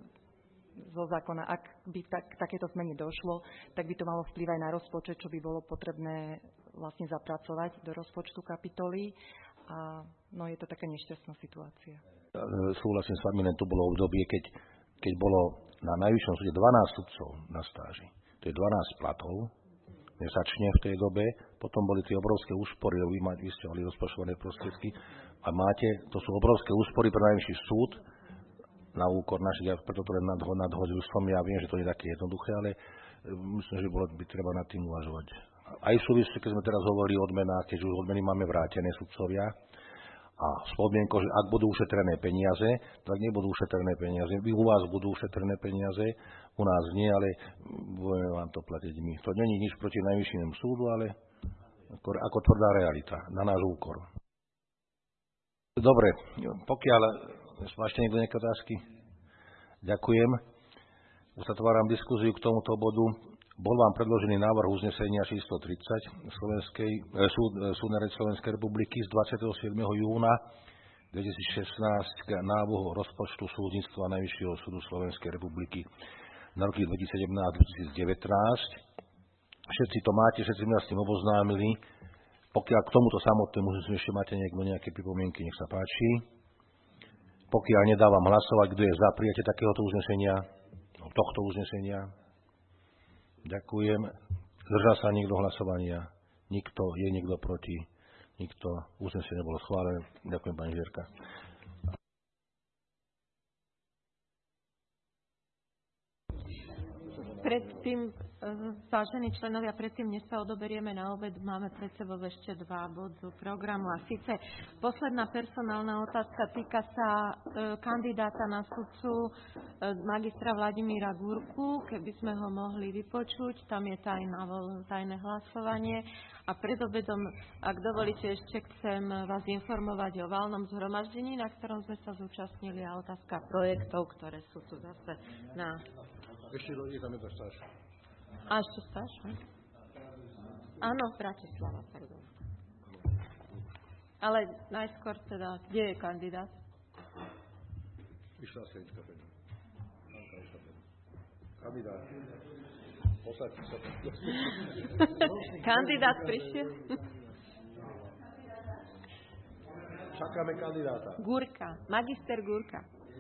zo zákona. Ak by tak, takéto zmene došlo, tak by to malo vplyv aj na rozpočet, čo by bolo potrebné vlastne zapracovať do rozpočtu kapitoly. A no je to taká nešťastná situácia. Súhlasím s vami, len to bolo obdobie, keď, keď bolo na Najvyššom súde dvanásť sudcov na stáži. To je dvanásť platov mesačne v tej dobe. Potom boli tie obrovské úspory, lebo vy, vy ste mali rozpočtované prostriedky a máte, to sú obrovské úspory pre Najvyšší súd na úkor našich, ja preto to len nadho, nadhodil som, ja viem, že to nie je také jednoduché, ale myslím, že bolo by treba nad tým uvažovať. Aj v súvislosti, keď sme teraz hovorili o odmenách, keďže už odmeny máme vrátené sudcovia, a s podmienkou, že ak budú ušetrené peniaze, tak nebudú ušetrené peniaze. Vy u vás budú ušetrené peniaze, u nás nie, ale budeme vám to platiť my. To nie je nič proti Najvyššiemu súdu, ale ako, ako tvrdá realita, na náš úkor. Dobre, pokiaľ máte niekto nejaké otázky? Ďakujem. Uzatváram diskuziu k tomuto bodu. Bol vám predložený návrh uznesenia číslo tridsať Slovenskej, eh, súd, eh, Súdnej rady Slovenskej republiky z dvadsiateho siedmeho júna dvetisícšestnásť k návrhu rozpočtu súdnictva Najvyššieho súdu Slovenskej republiky na roky dvetisícsedemnásť dvetisícdevätnásť. Všetci to máte, všetci sme s tým oboznámili. Pokiaľ k tomuto samotnému ešte máte niekto nejaké pripomienky, nech sa páči. Pokiaľ nedávam hlasovať, kto je za prijatie takéhoto uznesenia, tohto uznesenia. Ďakujem. Zdržal sa niekto hlasovania? Nikto? Je niekto proti? Nikto? Uznesenie bolo schválené. Ďakujem, pani Žierka. Predtým Vážení členovia, predtým, než sa odoberieme na obed, máme pred sebou ešte dva body programu. A síce posledná personálna otázka týka sa e, kandidáta na sudcu e, magistra Vladimíra Gurku. Keby sme ho mohli vypočuť, tam je tajná, tajné hlasovanie. A pred obedom, ak dovolíte, ešte chcem vás informovať o valnom zhromaždení, na ktorom sme sa zúčastnili, a otázka projektov, ktoré sú tu zase na... Ešte do tam je to stáž. A ešte stáž? Áno, Bratislava, pardon. Ale najskôr teda, kde je kandidát? Išla Sejčka Peťa. Kandidát. Posaďte sa. Kandidát prišiel? Čakáme kandidáta. Gurka, magister Gurka.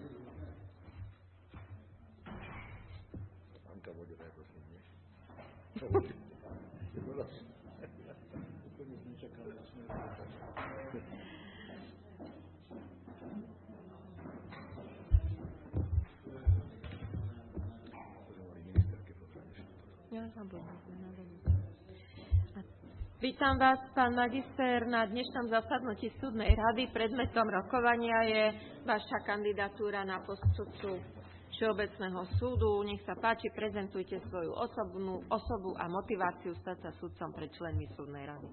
Anka bude tak prosím, nie? Čo bude? Úplne sme čakali, že sme Vítam vás, pán magister, na dnešnom zasadnutí súdnej rady. Predmetom rokovania je vaša kandidatúra na post sudcu Všeobecného súdu. Nech sa páči, prezentujte svoju osobnú, osobu a motiváciu stať sa sudcom pred členmi súdnej rady.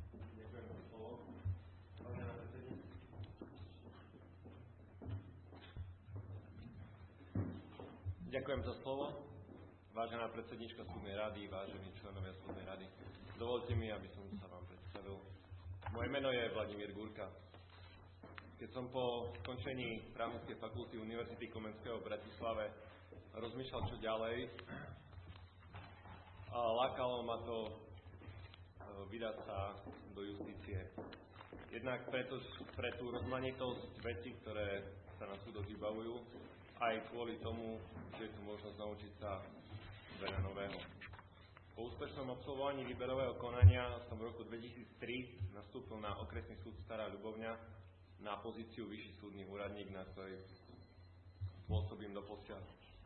Ďakujem za slovo. Vážená predsednička súdnej rady, vážení členovia súdnej rady, dovolte mi, aby som sa vám predstavil. Moje meno je Vladimír Gurka. Keď som po skončení právnickej fakulty Univerzity Komenského v Bratislave rozmýšľal, čo ďalej, a lákalo ma to vydať sa do justície. Jednak preto, pre tú rozmanitosť vecí, ktoré sa na súdoch vybavujú, aj kvôli tomu, že je tu možnosť naučiť sa veľa nového. Po úspešnom absolvovaní výberového konania som v roku dvetisíctri nastúpil na okresný súd Stará Ľubovňa na pozíciu vyšší súdny úradník, na ktorej pôsobím doposiaľ.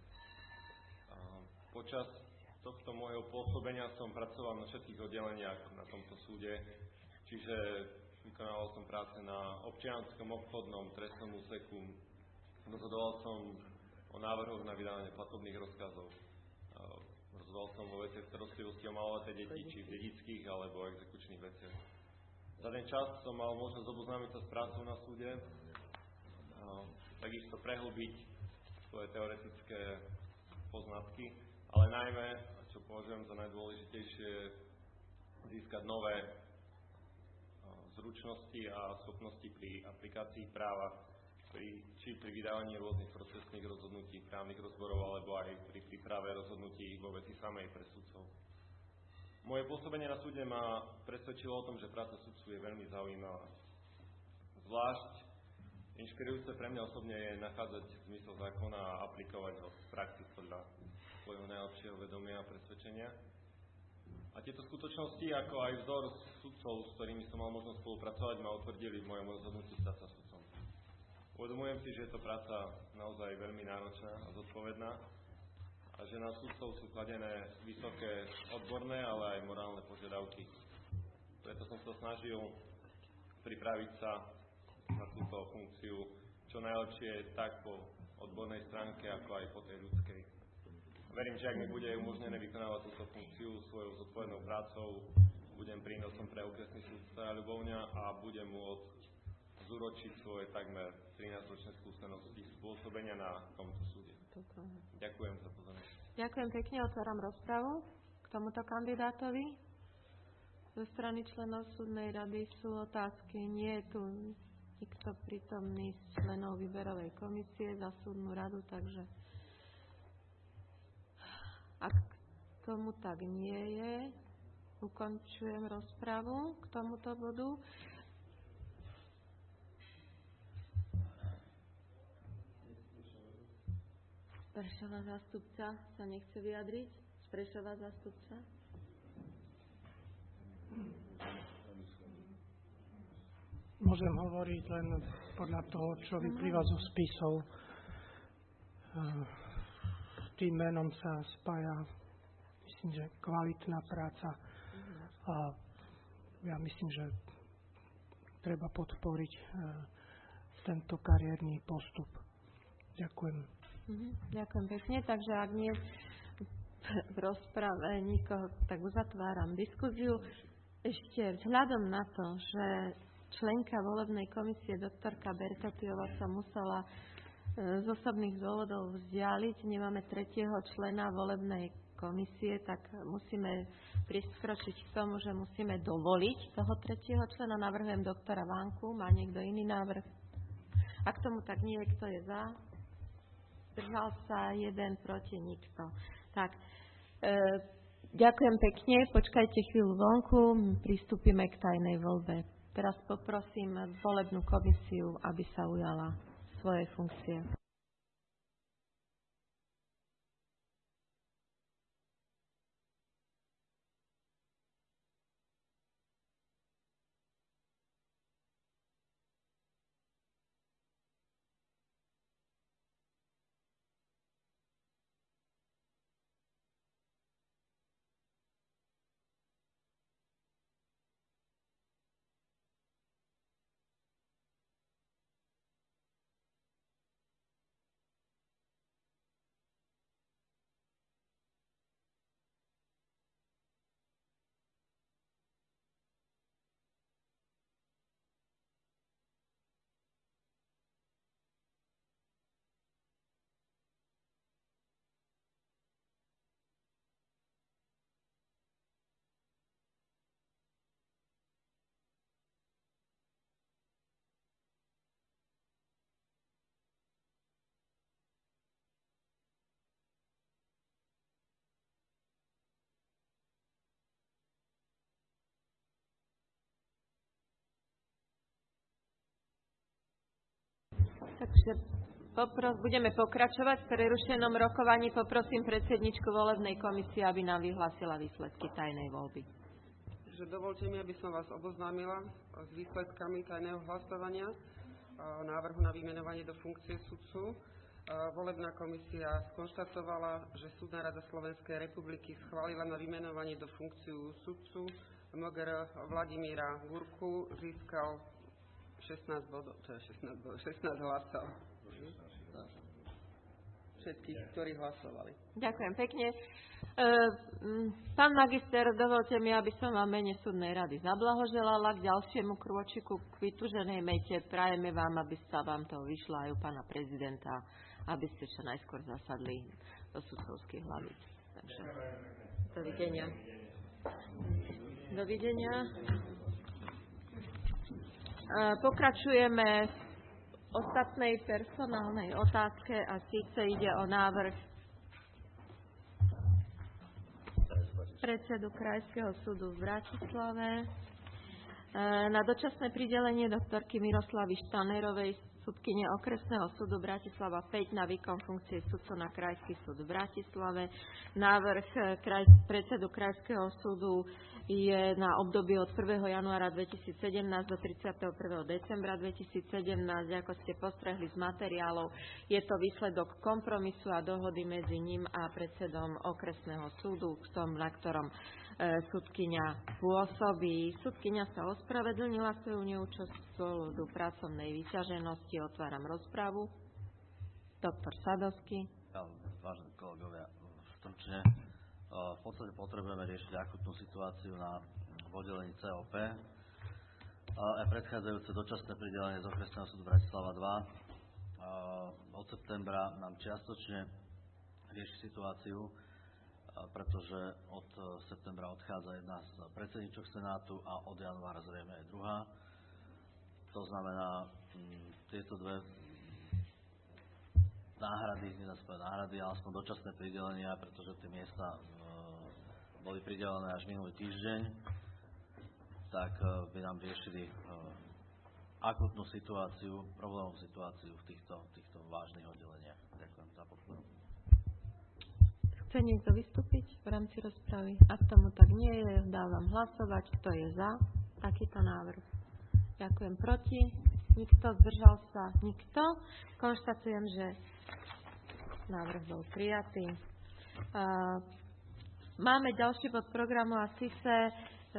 Počas tohto môjho pôsobenia som pracoval na všetkých oddeleniach na tomto súde, čiže vykonával som práce na občianskom, obchodnom, trestnom úseku, rozhodoval som o návrhoch na vydávanie platobných rozkazov. Rozhodoval som vo veciach starostlivosti o maloleté deti, či v dedických alebo exekučných veciach. Za ten čas som mal možnosť oboznámiť sa s prácou na súde, takisto prehlbiť svoje teoretické poznatky, ale najmä, čo považujem za najdôležitejšie, získať nové zručnosti a schopnosti pri aplikácii práva, Pri, či pri vydávaní rôznych procesných rozhodnutí, právnych rozborov, alebo aj pri príprave rozhodnutí vo veci samej pre sudcov. Moje pôsobenie na súde ma presvedčilo o tom, že práca sudcu je veľmi zaujímavá. Zvlášť inšpirujúce pre mňa osobne je nachádzať zmysel zákona a aplikovať ho v praxi podľa svojho najlepšieho vedomia a presvedčenia. A tieto skutočnosti, ako aj vzor sudcov, s ktorými som mal možnosť spolupracovať, ma utvrdili v mojom rozhodnutí stať sa sudcom. Uvedomujem si, že je to práca naozaj veľmi náročná a zodpovedná a že na sudcov sú kladené vysoké odborné, ale aj morálne požiadavky. Preto som sa snažil pripraviť sa na túto funkciu čo najlepšie tak po odbornej stránke, ako aj po tej ľudskej. Verím, že ak mi bude umožnené vykonávať túto funkciu svojou zodpovednou prácou, budem prínosom pre okresný súd Stará Ľubovňa a budem môcť zúročiť svoje takmer trinásťročné skúsenosti spôsobenia na tomto súde. Ďakujem za pozornosť. Ďakujem pekne, otváram rozpravu k tomuto kandidátovi. Zo strany členov súdnej rady sú otázky. Nie je tu nikto prítomný z členov výberovej komisie za súdnu radu, takže ak tomu tak nie je, ukončujem rozpravu k tomuto bodu. Prešová zástupca sa nechce vyjadriť? Prešová zástupca? Môžem hovoriť len podľa toho, čo vyplýva zo spisov. Tým menom sa spája, myslím, že kvalitná práca a ja myslím, že treba podporiť tento kariérny postup. Ďakujem. Ďakujem pekne, takže ak nie v rozprave nikoho, tak uzatváram diskuziu. Ešte vzhľadom na to, že členka volebnej komisie doktorka Bertotiová sa musela z osobných dôvodov vzdialiť, nemáme tretieho člena volebnej komisie, tak musíme priskročiť k tomu, že musíme dovoliť toho tretieho člena. Navrhujem doktora Vanku. Má niekto iný návrh? Ak tomu tak nie, kto je za? Zdržal sa jeden, proti nikto. Tak, e, ďakujem pekne. Počkajte chvíľu vonku. Pristúpime k tajnej voľbe. Teraz poprosím volebnú komisiu, aby sa ujala svojej funkcie. Takže popros, budeme pokračovať v prerušenom rokovaní. Poprosím predsedničku volebnej komisie, aby nám vyhlásila výsledky tajnej voľby. Takže dovolte mi, aby som vás oboznámila s výsledkami tajného hlasovania návrhu na vymenovanie do funkcie sudcu. Volebná komisia skonštatovala, že Súdna rada Slovenskej republiky schválila na vymenovanie do funkciu sudcu em gé er Vladimíra Gurku, získal šestnásť bodov, to je šestnásť bodov, šestnásť hlasov. Všetkých, ktorí hlasovali. Ďakujem pekne. E, pán magister, dovolte mi, aby som vám mene súdnej rady zablahoželala k ďalšiemu krôčiku k vytuženej mete. Prajeme vám, aby sa vám to vyšlo aj u pána prezidenta, aby ste čo najskôr zasadli do sudcovských hlavíc. Takže dovidenia. Dovidenia. Pokračujeme v ostatnej personálnej otázke a síce ide o návrh predsedu Krajského súdu v Bratislave na dočasné pridelenie doktorky Miroslavy Štanerovej, sudkyne Okresného súdu Bratislava päť, na výkon funkcie sudcu na Krajský súd v Bratislave. Návrh kraj, predsedu Krajského súdu je na obdobie od prvého januára dvetisícsedemnásť do tridsiateho prvého decembra dvetisícsedemnásť. Ako ste postrehli z materiálov, je to výsledok kompromisu a dohody medzi ním a predsedom Okresného súdu, v tom, na ktorom sudkyňa pôsobí. Sudkyňa sa ospravedlnila svoju neúčasť z dôvodu pracovnej vyťaženosti. Otváram rozpravu. Doktor Sadovský. Ja, vážení kolegovia, stručne. V podstate potrebujeme riešiť akutnú situáciu na oddelení cé ó pé a predchádzajúce dočasné pridelenie z Okresného súdu Bratislava dva. Od septembra nám čiastočne rieši situáciu, pretože od septembra odchádza jedna z predsedníčok Senátu a od januára zrejme aj druhá. To znamená, tieto dve náhrady, nie zase náhrady, ale aspoň dočasné pridelenia, pretože tie miesta boli pridelené až minulý týždeň, tak by nám riešili akutnú situáciu, problémovú situáciu v týchto, týchto vážnych oddeleniach. Ďakujem za podporu. Chce niekto vystúpiť v rámci rozpravy? Ak tomu tak nie je, dávam hlasovať. Kto je za takýto návrh? Ďakujem. Proti? Nikto? Zdržal sa? Nikto? Konštatujem, že návrh bol prijatý. máme ďalší bod programu a síce e,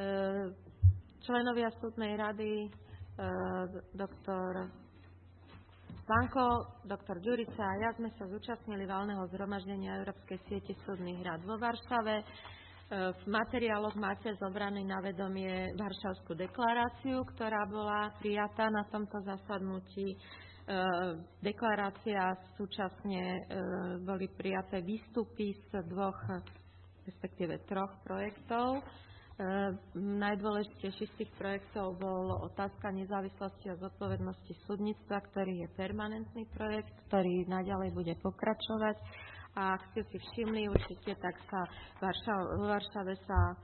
členovia súdnej rady, e, doktor Svanko, doktor Ďurica a ja sme sa zúčastnili valného zhromaždenia Európskej siete súdnych rád vo Varšave. V materiáloch máte zobraný na vedomie Varšavskú deklaráciu, ktorá bola prijatá na tomto zasadnutí. Deklarácia súčasne boli prijaté výstupy z dvoch, respektíve troch projektov. Najdôležitejší z tých projektov bol otázka nezávislosti a zodpovednosti súdnictva, ktorý je permanentný projekt, ktorý naďalej bude pokračovať. A ak ste si všimli, určite, tak sa v Varšave sa e,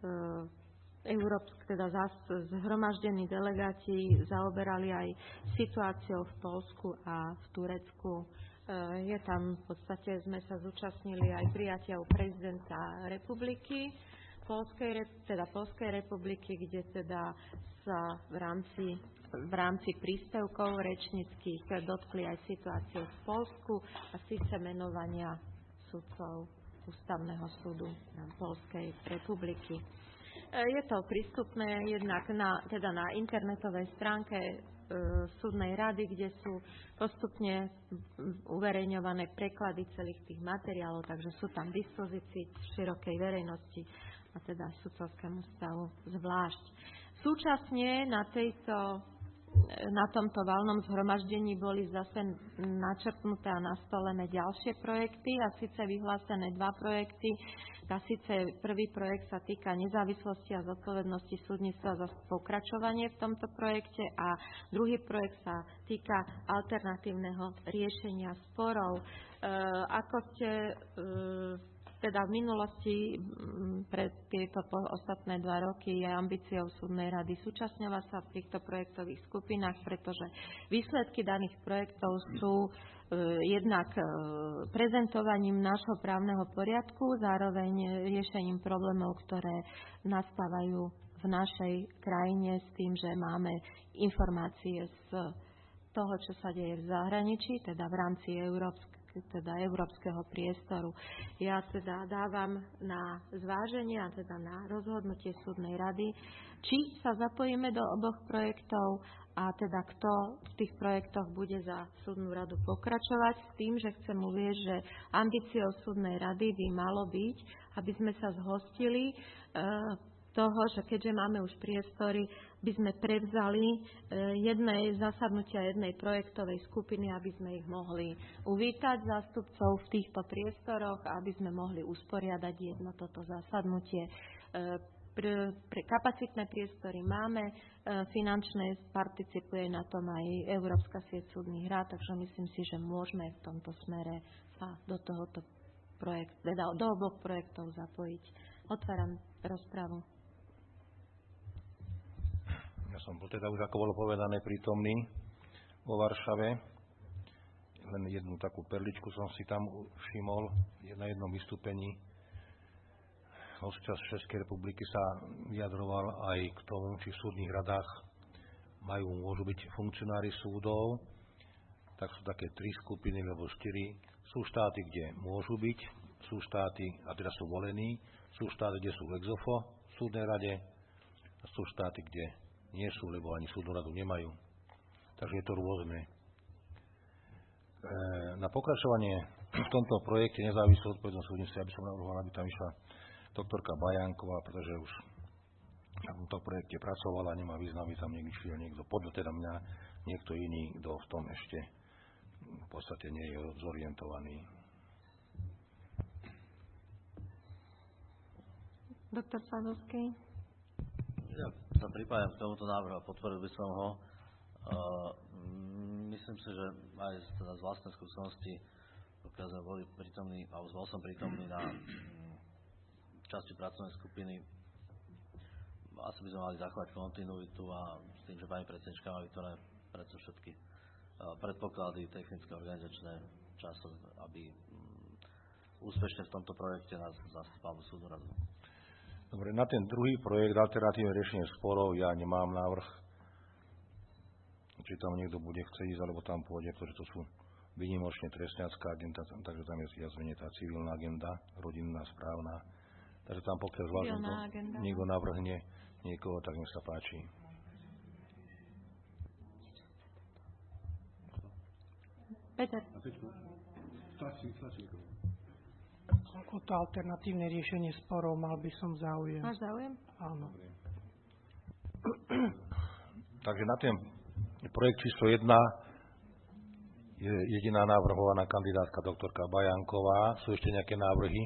európske, teda zhromaždení delegáti zaoberali aj situáciou v Poľsku a v Turecku. E, je tam, v podstate sme sa zúčastnili aj prijatia u prezidenta republiky, Polskej, teda Polskej republiky, kde teda sa v rámci, v rámci príspevkov rečníckych dotkli aj situácie v Poľsku a síce menovania sudcov Ústavného súdu Polskej republiky. Je to prístupné jednak na, teda na internetovej stránke e, súdnej rady, kde sú postupne uverejňované preklady celých tých materiálov, takže sú tam v dispozícii širokej verejnosti a teda sudcovskému stavu zvlášť. Súčasne na, tejto, na tomto valnom zhromaždení boli zase načrtnuté a nastolené ďalšie projekty a síce vyhlásené dva projekty. A síce prvý projekt sa týka nezávislosti a zodpovednosti súdnictva za pokračovanie v tomto projekte a druhý projekt sa týka alternatívneho riešenia sporov. E, ako ste e, teda v minulosti pre tieto ostatné dva roky je ambíciou súdnej rady súčasňovať sa v týchto projektových skupinách, pretože výsledky daných projektov sú jednak prezentovaním nášho právneho poriadku, zároveň riešením problémov, ktoré nastávajú v našej krajine s tým, že máme informácie z toho, čo sa deje v zahraničí, teda v rámci Európskej teda európskeho priestoru. Ja teda dávam na zváženie a teda na rozhodnutie súdnej rady, či sa zapojíme do oboch projektov a teda kto v tých projektoch bude za súdnu radu pokračovať, s tým, že chcem uvieť, že ambíciou súdnej rady by malo byť, aby sme sa zhostili e, toho, že keďže máme už priestory, by sme prevzali jednej zasadnutia jednej projektovej skupiny, aby sme ich mohli uvítať zástupcov v týchto priestoroch a aby sme mohli usporiadať jedno toto zasadnutie. Pre, pre kapacitné priestory máme, finančné participuje na tom aj Európska sieť súdnych rád, takže myslím si, že môžeme v tomto smere sa do tohoto projekt, teda do oboch projektov zapojiť. Otváram rozpravu. Ja som bol teda už, ako bolo povedané, prítomný vo Varšave. Len jednu takú perličku som si tam všimol na jednom vystúpení. Hostia z Českej republiky sa vyjadroval aj k tomu, či v súdnych radách majú, môžu byť funkcionári súdov. Tak sú také tri skupiny, alebo štyri. Sú štáty, kde môžu byť, sú štáty, a teda sú volení, sú štáty, kde sú ex ofo v súdnej rade, a sú štáty, kde nie sú, lebo ani súdnu radu nemajú. Takže je to rôzne. E, na pokračovanie v tomto projekte nezávislého odpovedného súdnictva, aby som navrhoval, aby tam išla doktorka Bajánková, pretože už na tomto projekte pracovala, nemá význam, aby tam niekto šiel niekto, podľa teda mňa, niekto iný, kto v tom ešte v podstate nie je zorientovaný. Doktor Sadovský. Ja sa pripájam k tomuto návrhu a podporil by som ho. Uh, myslím si, že aj z, teda z vlastnej skúsenosti, pokiaľ sme boli prítomní, alebo bol som prítomný na um, časti pracovnej skupiny, asi by sme mali zachovať kontinuitu a s tým, že pani predsednička má vytvorené predsa všetky uh, predpoklady, technické, organizačné časov, aby um, úspešne v tomto projekte nás zastúpal súdnu radu. Dobre, na ten druhý projekt alternatívne riešenie sporov ja nemám návrh, či tam niekto bude chcieť ísť, alebo tam pôjde, pretože to sú výnimočne trestňacká agenda, takže tam je viac menej tá civilná agenda, rodinná, správna, Takže tam pokiaľ zvlášť niekto navrhne niekoho, tak nech sa páči. Peter. Ako to alternatívne riešenie sporov mal by som záujem. Máš záujem? Áno. Takže na ten projekt číslo jedna je jediná navrhovaná kandidátka doktorka Bajanková. Sú ešte nejaké návrhy?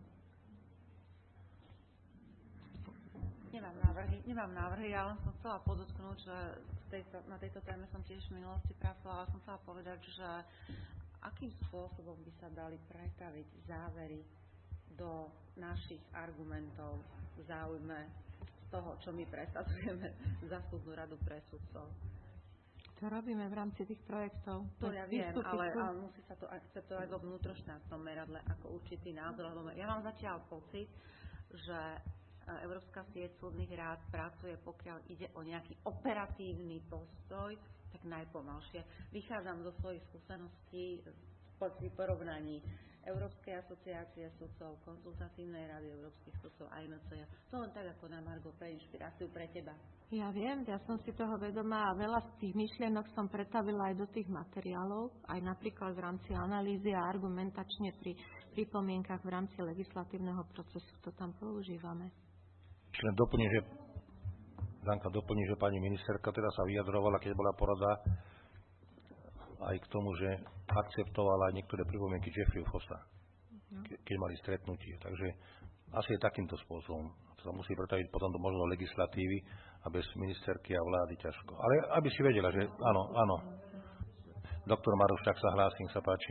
Nemám návrhy, nemám návrhy, ale som chcela podotknúť, že tejto, na tejto téme som tiež v minulosti pracovala, ale som chcela povedať, že akým spôsobom by sa dali pretaviť závery do našich argumentov v záujme toho, čo my presadzujeme za súdnu radu pre sudcov. To robíme v rámci tých projektov. To ja viem, ale, ale musí sa to akceptovať vo vnútroštátnom meradle ako určitý názor. Ja mám zatiaľ pocit, že Európska sieť súdnych rád pracuje, pokiaľ ide o nejaký operatívny postoj, tak najpomalšie. Vychádzam zo svojich skúseností pri porovnaní Európskej asociácie sudcov, konzultatívnej rady európskych sudcov a en cé. To len tak ako na margo pre inšpiráciu pre teba. Ja viem, ja som si toho vedomá a veľa z tých myšlienok som pretavila aj do tých materiálov, aj napríklad v rámci analýzy a argumentačne pri pripomienkach v rámci legislatívneho procesu to tam používame. Len doplním, že Danka doplní, že pani ministerka teda sa vyjadrovala, keď bola porada aj k tomu, že akceptovala aj niektoré pripomienky Jeffreyho Fossa, ke, keď mali stretnutie. Takže asi je takýmto spôsobom. To sa musí pretaviť potom do možno legislatívy a bez ministerky a vlády ťažko. Ale aby si vedela, že áno, áno. Doktor Marušák sa hlási, nech sa páči.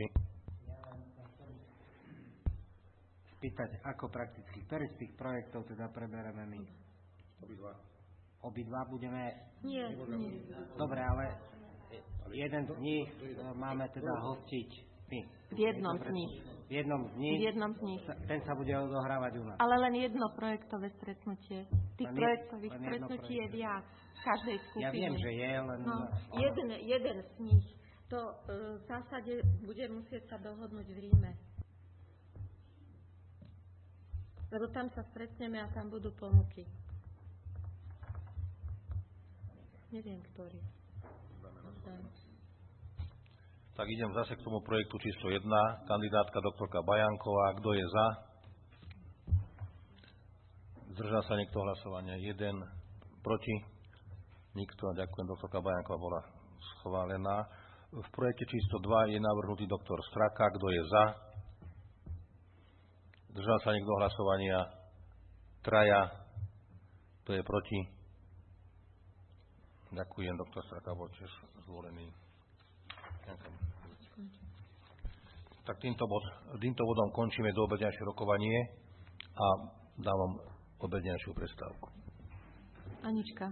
Spýtať, ako prakticky, ktorý z tých projektov teda prebereme my? Obidva. Obidva budeme... Nie, nie. Dobre, ale jeden z nich máme teda hostiť my. V jednom z nich. V jednom z nich? V jednom z nich. Ten sa bude odohrávať u nás. Ale len jedno projektové stretnutie. Tých len projektových len stretnutí je viac v každej skupine. Ja viem, že je, len... No, jeden, jeden z nich. To e, v zásade bude musieť sa dohodnúť v Ríme. Lebo tam sa stretneme a tam budú ponuky. Neviem, ktorý. Tak idem zase k tomu projektu číslo jedna. Kandidátka doktorka Bajanková. Kto je za? Zdržal sa niekto hlasovania? Jeden. Proti? Nikto. Ďakujem. Doktorka Bajanková bola schválená. V projekte číslo dva je navrhnutý doktor Straka. Kto je za? Zdržal sa niekto hlasovania? Traja. Kto je proti? Ďakujem. Doktor Straka bol tiež zvolený. Ďakujem. Tak týmto, bod, týmto bodom končíme doobednejšie rokovanie a dávam obednejšiu prestávku. Anička.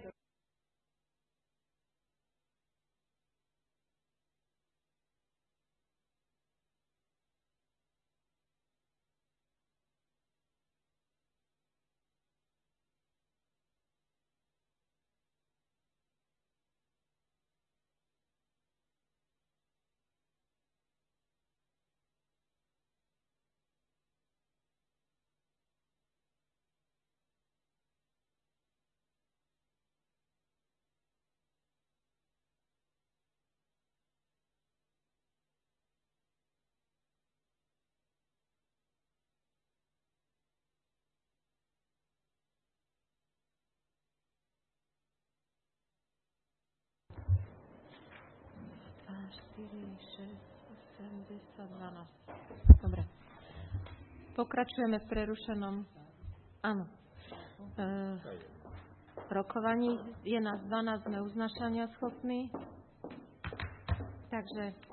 štyri, šesť, osem, desať, dvanásť. Dobre. Pokračujeme v prerušenom. Áno. E, rokovaní je nás dvanásť, sme uznašania schopní. Takže e,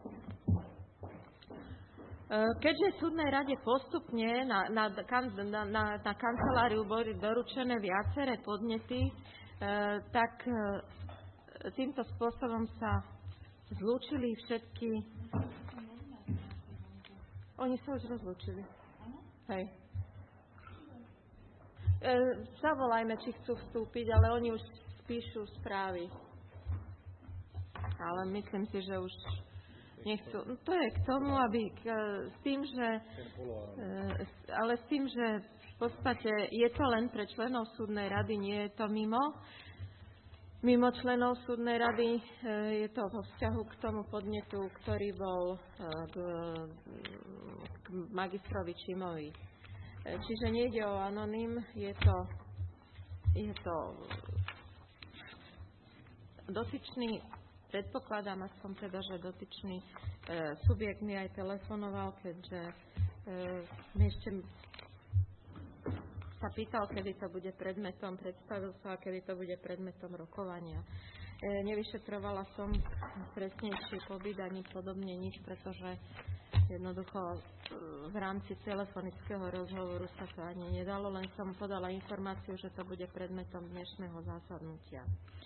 keďže v súdnej rade postupne na, na, na, na, na kanceláriu boli doručené viaceré podnety, e, tak e, týmto spôsobom sa zlúčili všetky... Oni sa už rozlúčili. Hej. E, zavolajme, či chcú vstúpiť, ale oni už spíšu správy. Ale myslím si, že už nechcú. No, to je k tomu, aby k, s tým, že... E, ale s tým, že v podstate je to len pre členov súdnej rady, nie je to mimo. Mimo členov súdnej rady je to vo vzťahu k tomu podnetu, ktorý bol k, k magistrovi Čimovi. Čiže nejde o anonym, je to, je to dotyčný, predpokladám aspoň teda, že dotyčný e, subjekt mi aj telefonoval, keďže e, mi ešte sa pýtal, kedy to bude predmetom, predstavil sa, kedy to bude predmetom rokovania. E, nevyšetrovala som presnejší pobyt ani podobne nič, pretože jednoducho v rámci telefonického rozhovoru sa to ani nedalo, len som podala informáciu, že to bude predmetom dnešného zasadnutia.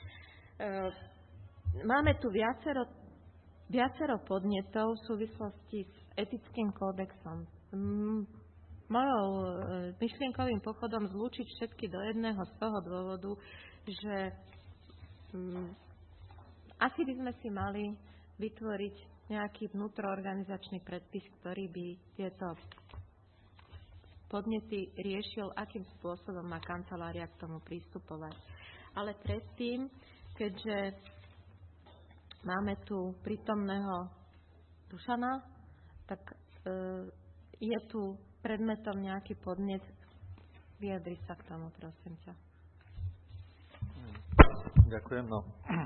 Máme tu viacero, viacero podnetov v súvislosti s etickým kódexom. Mojou myšlienkovým pochodom zlúčiť všetky do jedného z toho dôvodu, že asi by sme si mali vytvoriť nejaký vnútroorganizačný predpis, ktorý by tieto podnety riešil, akým spôsobom má kancelária k tomu pristupovať. Ale predtým, keďže máme tu prítomného Dušana, tak e, je tu predmetom nejaký podnet. Vyjadri sa k tomu, prosím ťa. Ďakujem. No.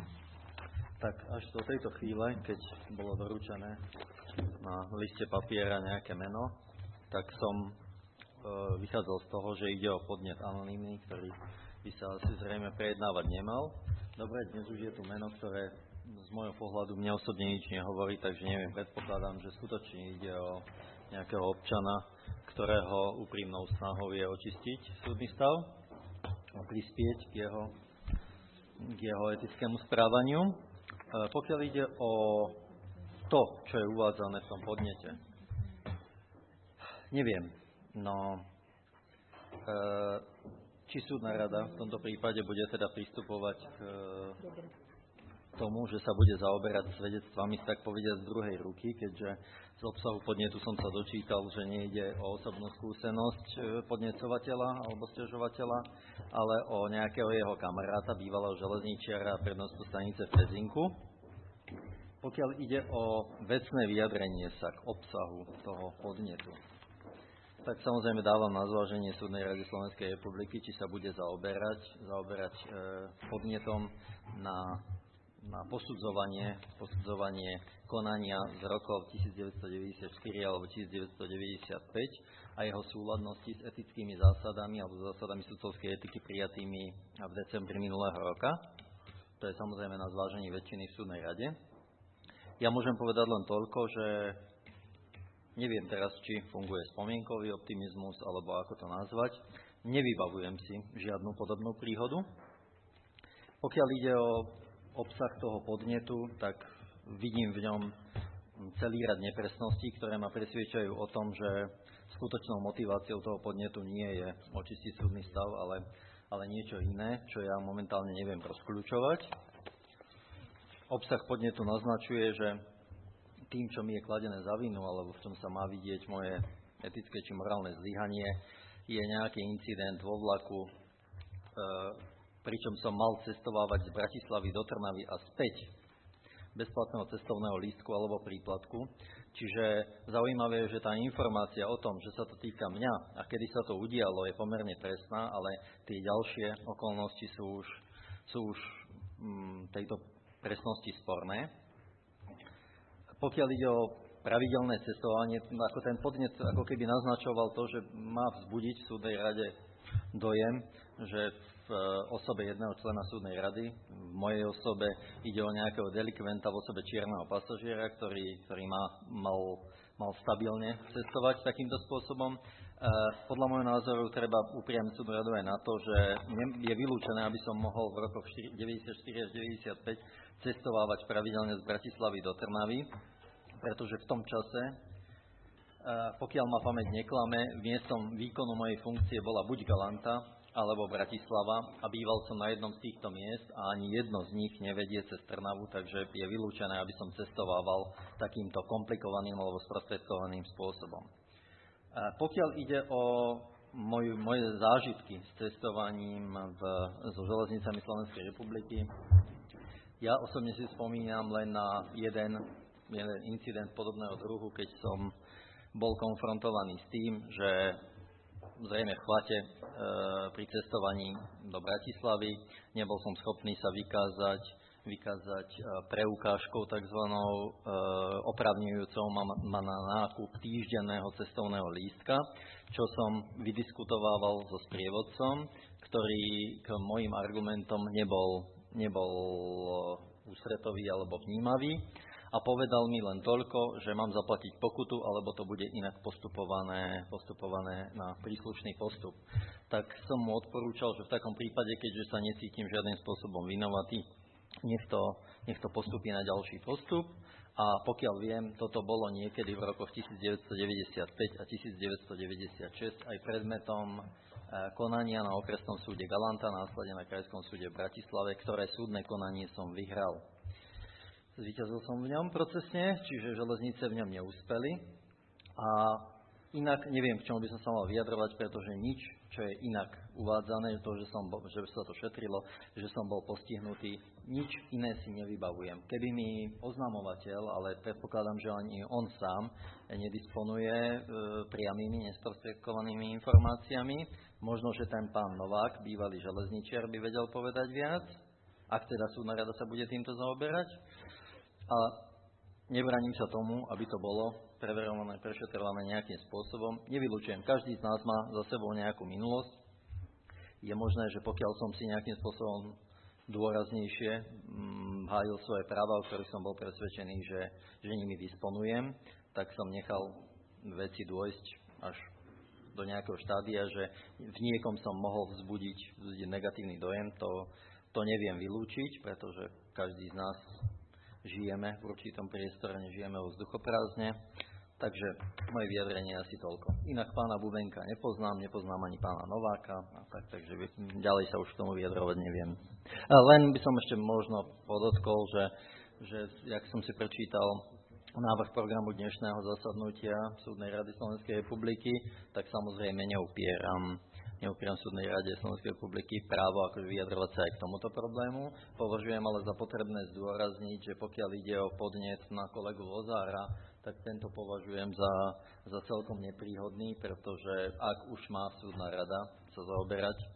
Tak až do tejto chvíle, keď bolo doručené na liste papiera nejaké meno, tak som e, vychádzal z toho, že ide o podnet anonymný, ktorý by sa asi zrejme prejednávať nemal. Dobre, dnes už je tu meno, ktoré z môjho pohľadu mne osobne nič nehovorí, takže neviem, predpokladám, že skutočne ide o nejakého občana, ktorého úprimnou snahou je očistiť súdny stav a prispieť k jeho, k jeho etickému správaniu. E, pokiaľ ide o to, čo je uvádzané v tom podnete, neviem, no e, či súdna rada v tomto prípade bude teda pristupovať k tomu, že sa bude zaoberať svedectvami, tak povediať z druhej ruky, keďže z obsahu podnetu som sa dočítal, že nejde o osobnú skúsenosť podnecovateľa alebo sťažovateľa, ale o nejakého jeho kamaráta, bývalého železničiara a prednostu stanice v Pezinku. Pokiaľ ide o vecné vyjadrenie sa k obsahu toho podnetu, tak samozrejme dávam na zváženie Súdnej rady Slovenskej republiky, či sa bude zaoberať, zaoberať e, podnetom na, na posudzovanie, posudzovanie konania z rokov devätnásťstodeväťdesiatštyri alebo devätnásťstodeväťdesiatpäť a jeho súladnosti s etickými zásadami alebo zásadami sudcovskej etiky prijatými v decembri minulého roka. To je samozrejme na zvážení väčšiny v Súdnej rade. Ja môžem povedať len toľko, že neviem teraz, či funguje spomienkový optimizmus, alebo ako to nazvať. Nevybavujem si žiadnu podobnú príhodu. Pokiaľ ide o obsah toho podnetu, tak vidím v ňom celý rad nepresností, ktoré ma presviedčajú o tom, že skutočnou motiváciou toho podnetu nie je očistiť súdny stav, ale, ale niečo iné, čo ja momentálne neviem rozkľúčovať. Obsah podnetu naznačuje, že tým, čo mi je kladené za vinu, alebo v čom sa má vidieť moje etické či morálne zlyhanie, je nejaký incident vo vlaku, e, pričom som mal cestovávať z Bratislavy do Trnavy a späť bezplatného cestovného lístku alebo príplatku. Čiže zaujímavé je, že tá informácia o tom, že sa to týka mňa a kedy sa to udialo, je pomerne presná, ale tie ďalšie okolnosti sú už, sú už mm, tejto presnosti sporné. Pokiaľ ide o pravidelné cestovanie, ako ten podnet ako keby naznačoval to, že má vzbudiť v súdnej rade dojem, že v osobe jedného člena súdnej rady, v mojej osobe ide o nejakého delikventa v osobe čierneho pasažiera, ktorý, ktorý má, mal, mal stabilne cestovať takýmto spôsobom. Podľa môjho názoru treba upriamiť súdnu radu aj na to, že je vylúčené, aby som mohol v rokoch deväťdesiatštyri až deväťdesiatpäť cestovávať pravidelne z Bratislavy do Trnavy, pretože v tom čase, pokiaľ ma pamäť neklame, miestom výkonu mojej funkcie bola buď Galanta, alebo Bratislava a býval som na jednom z týchto miest a ani jedno z nich nevedie cez Trnavu, takže je vylúčené, aby som cestovával takýmto komplikovaným alebo sprostredkovaným spôsobom. Pokiaľ ide o Moj, moje zážitky s cestovaním v, so železnicami Slovenskej republiky. Ja osobne si spomínam len na jeden, jeden incident podobného druhu, keď som bol konfrontovaný s tým, že zrejme v Chlate e, pri cestovaní do Bratislavy nebol som schopný sa vykázať, vykázať e, preukážkou tzv. E, opravňujúcou ma, ma na nákup týždenného cestovného lístka, čo som vydiskutovával so sprievodcom, ktorý k mojim argumentom nebol, nebol ústretový alebo vnímavý a povedal mi len toľko, že mám zaplatiť pokutu, alebo to bude inak postupované, postupované na príslušný postup. Tak som mu odporúčal, že v takom prípade, keďže sa necítim žiadnym spôsobom vinovatý, nech to, nech to postupí na ďalší postup. A pokiaľ viem, toto bolo niekedy v rokoch devätnásťstodeväťdesiatpäť a devätnásťstodeväťdesiatšesť aj predmetom konania na okresnom súde Galanta, následne na krajskom súde v Bratislave, ktoré súdne konanie som vyhral. Zvíťazil som v ňom procesne, čiže železnice v ňom neúspeli. A inak neviem, k čomu by som sa mal vyjadrovať, pretože nič, čo je inak uvádzané, to, že, som bol, že sa to šetrilo, že som bol postihnutý, nič iné si nevybavujem. Keby mi oznamovateľ, ale predpokladám, že ani on sám nedisponuje e, priamými, nesprostredkovanými informáciami, možno, že ten pán Novák, bývalý železničiar, by vedel povedať viac, ak teda súdna rada sa bude týmto zaoberať. A nebraním sa tomu, aby to bolo preverované, prešetrované nejakým spôsobom. Nevylučujem, každý z nás má za sebou nejakú minulosť. Je možné, že pokiaľ som si nejakým spôsobom dôraznejšie hm, hájil svoje práva, o ktorých som bol presvedčený, že, že nimi disponujem, tak som nechal veci dôjsť až do nejakého štádia, že v niekom som mohol vzbudiť, vzbudiť negatívny dojem. To, to neviem vylúčiť, pretože každý z nás žijeme v určitom priestore, nežijeme vo vzduchoprázdne. Takže moje vyjadrenie je asi toľko. Inak pána Bubenka nepoznám, nepoznám ani pána Nováka, a tak, takže ďalej sa už k tomu vyjadrovať neviem. A len by som ešte možno podotkol, že, že jak som si prečítal návrh programu dnešného zasadnutia Súdnej rady Slovenskej republiky, tak samozrejme neupieram neupieram Súdnej rade Slovenskej republiky právo akože vyjadrovať sa aj k tomuto problému. Považujem ale za potrebné zdôrazniť, že pokiaľ ide o podnet na kolegu Lozára, tak tento považujem za, za celkom nepríhodný, pretože ak už má Súdna rada sa zaoberať e,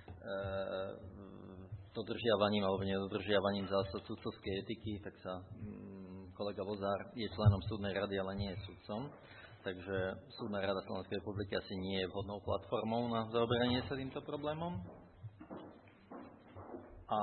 dodržiavaním alebo nedodržiavaním zásad sudcovskej etiky, tak sa mm, kolega Lozár je členom Súdnej rady, ale nie je sudcom. Takže Súdna rada Slovenskej republiky asi nie je vhodnou platformou na zaoberanie sa týmto problémom. A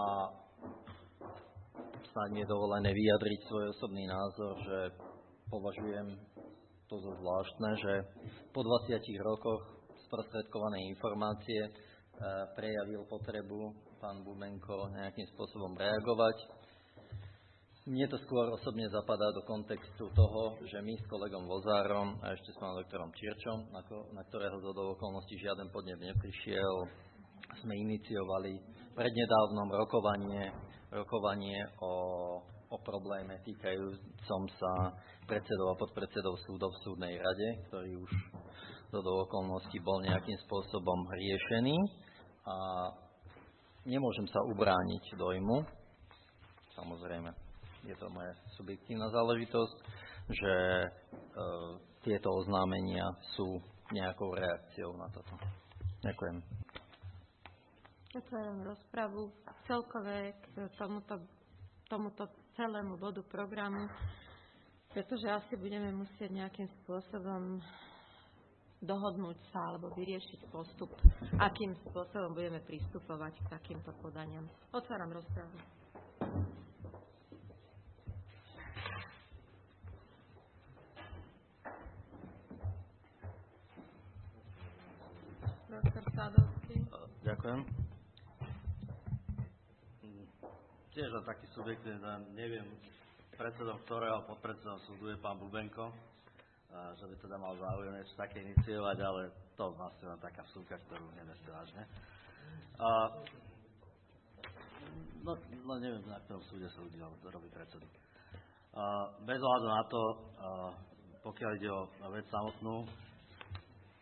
snáď mi je dovolené vyjadriť svoj osobný názor, že považujem to za zvláštne, že po dvadsiatich rokoch sprostredkovanej informácie e, prejavil potrebu pán Bubenko nejakým spôsobom reagovať. Mne to skôr osobne zapadá do kontextu toho, že my s kolegom Vozárom a ešte s pánom doktorom Čirčom, na, ko, na ktorého z okolností žiaden podnet neprišiel, sme iniciovali prednedávnom rokovanie, rokovanie o, o probléme týkajúcom sa predsedov a podpredsedov súdov v súdnej rade, ktorý už do okolností bol nejakým spôsobom riešený. A nemôžem sa ubrániť dojmu, samozrejme, je to moja subjektívna záležitosť, že e, tieto oznámenia sú nejakou reakciou na toto. Ďakujem. Otváram rozpravu celkové k tomuto, tomuto celému bodu programu, pretože asi budeme musieť nejakým spôsobom dohodnúť sa alebo vyriešiť postup, akým spôsobom budeme pristupovať k takýmto podaniam. Otváram rozpravu. Ďakujem. Tiež len taký subjekt, neviem, predsedom ktorého podpredsedom súdu je pán Bubenko, že by teda mal záujem niečo také iniciovať, ale to vlastne len taká vsúka, ktorú nemyslí vážne. No, no neviem, na ktorom súde sa ľudí robí predsedu. Bez ohľadu na to, pokiaľ ide o vec samotnú,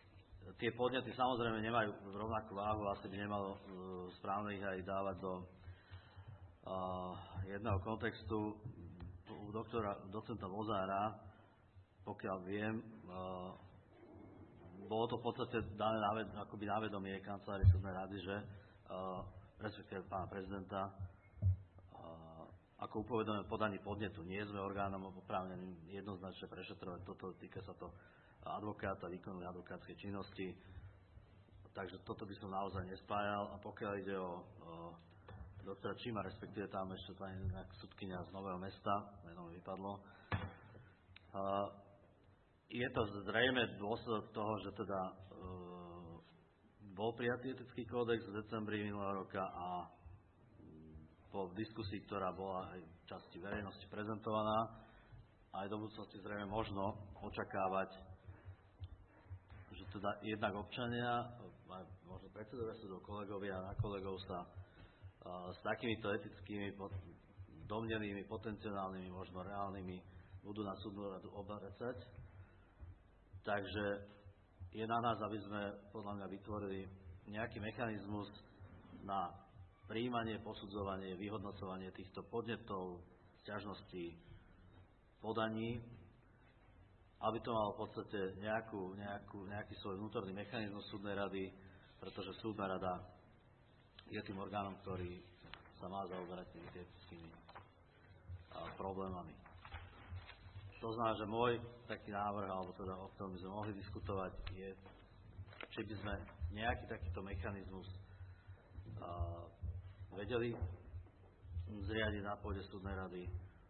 tie podnety samozrejme nemajú rovnakú váhu, asi by nemalo uh, správne ich aj dávať do uh, jedného kontextu. U doktora, docenta Mozára, pokiaľ viem, uh, bolo to v podstate dané náved, akoby na vedomie kancelárie súdnej rady, že uh, respektíve pána prezidenta, uh, ako upovedomené podaní podnetu. Nie sme orgánom oprávneným jednoznačne prešetrovať toto, týka sa to advokáta, výkonu advokátskej činnosti. Takže toto by som naozaj nespájal. A pokiaľ ide o, o doktora Číma, respektíve tam ešte pani sudkynia z Nového Mesta, meno mi vypadlo, uh, je to zrejme dôsledok toho, že teda uh, bol prijatý etický kódex v decembri minulého roka a po diskusii, ktorá bola aj v časti verejnosti prezentovaná, aj do budúcnosti zrejme možno očakávať, že teda jednak občania, aj možno predsedovia súdov, kolegovia a kolegov sa uh, s takýmito etickými domnenými, potenciálnymi, možno reálnymi budú na súdnu radu obracať. Takže je na nás, aby sme podľa mňa vytvorili nejaký mechanizmus na prijímanie, posudzovanie, vyhodnocovanie týchto podnetov, sťažností, podaní, aby to malo v podstate nejakú, nejakú, nejaký svoj vnútorný mechanizmus súdnej rady, pretože súdna rada je tým orgánom, ktorý sa má zaoberať tými etickými problémami. To znamená, že môj taký návrh, alebo teda o ktorom by sme mohli diskutovať, je, či by sme nejaký takýto mechanizmus uh, vedeli zriadiť na pôde súdnej rady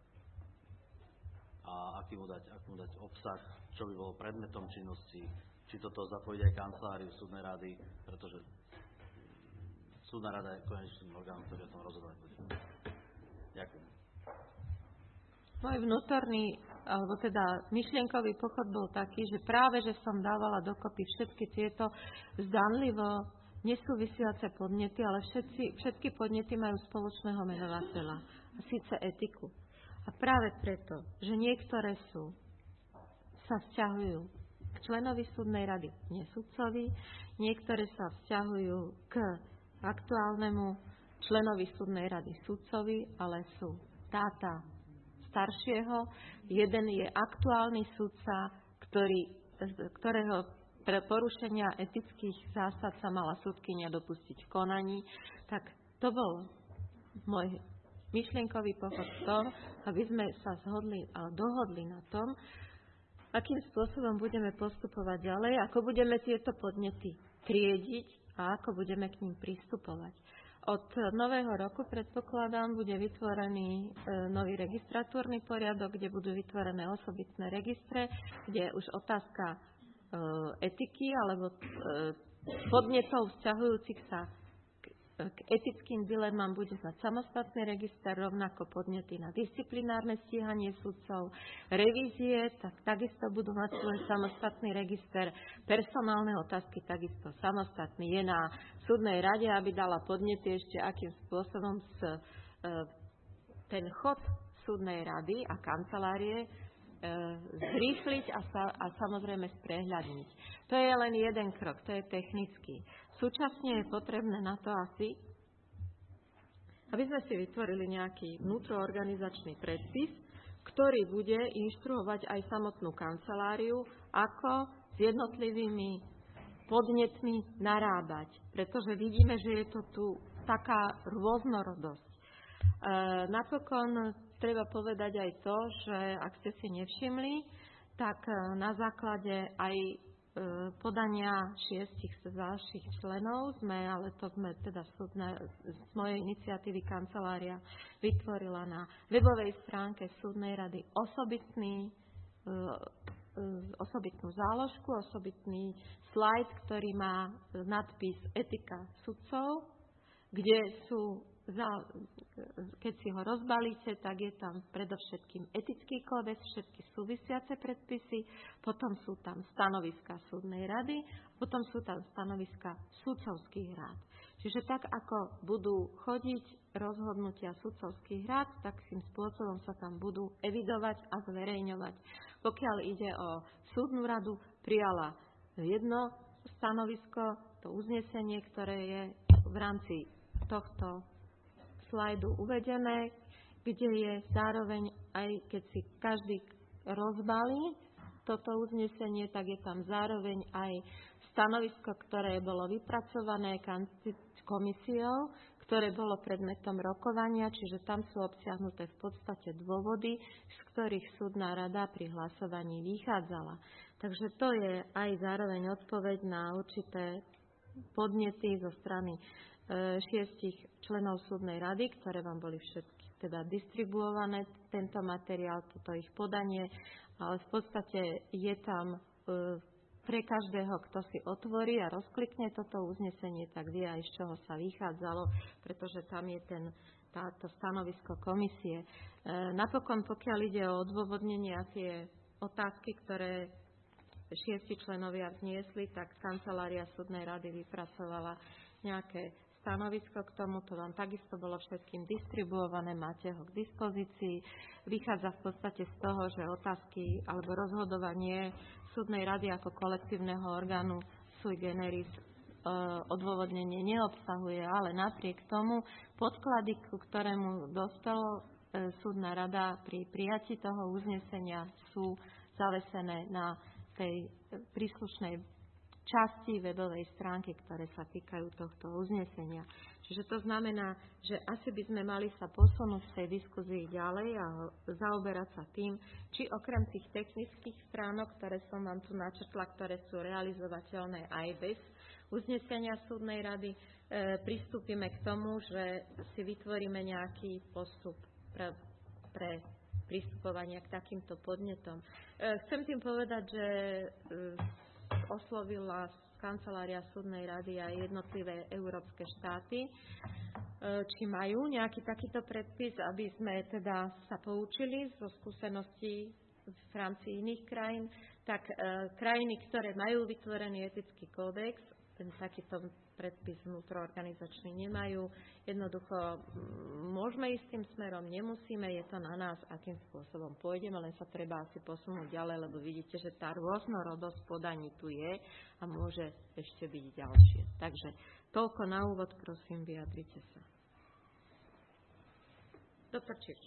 a aký mu dať, aký mu dať obsah, čo by bolo predmetom činnosti, či toto zapojiť aj kanceláriu súdnej rady, pretože súdna rada je konečným orgánom, ktorý o tom rozhodovať bude. Ďakujem. Môj vnútorný, alebo teda myšlienkový pochod bol taký, že práve, že som dávala dokopy všetky tieto zdanlivo nesúvisiace podnety, ale všetci, všetky podnety majú spoločného menovateľa, a síce etiku. A práve preto, že niektoré sú, sa vzťahujú k členovi súdnej rady, nie sudcovi, niektoré sa vzťahujú k aktuálnemu členovi súdnej rady sudcovi, ale sú dáta staršieho. Jeden je aktuálny sudca, ktorý, ktorého pre porušenia etických zásad sa mala sudkynia dopustiť v konaní. Tak to bol môj myšlienkový pochod v tom, aby sme sa zhodli a dohodli na tom, akým spôsobom budeme postupovať ďalej, ako budeme tieto podnety triediť a ako budeme k ním pristupovať. Od nového roku, predpokladám, bude vytvorený e, nový registratúrny poriadok, kde budú vytvorené osobitné registre, kde už otázka e, etiky alebo e, podnetov vzťahujúcich sa k, k etickým dilemám bude znať samostatný register, rovnako podnety na disciplinárne stíhanie sudcov, revízie, tak takisto budú mať svoj samostatný register, personálne otázky takisto samostatný. Je na súdnej rade, aby dala podnety ešte, akým spôsobom s, e, ten chod súdnej rady a kancelárie e, zrýchliť a, sa, a samozrejme sprehľadniť. To je len jeden krok, to je technický. Súčasne je potrebné na to asi, aby sme si vytvorili nejaký vnútroorganizačný predpis, ktorý bude inštruovať aj samotnú kanceláriu, ako s jednotlivými podnetmi narábať, pretože vidíme, že je to tu taká rôznorodosť. E, napokon treba povedať aj to, že ak ste si nevšimli, tak na základe aj e, podania šiestich ďalších členov sme, ale to sme teda súdne, z mojej iniciatívy kancelária vytvorila na webovej stránke súdnej rady osobitný e, osobitnú záložku, osobitný slajd, ktorý má nadpis Etika sudcov, kde sú, keď si ho rozbalíte, tak je tam predovšetkým etický kódex, všetky súvisiace predpisy, potom sú tam stanoviska súdnej rady, potom sú tam stanoviska sudcovských rád. Čiže tak, ako budú chodiť rozhodnutia sudcovských rád, takým spôsobom sa tam budú evidovať a zverejňovať. Pokiaľ ide o súdnu radu, prijala jedno stanovisko, to uznesenie, ktoré je v rámci tohto slajdu uvedené, kde je zároveň, aj keď si každý rozbalí toto uznesenie, tak je tam zároveň aj stanovisko, ktoré bolo vypracované komisiou, ktoré bolo predmetom rokovania, čiže tam sú obsiahnuté v podstate dôvody, z ktorých súdna rada pri hlasovaní vychádzala. Takže to je aj zároveň odpoveď na určité podnety zo strany e, šiestich členov súdnej rady, ktoré vám boli všetky teda distribuované, tento materiál, toto ich podanie, ale v podstate je tam e, pre každého, kto si otvorí a rozklikne toto uznesenie, tak vie aj z čoho sa vychádzalo, pretože tam je ten, táto stanovisko komisie. E, napokon, pokiaľ ide o odôvodnenie a tie otázky, ktoré šiesti členovia vzniesli, tak kancelária súdnej rady vypracovala nejaké stanovisko k tomu, to vám takisto bolo všetkým distribuované, máte ho k dispozícii. Vychádza v podstate z toho, že otázky alebo rozhodovanie súdnej rady ako kolektívneho orgánu sui generis e, odôvodnenie neobsahuje, ale napriek tomu podklady, ku ktorému dostalo e, súdna rada pri prijatí toho uznesenia, sú zavesené na tej príslušnej časti webovej stránky, ktoré sa týkajú tohto uznesenia. Čiže to znamená, že asi by sme mali sa posunúť v tej diskuzii ďalej a zaoberať sa tým, či okrem tých technických stránok, ktoré som vám tu načrtla, ktoré sú realizovateľné aj bez uznesenia súdnej rady, e, pristúpime k tomu, že si vytvoríme nejaký postup pre, pre pristupovania k takýmto podnetom. Chcem tým povedať, že oslovila kancelária súdnej rady aj jednotlivé európske štáty, či majú nejaký takýto predpis, aby sme teda sa poučili zo skúseností v rámci iných krajín, tak krajiny, ktoré majú vytvorený etický kódex, ten takýto predpis vnútroorganizačný nemajú. Jednoducho môžeme ísť tým smerom, nemusíme, je to na nás, akým spôsobom pôjdeme, len sa treba asi posunúť ďalej, lebo vidíte, že tá rôznorodosť podaní tu je a môže ešte byť ďalšie. Takže toľko na úvod, prosím, vyjadrite sa. Doktor Čič.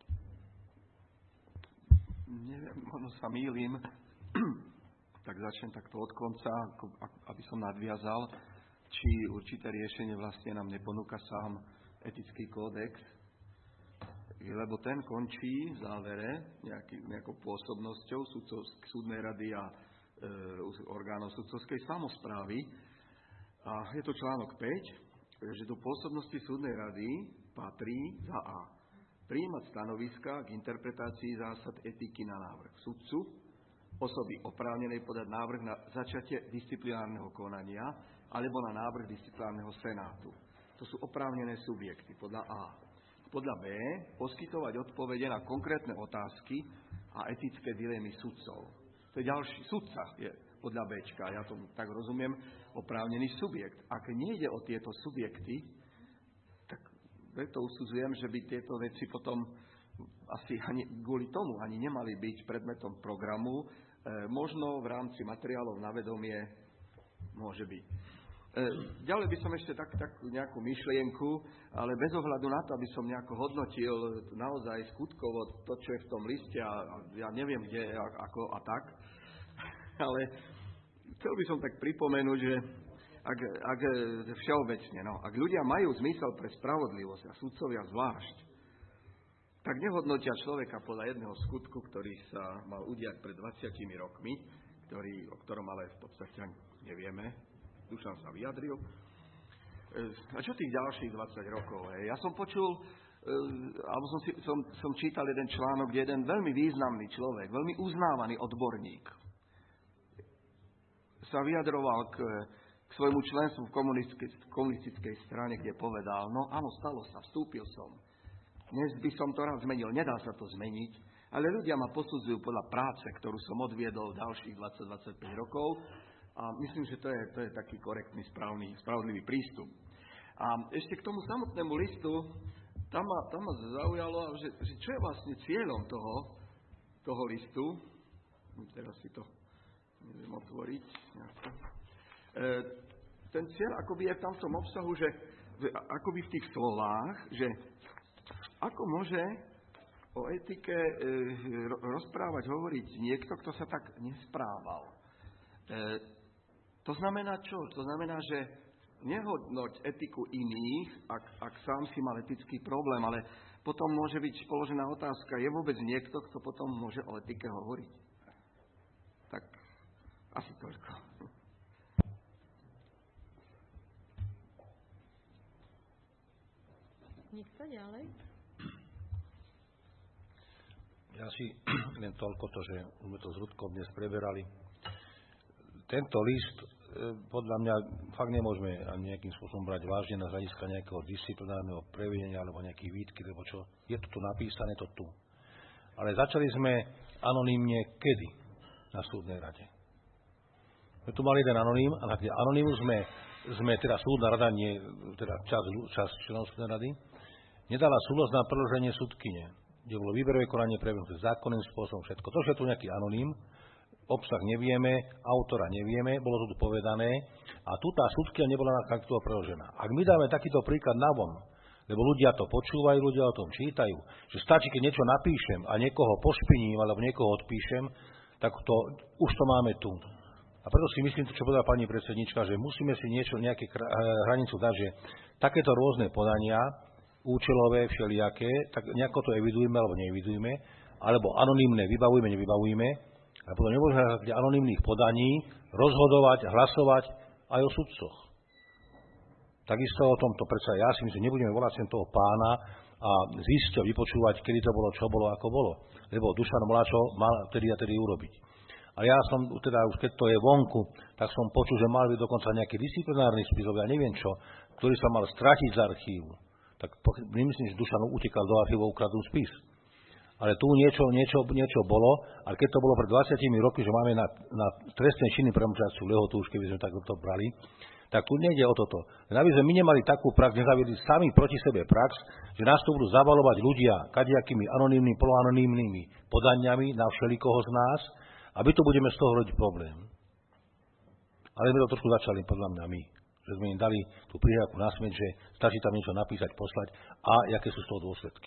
Neviem, možno sa mýlim, tak začnem takto od konca, aby som nadviazal, či určité riešenie vlastne nám neponúka sám etický kódex, lebo ten končí v závere nejaký, nejakou pôsobnosťou sudcov, súdnej rady a e, orgánov sudcovskej samosprávy. A je to článok päť, že do pôsobnosti súdnej rady patrí za A. Prijímať stanoviska k interpretácii zásad etiky na návrh sudcu, osoby oprávnenej podať návrh na začatie disciplinárneho konania alebo na návrh disciplinárneho senátu. To sú oprávnené subjekty podľa A. Podľa B poskytovať odpovede na konkrétne otázky a etické dilemy sudcov. To je ďalší. Sudca je podľa Bčka, ja tomu tak rozumiem, oprávnený subjekt. Ak nejde o tieto subjekty, tak preto usudzujem, že by tieto veci potom asi ani kvôli tomu ani nemali byť predmetom programu. E, možno v rámci materiálov na vedomie môže byť. E, ďalej by som ešte tak, tak nejakú myšlienku, ale bez ohľadu na to, aby som nejako hodnotil naozaj skutkovo to, čo je v tom liste a, a ja neviem, kde, ako a tak. Ale chcel by som tak pripomenúť, že ak, ak všeobecne, no, ak ľudia majú zmysel pre spravodlivosť a sudcovia zvlášť, tak nehodnotia človeka podľa jedného skutku, ktorý sa mal udiať pred dvadsiatimi rokmi, ktorý, o ktorom ale v podstate nevieme. Dušan sa vyjadril. A čo tých ďalších dvadsať rokov? Hej? Ja som počul, alebo som, si, som, som čítal jeden článok, kde jeden veľmi významný človek, veľmi uznávaný odborník sa vyjadroval k, k svojmu členstvu v komunistickej, komunistickej strane, kde povedal, no áno, stalo sa, vstúpil som. Dnes by som to rád zmenil, nedá sa to zmeniť, ale ľudia ma posudzujú podľa práce, ktorú som odviedol ďalších dvadsať až dvadsaťpäť rokov a myslím, že to je, to je taký korektný, správny, spravodlivý prístup. A ešte k tomu samotnému listu, tam ma, tam ma zaujalo, že, že čo je vlastne cieľom toho, toho listu. Teraz si to neviem otvoriť. ten cieľ akoby je tam v tom obsahu, že akoby v tých slovách, že ako môže o etike e, rozprávať, hovoriť niekto, kto sa tak nesprával. E, to znamená čo? To znamená, že nehodnoť etiku iných, ak, ak sám si mal etický problém, ale potom môže byť položená otázka, je vôbec niekto, kto potom môže o etike hovoriť? Tak asi toľko. Nikto ďalej? Ja si len toľko to, že sme to s Rudkom dnes preberali. Tento list, podľa mňa, fakt nemôžeme ani nejakým spôsobom brať vážne na hľadiska nejakého disciplinárneho previnenia alebo nejakých výtky, lebo čo, je to tu napísané, to tu. Ale začali sme anonymne kedy na súdnej rade? My tu mali jeden anonym, a na kde anonymu sme, sme teda súdna rada, nie, teda čas, čas členov súdnej rady, nedala súhlas na predĺženie súdkyne, kde bolo výberové konanie prebehnuté zákonným spôsobom všetko. To, že je tu nejaký anonym, obsah nevieme, autora nevieme, bolo to tu povedané a tu tá súdkyňa nebola na takto predĺžená. Ak my dáme takýto príklad navon, lebo ľudia to počúvajú, ľudia o tom čítajú, že stačí, keď niečo napíšem a niekoho pošpiním alebo niekoho odpíšem, tak to, už to máme tu. A preto si myslím, čo povedala pani predsednička, že musíme si niečo, nejaké hranicu dať, že takéto rôzne podania, účelové, všelijaké, tak nejako to evidujeme alebo neevidujeme, alebo anonymné vybavujeme, nevybavujeme, a potom nemôžeme na anonymných podaní rozhodovať, hlasovať aj o sudcoch. Takisto o tomto predsa ja si myslím, že nebudeme volať sem toho pána a zistiť, vypočúvať, kedy to bolo, čo bolo, ako bolo. Lebo Dušan Mláčo mal tedy a tedy urobiť. A ja som, teda už keď to je vonku, tak som počul, že mal byť dokonca nejaký disciplinárny spis, ja neviem čo, ktorý sa mal stratiť z archívu. Tak nemyslím, že Dušan utekal do archívu a ukradol spis. Ale tu niečo, niečo, niečo bolo, ale keď to bolo pred dvadsiatimi roky, že máme na, na trestné činy premlčaciu lehotu, už keby sme takto brali, tak tu nejde o toto. Len aby sme my nemali takú prax, nezaviedli sami proti sebe prax, že nás tu budú zavalovať ľudia kadejakými anonymnými, poloanonymnými podaniami na všelikoho z nás, a my tu budeme z toho robiť problém. Ale sme to trošku začali, podľa mňa, my. Že sme im dali tú prihľadku na smet, že stačí tam niečo napísať, poslať a aké sú z toho dôsledky.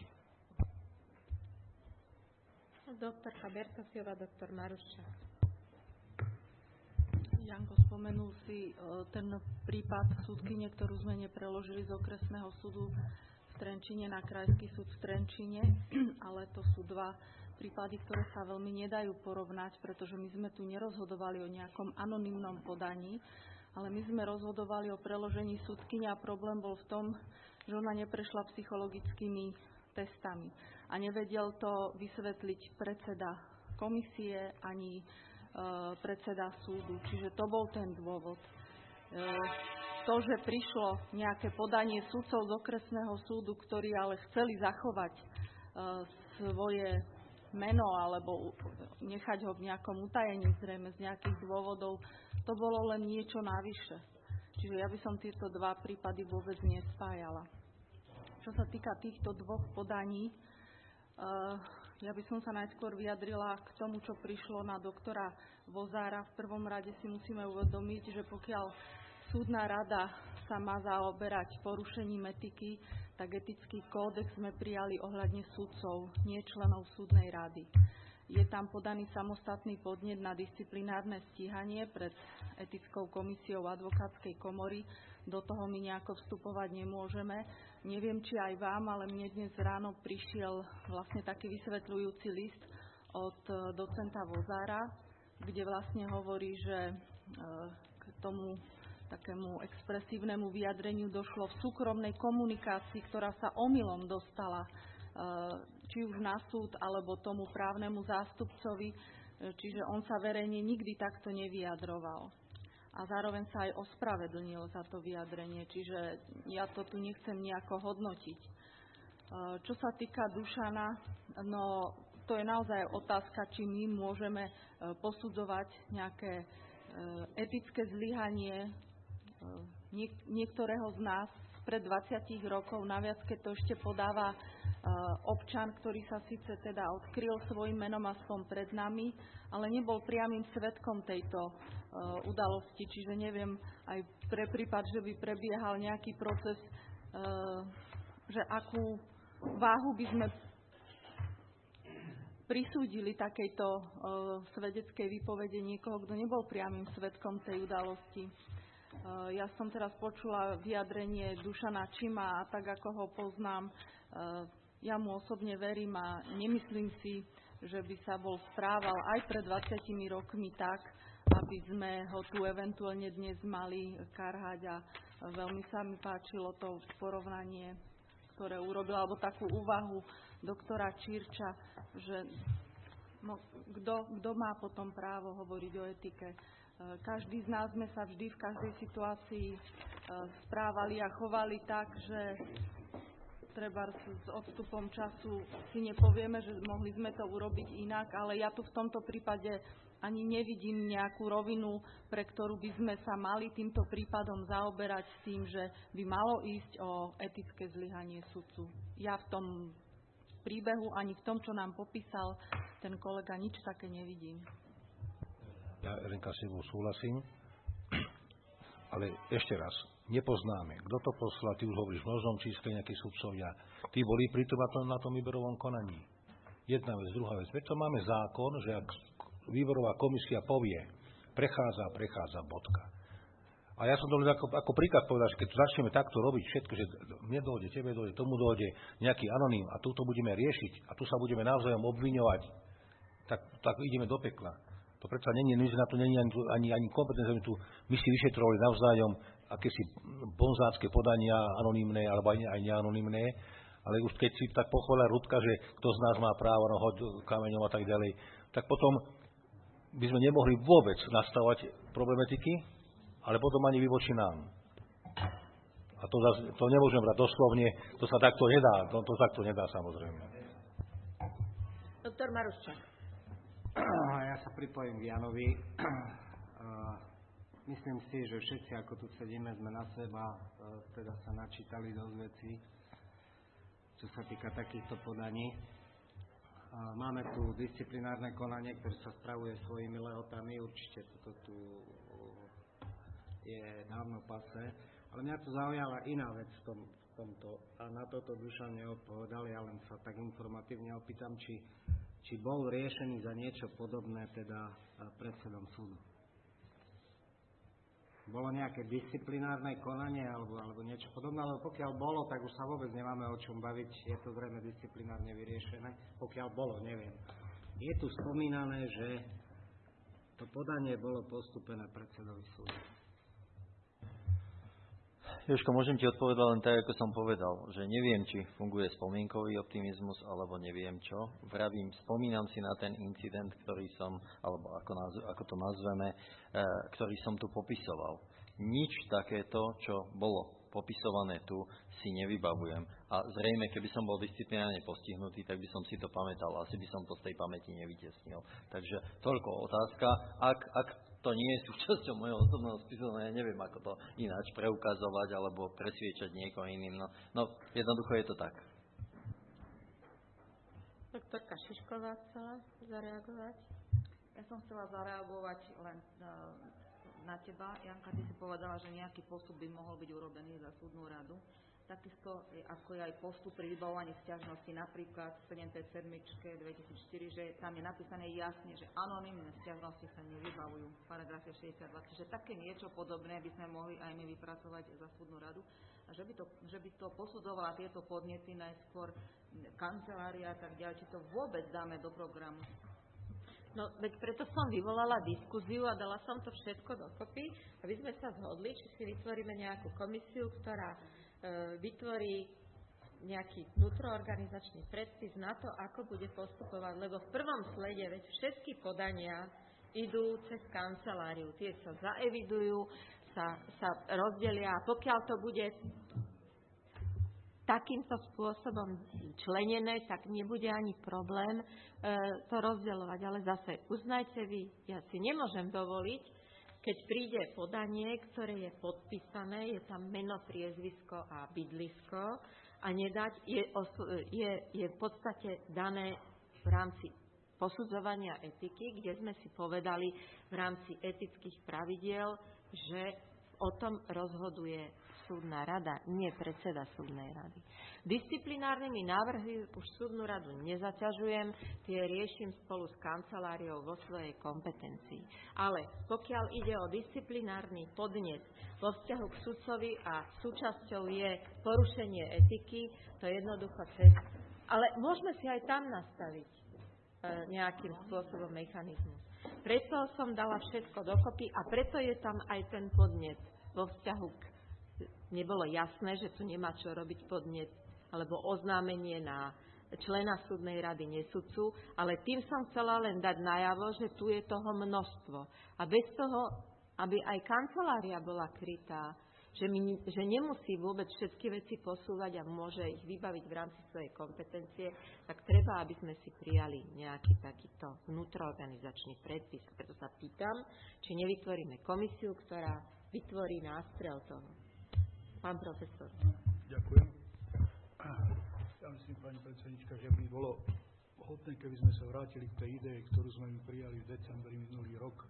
Doktorka Bertosiová, doktor Maruščák. Janko spomenul si ten prípad súdkyne, ktorú sme nepreložili z okresného súdu v Trenčine na krajský súd v Trenčine, ale to sú dva prípady, ktoré sa veľmi nedajú porovnať, pretože my sme tu nerozhodovali o nejakom anonymnom podaní, ale my sme rozhodovali o preložení súdkyne a problém bol v tom, že ona neprešla psychologickými testami a nevedel to vysvetliť predseda komisie ani e, predseda súdu. Čiže to bol ten dôvod. E, to, že prišlo nejaké podanie sudcov z okresného súdu, ktorí ale chceli zachovať e, svoje meno alebo nechať ho v nejakom utajení, zrejme z nejakých dôvodov, to bolo len niečo navyše. Čiže ja by som tieto dva prípady vôbec nespájala. Čo sa týka týchto dvoch podaní, uh, ja by som sa najskôr vyjadrila k tomu, čo prišlo na doktora Vozára. V prvom rade si musíme uvedomiť, že pokiaľ súdna rada sa má zaoberať porušením etiky, tak etický kódex sme prijali ohľadne sudcov, nie členov súdnej rady. Je tam podaný samostatný podnet na disciplinárne stíhanie pred etickou komisiou advokátskej komory. Do toho my nejako vstupovať nemôžeme. Neviem, či aj vám, ale mne dnes ráno prišiel vlastne taký vysvetľujúci list od docenta Vozára, kde vlastne hovorí, že k tomu takému expresívnemu vyjadreniu došlo v súkromnej komunikácii, ktorá sa omylom dostala či už na súd, alebo tomu právnemu zástupcovi, čiže on sa verejne nikdy takto nevyjadroval. A zároveň sa aj ospravedlnil za to vyjadrenie, čiže ja to tu nechcem nejako hodnotiť. Čo sa týka Dušana, no to je naozaj otázka, či my môžeme posudzovať nejaké etické zlyhanie niektorého z nás pred dvadsiatich rokov, naviac keď to ešte podáva občan, ktorý sa síce teda odkryl svojim menom aspoň pred nami, ale nebol priamym svedkom tejto udalosti. Čiže neviem, aj pre prípad, že by prebiehal nejaký proces, že akú váhu by sme prisúdili takejto svedeckej výpovede niekoho, kto nebol priamym svedkom tej udalosti. Ja som teraz počula vyjadrenie Dušana Čima a tak, ako ho poznám, ja mu osobne verím a nemyslím si, že by sa bol správal aj pred dvadsiatimi rokmi tak, aby sme ho tu eventuálne dnes mali karhať. A veľmi sa mi páčilo to porovnanie, ktoré urobil, alebo takú úvahu doktora Čirča, že no, kto, kto má potom právo hovoriť o etike. Každý z nás sme sa vždy v každej situácii správali a chovali tak, že treba s odstupom času si nepovieme, že mohli sme to urobiť inak, ale ja tu v tomto prípade ani nevidím nejakú rovinu, pre ktorú by sme sa mali týmto prípadom zaoberať s tým, že by malo ísť o etické zlyhanie sudcu. Ja v tom príbehu ani v tom, čo nám popísal ten kolega, nič také nevidím. Ja, Renka, s tebou súhlasím, ale ešte raz, nepoznáme, kto to poslal, ty už hovoríš v množnom čísle nejakí sudcovia, tí boli pritom na tom, na tom výberovom konaní. Jedna vec, druhá vec. Preto máme zákon, že ak výberová komisia povie, prechádza, prechádza, bodka. A ja som to ako, ako príklad povedal, že keď začneme takto robiť všetko, že mne dojde, tebe dojde, tomu dojde nejaký anoním a tu to budeme riešiť a tu sa budeme navzájom obviňovať, tak, tak ideme do pekla. To predsa nie, my na to není ani, ani, ani kompetencia, my tu my si vyšetrovali navzájom akési bonzácké podania anonymné alebo aj, aj neanonymné, ale už keď si tak pochvála Rudka, že kto z nás má právo na hoď kameňom a tak ďalej, tak potom by sme nemohli vôbec nastavovať problematiky, ale potom ani vy voči nám. A to, to nemôžem brať doslovne, to sa takto nedá, to, to takto nedá samozrejme. Doktor Maruščák. Ja sa pripojím k Janovi. Myslím si, že všetci, ako tu sedíme, sme na seba teda sa načítali dosť veci, čo sa týka takýchto podaní. Máme tu disciplinárne konanie, ktoré sa spravuje svojimi lehotami. Určite toto tu je dávno pase. Ale mňa tu zaujala iná vec v, tom, v tomto. A na toto Dušan neodpovedal. Ja len sa tak informatívne opýtam, či či bol riešený za niečo podobné teda predsedom súdu. Bolo nejaké disciplinárne konanie alebo, alebo niečo podobné, ale pokiaľ bolo, tak už sa vôbec nemáme o čom baviť. Je to zrejme disciplinárne vyriešené. Pokiaľ bolo, neviem. Je tu spomínané, že to podanie bolo postúpené predsedovi súdu. Jožko, môžem ti odpovedať len tak, ako som povedal, že neviem, či funguje spomienkový optimizmus, alebo neviem čo. Vravím, spomínam si na ten incident, ktorý som, alebo ako, nazv, ako to nazveme, e, ktorý som tu popisoval. Nič takéto, čo bolo popisované tu, si nevybavujem. A zrejme, keby som bol disciplinárne postihnutý, tak by som si to pamätal. Asi by som to z tej pamäti nevytiesnil. Takže toľko otázka. Ak, ak to nie je súčasťou môjho osobného spisu, no ja neviem, ako to ináč preukazovať alebo presviečať niekoho iným. No, no jednoducho je to tak. Doktorka Šišková chcela zareagovať? Ja som chcela zareagovať len na, na teba. Janka, ty si povedala, že nejaký postup by mohol byť urobený za súdnu radu. Takisto ako je aj postup pri vybavovaní sťažnosti, napríklad v sedemdesiatsedem dvetisícštyri, že tam je napísané jasne, že anonymné sťažnosti sa nevybavujú v paragrafe šesťdesiatdva. Čiže také niečo podobné by sme mohli aj my vypracovať za súdnu radu. A že by to, že by to posudzovala tieto podnety najskôr kancelária a tak ďalej, či to vôbec dáme do programu. No, veď preto som vyvolala diskuziu a dala som to všetko dokopy, aby sme sa zhodli, či si vytvoríme nejakú komisiu, ktorá vytvorí nejaký vnútroorganizačný predpis na to, ako bude postupovať, lebo v prvom slede veď všetky podania idú cez kanceláriu. Tie sa zaevidujú, sa, sa rozdelia a pokiaľ to bude takýmto spôsobom členené, tak nebude ani problém e, to rozdeľovať. Ale zase uznajte vy, ja si nemôžem dovoliť, keď príde podanie, ktoré je podpísané, je tam meno, priezvisko a bydlisko a nedať, je, je, je v podstate dané v rámci posudzovania etiky, kde sme si povedali v rámci etických pravidiel, že o tom rozhoduje súdna rada, nie predseda súdnej rady. Disciplinárnymi návrhy už súdnu radu nezaťažujem, tie riešim spolu s kanceláriou vo svojej kompetencii. Ale pokiaľ ide o disciplinárny podnet vo vzťahu k sudcovi a súčasťou je porušenie etiky, to je jednoducho cest. Ale môžeme si aj tam nastaviť e, nejakým spôsobom mechanizmus. Preto som dala všetko dokopy a preto je tam aj ten podnet vo vzťahu k... Nebolo jasné, že tu nemá čo robiť podnet alebo oznámenie na člena súdnej rady nesudcu, ale tým som chcela len dať najavo, že tu je toho množstvo. A bez toho, aby aj kancelária bola krytá, že, mi, že nemusí vôbec všetky veci posúvať a môže ich vybaviť v rámci svojej kompetencie, tak treba, aby sme si prijali nejaký takýto vnútroorganizačný predpis. Preto sa pýtam, či nevytvoríme komisiu, ktorá vytvorí nástrel toho. Pán profesor. Ďakujem. Ja myslím, pani predsednička, že by bolo hodné, keby sme sa vrátili k tej idei, ktorú sme my prijali v decembri minulý rok,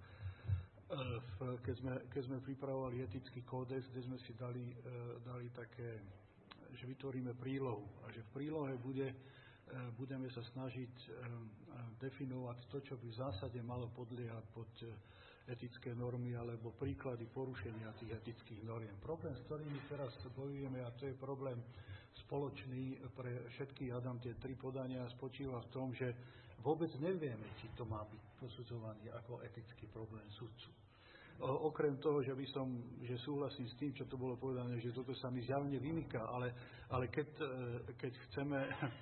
keď sme, keď sme pripravovali etický kódex, kde sme si dali, dali také, že vytvoríme prílohu a že v prílohe bude, budeme sa snažiť definovať to, čo by v zásade malo podliehať pod etické normy alebo príklady porušenia tých etických noriem. Problém, s ktorými teraz bojujeme, a to je problém spoločný pre všetky, hádam tie tri podania, spočíva v tom, že vôbec nevieme, či to má byť posudzovaný ako etický problém sudcu. O, okrem toho, že by som, že súhlasím s tým, čo to bolo povedané, že toto sa mi zjavne vymyká, ale, ale keď, keď chceme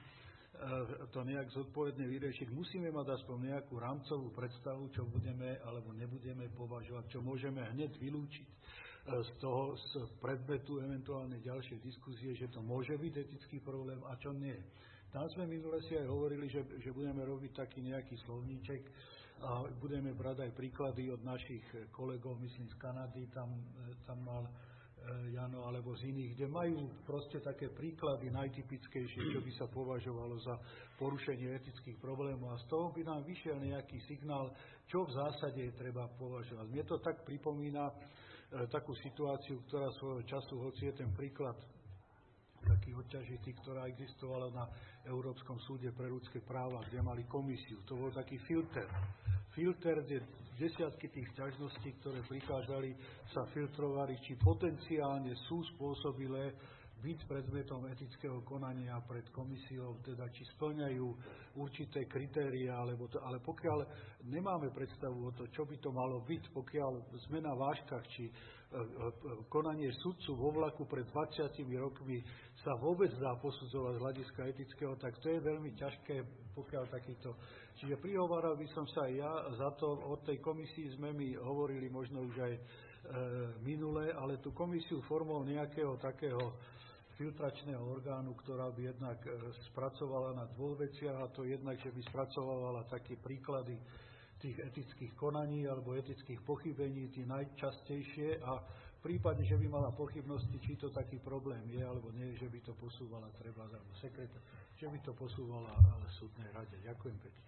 to nejak zodpovedne vyriešiť, musíme mať aspoň nejakú rámcovú predstavu, čo budeme alebo nebudeme považovať, čo môžeme hneď vylúčiť z toho z predmetu eventuálne ďalšej diskusie, že to môže byť etický problém a čo nie. Tam sme minule si aj hovorili, že, že budeme robiť taký nejaký slovníček a budeme brať aj príklady od našich kolegov, myslím z Kanady, tam, tam mal Jano, alebo z iných, kde majú proste také príklady najtypickejšie, čo by sa považovalo za porušenie etických problémov a z toho by nám vyšiel nejaký signál, čo v zásade je treba považovať. Mne to tak pripomína e, takú situáciu, ktorá svojho času, hoci je ten príklad taký odťažitý, ktorá existovala na Európskom súde pre ľudské práva, kde mali komisiu. To bol taký filter. Filter, kde desiatky tých sťažností, ktoré prichádzali, sa filtrovali, či potenciálne sú spôsobilé byť predmetom etického konania pred komisiou, teda či spĺňajú určité kritéria, alebo to, ale pokiaľ nemáme predstavu o to, čo by to malo byť, pokiaľ sme na vážkach, či konanie sudcu vo vlaku pred dvadsiatimi rokmi sa vôbec dá posudzovať z hľadiska etického, tak to je veľmi ťažké, pokiaľ takýto. Čiže prihováral by som sa aj ja za to, od tej komisii sme mi hovorili možno už aj e, minule, ale tú komisiu formou nejakého takého filtračného orgánu, ktorá by jednak e, spracovala na dvoch veciach, a to jednak, že by spracovala také príklady tých etických konaní alebo etických pochybení, tí najčastejšie, a v prípade, že by mala pochybnosti, či to taký problém je alebo nie, že by to posúvala treba alebo sekretár, že by to posúvala súdnej rade. Ďakujem pekne.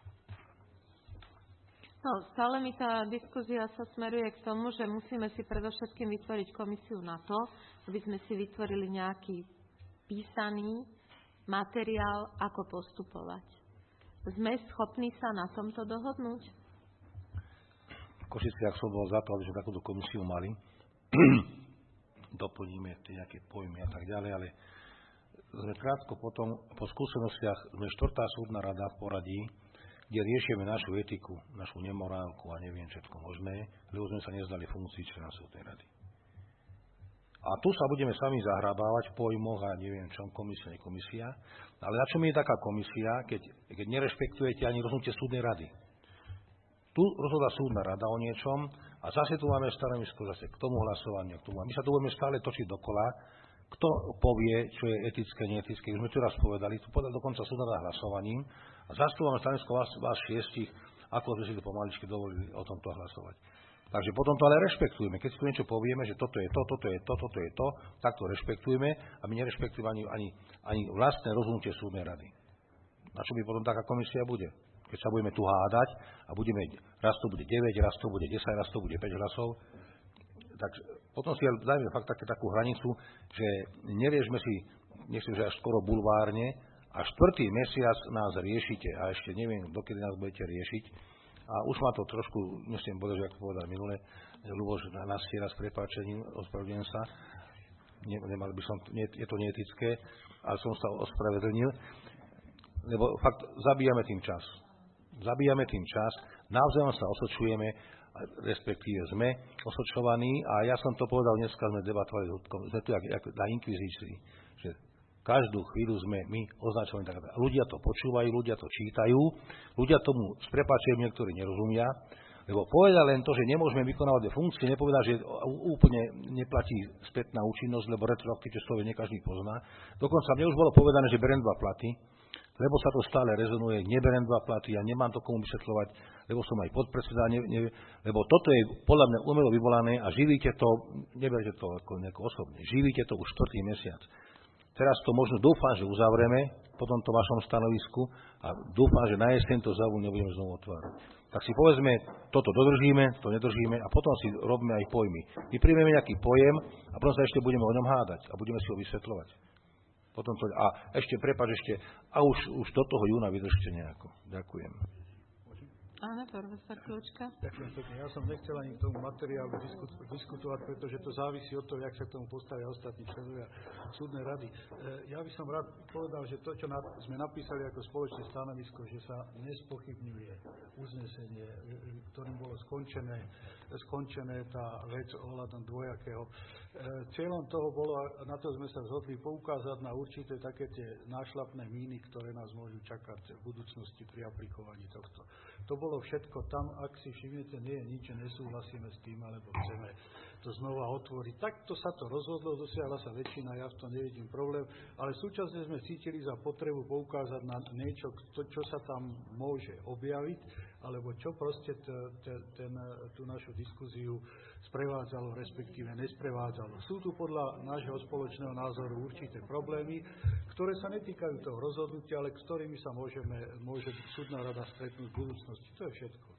No, stále mi tá diskusia sa smeruje k tomu, že musíme si predovšetkým vytvoriť komisiu na to, aby sme si vytvorili nejaký písaný materiál, ako postupovať. Sme schopní sa na tomto dohodnúť? V Košiciach som bol za to, aby sme takúto komisiu mali. Doplníme tie nejaké pojmy a tak ďalej, ale sme krátko potom, po skúsenostiach, sme štvrtá súdna rada v poradí, kde riešime našu etiku, našu nemorálku a neviem všetko možné, lebo sme sa nezdali funkcii člena súdnej rady. A tu sa budeme sami zahrabávať v pojmoch a neviem čom, komisia, nie komisia. Ale na čom je taká komisia, keď, keď nerešpektujete ani rozhodnutie súdnej rady? Tu rozhodla súdna rada o niečom a zase tu máme stanovisko zase k tomu hlasovaniu. K tomu. A my sa tu budeme stále točiť dokola. Kto povie, čo je etické, neetické? Už sme tu raz povedali, tu povedal dokonca súdna rada hlasovaním. A zase tu máme stanovisko vás, vás šiestich, ako sme si to pomaličky dovolili o tomto hlasovať. Takže potom to ale rešpektujeme. Keď si tu niečo povieme, že toto je to, toto je to, toto je to, tak to rešpektujeme a my nerešpektujeme ani, ani, ani vlastné rozhodnutie súdnej rady. Na čo by potom taká komisia bude? Keď sa budeme tu hádať a budeme, raz to bude deväť, raz to bude desať, raz to bude päť hlasov, tak potom si dajme fakt také, takú hranicu, že neriežme si, nechcem, že až skoro bulvárne, a štvrtý mesiac nás riešite a ešte neviem, dokedy nás budete riešiť. A už ma to trošku, nechcem povedať, že ako povedal minule, Ľuboš na nás raz prepáčením, ospravedlňujem sa, nemal by som, nie, je to neetické, ale som sa ospravedlnil, lebo fakt zabíjame tým čas. Zabíjame tým čas, navzájom sa osočujeme, respektíve sme osočovaní a ja som to povedal, dneska sme debatovali, sme tu jak, jak na inkvizícii, že každú chvíľu sme my označovaní tak. Ľudia to počúvajú, ľudia to čítajú, ľudia tomu s prepáčením niektorí nerozumia, lebo povedal len to, že nemôžeme vykonávať funkcie, nepovedal, že úplne neplatí spätná účinnosť, lebo retroaktivite človek nie každý pozná. Dokonca mne už bolo povedané, že berem dva platy, lebo sa to stále rezonuje, neberem dva platy, ja nemám to komu vysvetľovať, lebo som aj podpredseda, ne, ne, lebo toto je podľa mňa umelo vyvolané a živíte to, neberte to ako nejako osobne, živíte to už štvrtý mesiac. Teraz to možno dúfam, že uzavrieme po tomto vašom stanovisku a dúfam, že na jeseň to znovu nebudeme znovu otvárať. Tak si povedzme, toto dodržíme, to nedržíme a potom si robíme aj pojmy. My príjmeme nejaký pojem a potom sa ešte budeme o ňom hádať a budeme si ho vysvetľovať. Potom to, a ešte, prepáč, ešte, a už, už do toho júna vydržte nejako. Ďakujem. Áno, profesor Kľúčka. Ďakujem pekne. Ja som nechcel ani k tomu materiálu diskutovať, pretože to závisí od toho, jak sa k tomu postavia ostatní členovia súdnej rady. Ja by som rád povedal, že to, čo sme napísali ako spoločné stanovisko, že sa nespochybňuje uznesenie, ktorým bolo skončené, skončené tá vec ohľadom dvojakého. Cieľom toho bolo, na to sme sa zhodli, poukázať na určité také tie nášlapné míny, ktoré nás môžu čakať v budúcnosti pri aplikovaní tohto. To bolo všetko tam, ak si všimnete, nie je nič, že nesúhlasíme s tým, alebo chceme to znova otvoriť. Takto sa to rozhodlo, dosiahla sa väčšina, ja v tom nevidím problém, ale súčasne sme cítili za potrebu poukázať na niečo, to, čo sa tam môže objaviť, alebo čo proste t, t, ten, tú našu diskuziu sprevádzalo, respektíve nesprevádzalo. Sú tu podľa nášho spoločného názoru určité problémy, ktoré sa netýkajú toho rozhodnutia, ale s ktorými sa môžeme, môže súdna rada stretnúť v budúcnosti. To je všetko.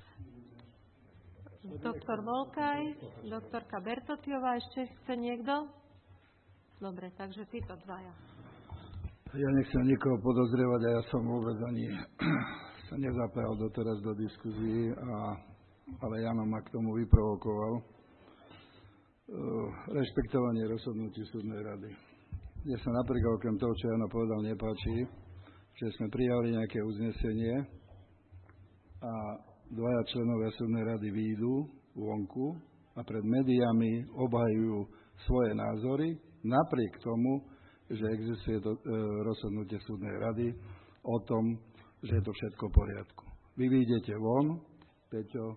Doktor Volkaj, doktorka Bertotiová, ešte chce niekto? Dobre, takže títo dvaja. Ja nechcem nikoho podozrievať a ja som vôbec ani sa nezapájal doteraz do diskuzí, a, ale Jano ma k tomu vyprovokoval. Uh, rešpektovanie rozhodnutí súdnej rady. Mne sa napríklad okrem toho, čo Jano povedal, nepáči, že sme prijali nejaké uznesenie a dvaja členovia súdnej rady výjdu vonku a pred médiami obhajujú svoje názory, napriek tomu, že existuje to, e, rozhodnutie súdnej rady o tom, že je to všetko v poriadku. Vy vyjdete von, Peťo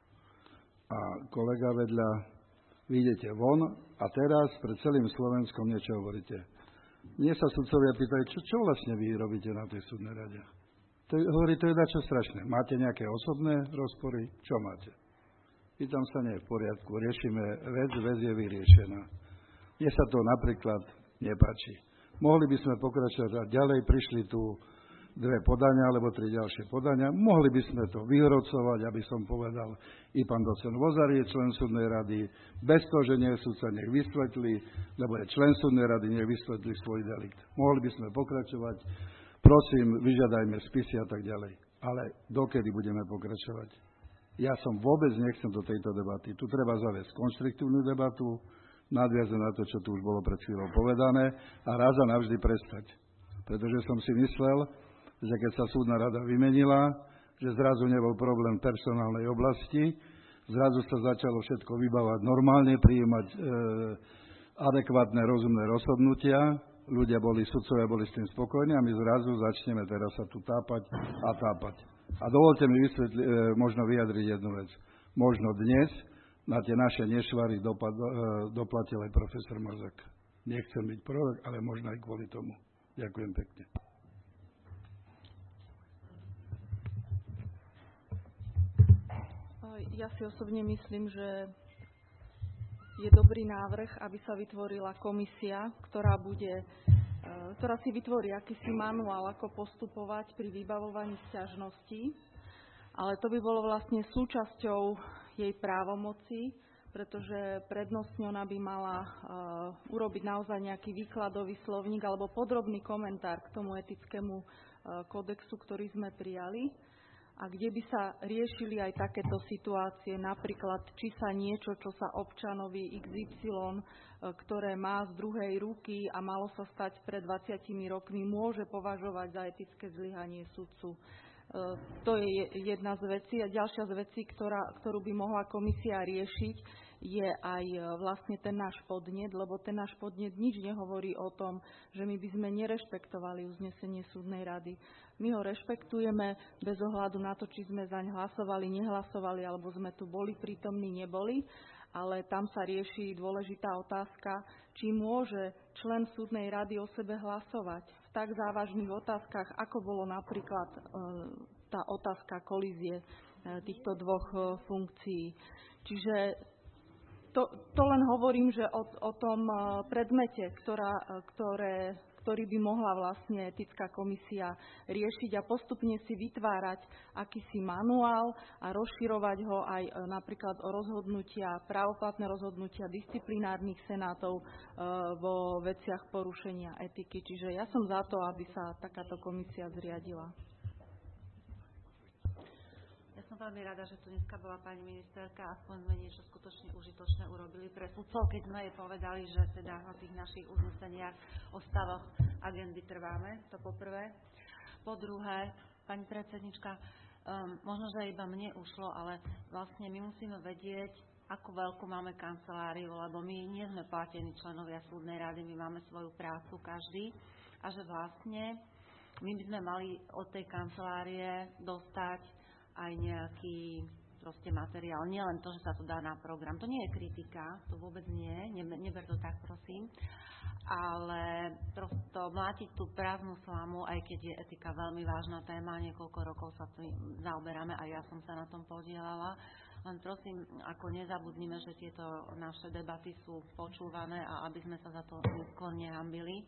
a kolega vedľa, vyjdete von a teraz pred celým Slovenskom niečo hovoríte. Mne sa sudcovia pýtajú, čo, čo vlastne vy robíte na tej súdnej rade? To je, hovorí, to je dačo strašné. Máte nejaké osobné rozpory? Čo máte? Pýtam sa, nie je v poriadku. Riešime vec, vec je vyriešená. Mne sa to napríklad nepáči. Mohli by sme pokračovať a ďalej, prišli tu dve podania, alebo tri ďalšie podania. Mohli by sme to vyhrocovať, aby som povedal, i pán docent Vozar je člen súdnej rady, bez toho, že nie je sudca, nech vysvetlí, lebo je člen súdnej rady, nech vysvetlí svoj delikt. Mohli by sme pokračovať. Prosím, vyžiadajme spisy a tak ďalej. Ale dokedy budeme pokračovať? Ja som vôbec nechcem do tejto debaty. Tu treba zaviesť konštruktívnu debatu, nadviazať na to, čo tu už bolo pred chvíľou povedané a raz a navždy prestať. Pretože som si myslel, že keď sa súdna rada vymenila, že zrazu nebol problém v personálnej oblasti, zrazu sa začalo všetko vybávať normálne, prijímať e, adekvátne, rozumné rozhodnutia. Ľudia boli, sudcovia boli s tým spokojní a my zrazu začneme teraz sa tu tápať a tápať. A dovolte mi vysvetli, e, možno vyjadriť jednu vec. Možno dnes na tie naše nešvary dopad, e, doplatil aj profesor Mazak. Nechcem byť prorok, ale možno aj kvôli tomu. Ďakujem pekne. Ja si osobne myslím, že je dobrý návrh, aby sa vytvorila komisia, ktorá bude, ktorá si vytvorí akýsi manuál, ako postupovať pri vybavovaní sťažností, ale to by bolo vlastne súčasťou jej právomoci, pretože prednostne ona by mala uh, urobiť naozaj nejaký výkladový slovník alebo podrobný komentár k tomu etickému uh, kodexu, ktorý sme prijali, a kde by sa riešili aj takéto situácie, napríklad či sa niečo, čo sa občanovi iks ypsilon, uh, ktoré má z druhej ruky a malo sa stať pred dvadsiatimi rokmi, môže považovať za etické zlyhanie sudcu. To je jedna z vecí. A ďalšia z vecí, ktorá, ktorú by mohla komisia riešiť, je aj vlastne ten náš podnet, lebo ten náš podnet nič nehovorí o tom, že my by sme nerešpektovali uznesenie súdnej rady. My ho rešpektujeme bez ohľadu na to, či sme zaň hlasovali, nehlasovali, alebo sme tu boli prítomní, neboli, ale tam sa rieši dôležitá otázka, či môže člen súdnej rady o sebe hlasovať v tak závažných otázkach, ako bolo napríklad e, tá otázka kolízie e, týchto dvoch e, funkcií. Čiže to, to len hovorím, že o, o tom e, predmete, ktorá, ktoré, ktorý by mohla vlastne etická komisia riešiť a postupne si vytvárať akýsi manuál a rozširovať ho aj e, napríklad o rozhodnutia, právoplatné rozhodnutia disciplinárnych senátov e, vo veciach porušenia etiky. Čiže ja som za to, aby sa takáto komisia zriadila. Ja som veľmi rada, že tu dneska bola pani ministerka, aspoň sme niečo skutočne užitočné urobili pre sudcov, keď sme jej povedali, že teda na tých našich uzneseniach o stavoch agendy trváme, to poprvé. Po druhé, pani predsednička, um, možno, že iba mne ušlo, ale vlastne my musíme vedieť, akú veľkú máme kanceláriu, lebo my nie sme platení členovia súdnej rady, my máme svoju prácu každý a že vlastne my by sme mali od tej kancelárie dostať aj nejaký proste materiál. Nie len to, že sa to dá na program. To nie je kritika, to vôbec nie, neber to tak, prosím. Ale prosto mlátiť tú právnu slamu, aj keď je etika veľmi vážna téma, niekoľko rokov sa tým zaoberáme a ja som sa na tom podielala. Len prosím, ako nezabudnime, že tieto naše debaty sú počúvané a aby sme sa za to neskôr nehambili.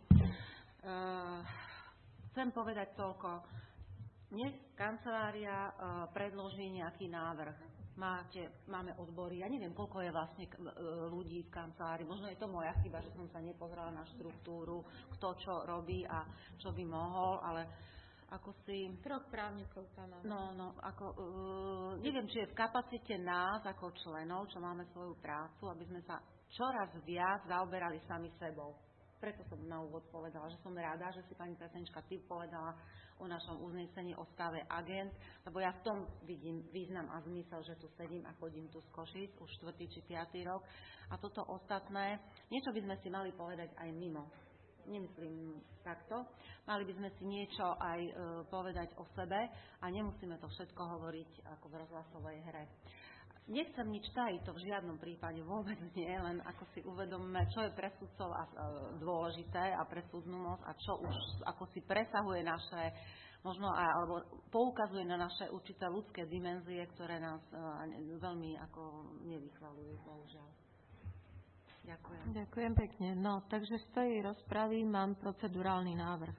Uh, chcem povedať toľko. Dnes kancelária uh, predloží nejaký návrh. Máte, máme odbory, ja neviem, koľko je vlastne uh, ľudí v kancelárii. Možno je to moja chyba, že som sa nepozerala na štruktúru, kto čo robí a čo by mohol, ale ako si... Troch právnikov tam máme. No, no, ako, uh, neviem, či je v kapacite nás ako členov, čo máme svoju prácu, aby sme sa čoraz viac zaoberali sami sebou. Preto som na úvod povedala, že som rada, že si pani predsednička ty povedala o našom uznesení o stave agent, lebo ja v tom vidím význam a zmysel, že tu sedím a chodím tu z Košíc už štvrtý či piatý rok. A toto ostatné, niečo by sme si mali povedať aj mimo. Nemyslím takto. Mali by sme si niečo aj e, povedať o sebe a nemusíme to všetko hovoriť ako v rozhlasovej hre. Nechcem nič tajiť, to v žiadnom prípade vôbec nie, len ako si uvedomíme, čo je pre sudcov a, e, dôležité a pre súdnu moc a čo už ako si presahuje naše, možno a, alebo poukazuje na naše určité ľudské dimenzie, ktoré nás e, veľmi ako nevychvalujú, bohužiaľ. Ďakujem. Ďakujem pekne. No, takže z tej rozpravy mám procedurálny návrh.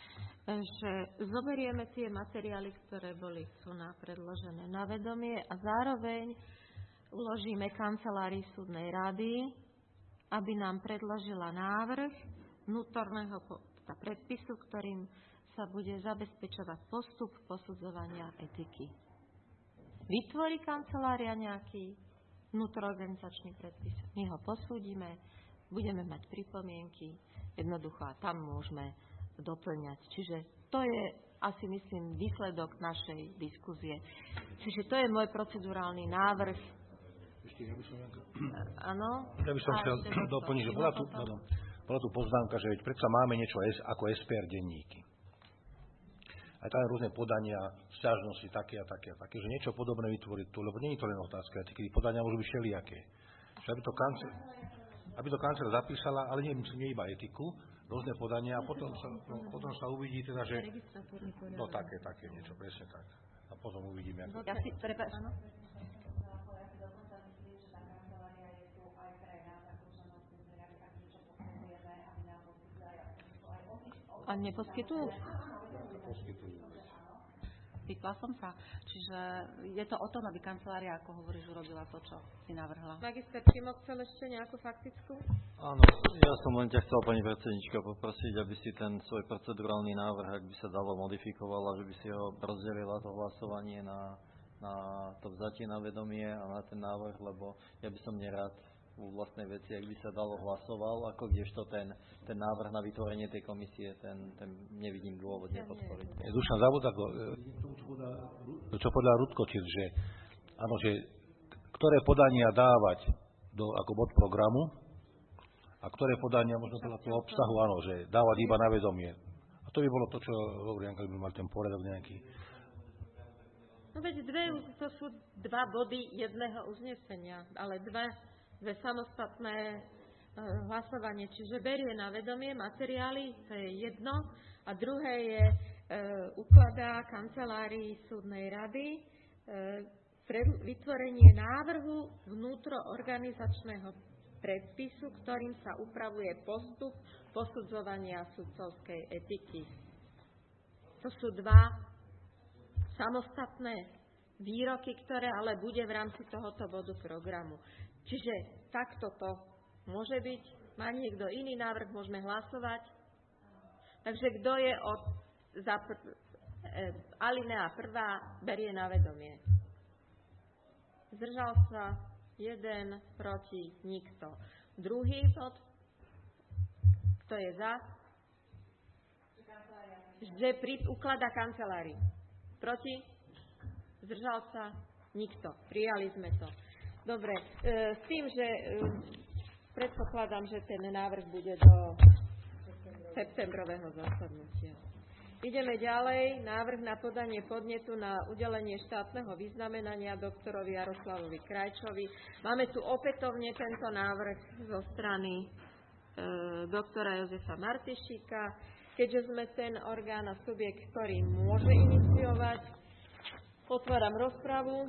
Že zoberieme tie materiály, ktoré boli tu na predložené na vedomie a zároveň uložíme kancelárii súdnej rady, aby nám predložila návrh vnútorného predpisu, ktorým sa bude zabezpečovať postup posudzovania etiky. Vytvorí kancelária nejaký vnútroorganizačný predpis. My ho posúdime, budeme mať pripomienky, jednoducho a tam môžeme doplňať. Čiže to je asi, myslím, výsledok našej diskuzie. Čiže to je môj procedurálny návrh. Ešte ja by som nejaká... Áno? Ja by som chcel doplniť, že bola tu, no, bola tu poznámka, že predsa máme niečo ako es pé er denníky. Aj tam rôzne podania, sťažnosti, také a také a také, že niečo podobné vytvoriť tu, lebo nie je to len otázka, kedy podania môžu byť všelijaké. Že aby to kancel, aby to kancel zapísala, ale nie, nie iba etiku, rôzne podania a potom sa, no, potom sa uvidí teda, že... No také, také niečo, presne tak. A potom uvidíme, ako... Ja si, prepáč, áno? A neposkytujú? Poskytujú. Pýtla som sa. Čiže je to o tom, aby kancelária, ako hovoríš, urobila to, čo si navrhla. Magister Šimok chcel ešte nejakú faktickú? Áno, ja som len ťa chcel, pani predsednička, poprosiť, aby si ten svoj procedurálny návrh, ak by sa dalo, modifikovala, že by si ho rozdelila to hlasovanie na, na to vzatie na vedomie a na ten návrh, lebo ja by som nerád v vlastnej veci, ak by sa dalo, hlasoval, ako kdežto ten, ten návrh na vytvorenie tej komisie, ten, ten nevidím dôvod nepodporiť. Dušan, zabúda to, čo podľa Rudkočír, že áno, že ktoré podania dávať do, ako bod programu a ktoré podania možno podľa toho obsahu, áno, že dávať iba na vedomie. A to by bolo to, čo hovorím, ak by mal ten poriadok nejaký. No veď dve, to sú dva body jedného uznesenia, ale dva dve samostatné hlasovanie, čiže berie na vedomie materiály, to je jedno, a druhé je, e, ukladá kancelárii súdnej rady e, pre vytvorenie návrhu vnútroorganizačného predpisu, ktorým sa upravuje postup posudzovania sudcovskej etiky. To sú dva samostatné výroky, ktoré ale bude v rámci tohoto bodu programu. Čiže takto to môže byť. Má niekto iný návrh, môžeme hlasovať. Takže kto je od za pr, e, alinea prvá, berie na vedomie. Zdržal sa jeden, proti nikto. Druhý bod, kto je za? Že pri, ukladá kancelárii. Proti? Zdržal sa nikto. Prijali sme to. Dobre, e, s tým, že e, predpokladám, že ten návrh bude do septembrového zasadnutia. Ideme ďalej. Návrh na podanie podnetu na udelenie štátneho vyznamenania doktorovi Jaroslavovi Krajčovi. Máme tu opätovne tento návrh zo strany e, doktora Jozefa Martišíka. Keďže sme ten orgán a subjekt, ktorý môže iniciovať, otváram rozpravu.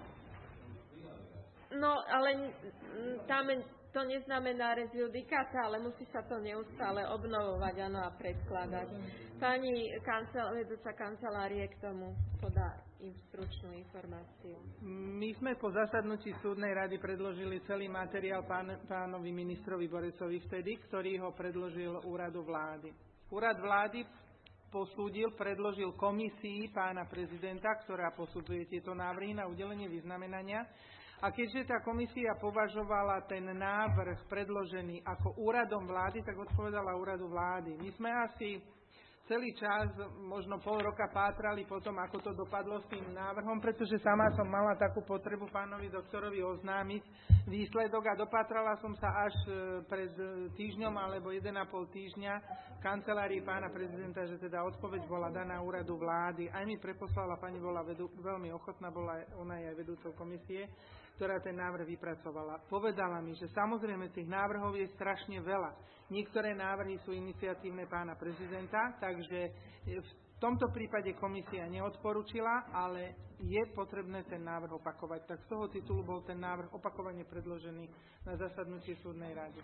No, ale tam to neznamená res judicata, ale musí sa to neustále obnovovať, áno, a predkladať. Pani kancel, vedúca kancelárie k tomu podá im stručnú informáciu. My sme po zasadnutí súdnej rady predložili celý materiál pán, pánovi ministrovi Borecovi vtedy, ktorý ho predložil úradu vlády. Úrad vlády posúdil, predložil komisii pána prezidenta, ktorá posudzuje tieto návrhy na udelenie vyznamenania. A keďže tá komisia považovala ten návrh predložený ako úradom vlády, tak odpovedala úradu vlády. My sme asi celý čas, možno pol roka pátrali potom, ako to dopadlo s tým návrhom, pretože sama som mala takú potrebu pánovi doktorovi oznámiť výsledok a dopátrala som sa až pred týždňom alebo jeden a pol týždňa v kancelárii pána prezidenta, že teda odpoveď bola daná úradu vlády. Aj mi preposlala, pani bola vedú, veľmi ochotná, bola ona aj vedúcou komisie, ktorá ten návrh vypracovala. Povedala mi, že samozrejme tých návrhov je strašne veľa. Niektoré návrhy sú iniciatívne pána prezidenta, takže v tomto prípade komisia neodporúčila, ale je potrebné ten návrh opakovať. Tak z toho titulu bol ten návrh opakovane predložený na zasadnutie súdnej rady.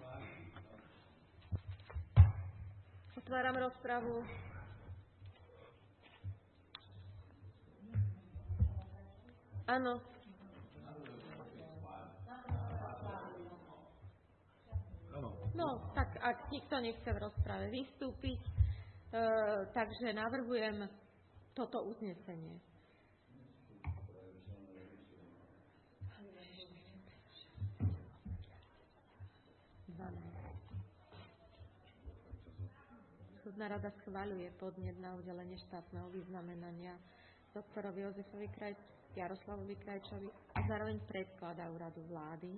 Otváram rozpravu. Áno. No, tak ak nikto nechce v rozprave vystúpiť, e, takže navrhujem toto uznesenie. Súdna rada schvaľuje podnet na udelenie štátneho vyznamenania doktorovi Jozefovi Kraj, Jaroslavovi Krajčovi a zároveň predkladá úradu vlády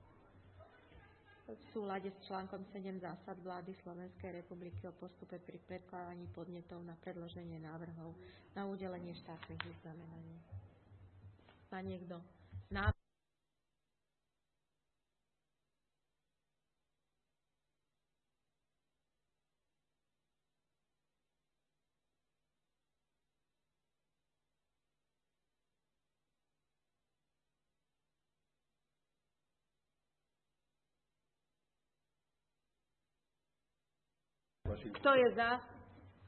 v súlade s článkom sedem zásad vlády Slovenskej republiky o postupe pri predkladaní podnetov na predloženie návrhov na udelenie štátnych vyznamenaní. Má niekto návrh? Kto je za?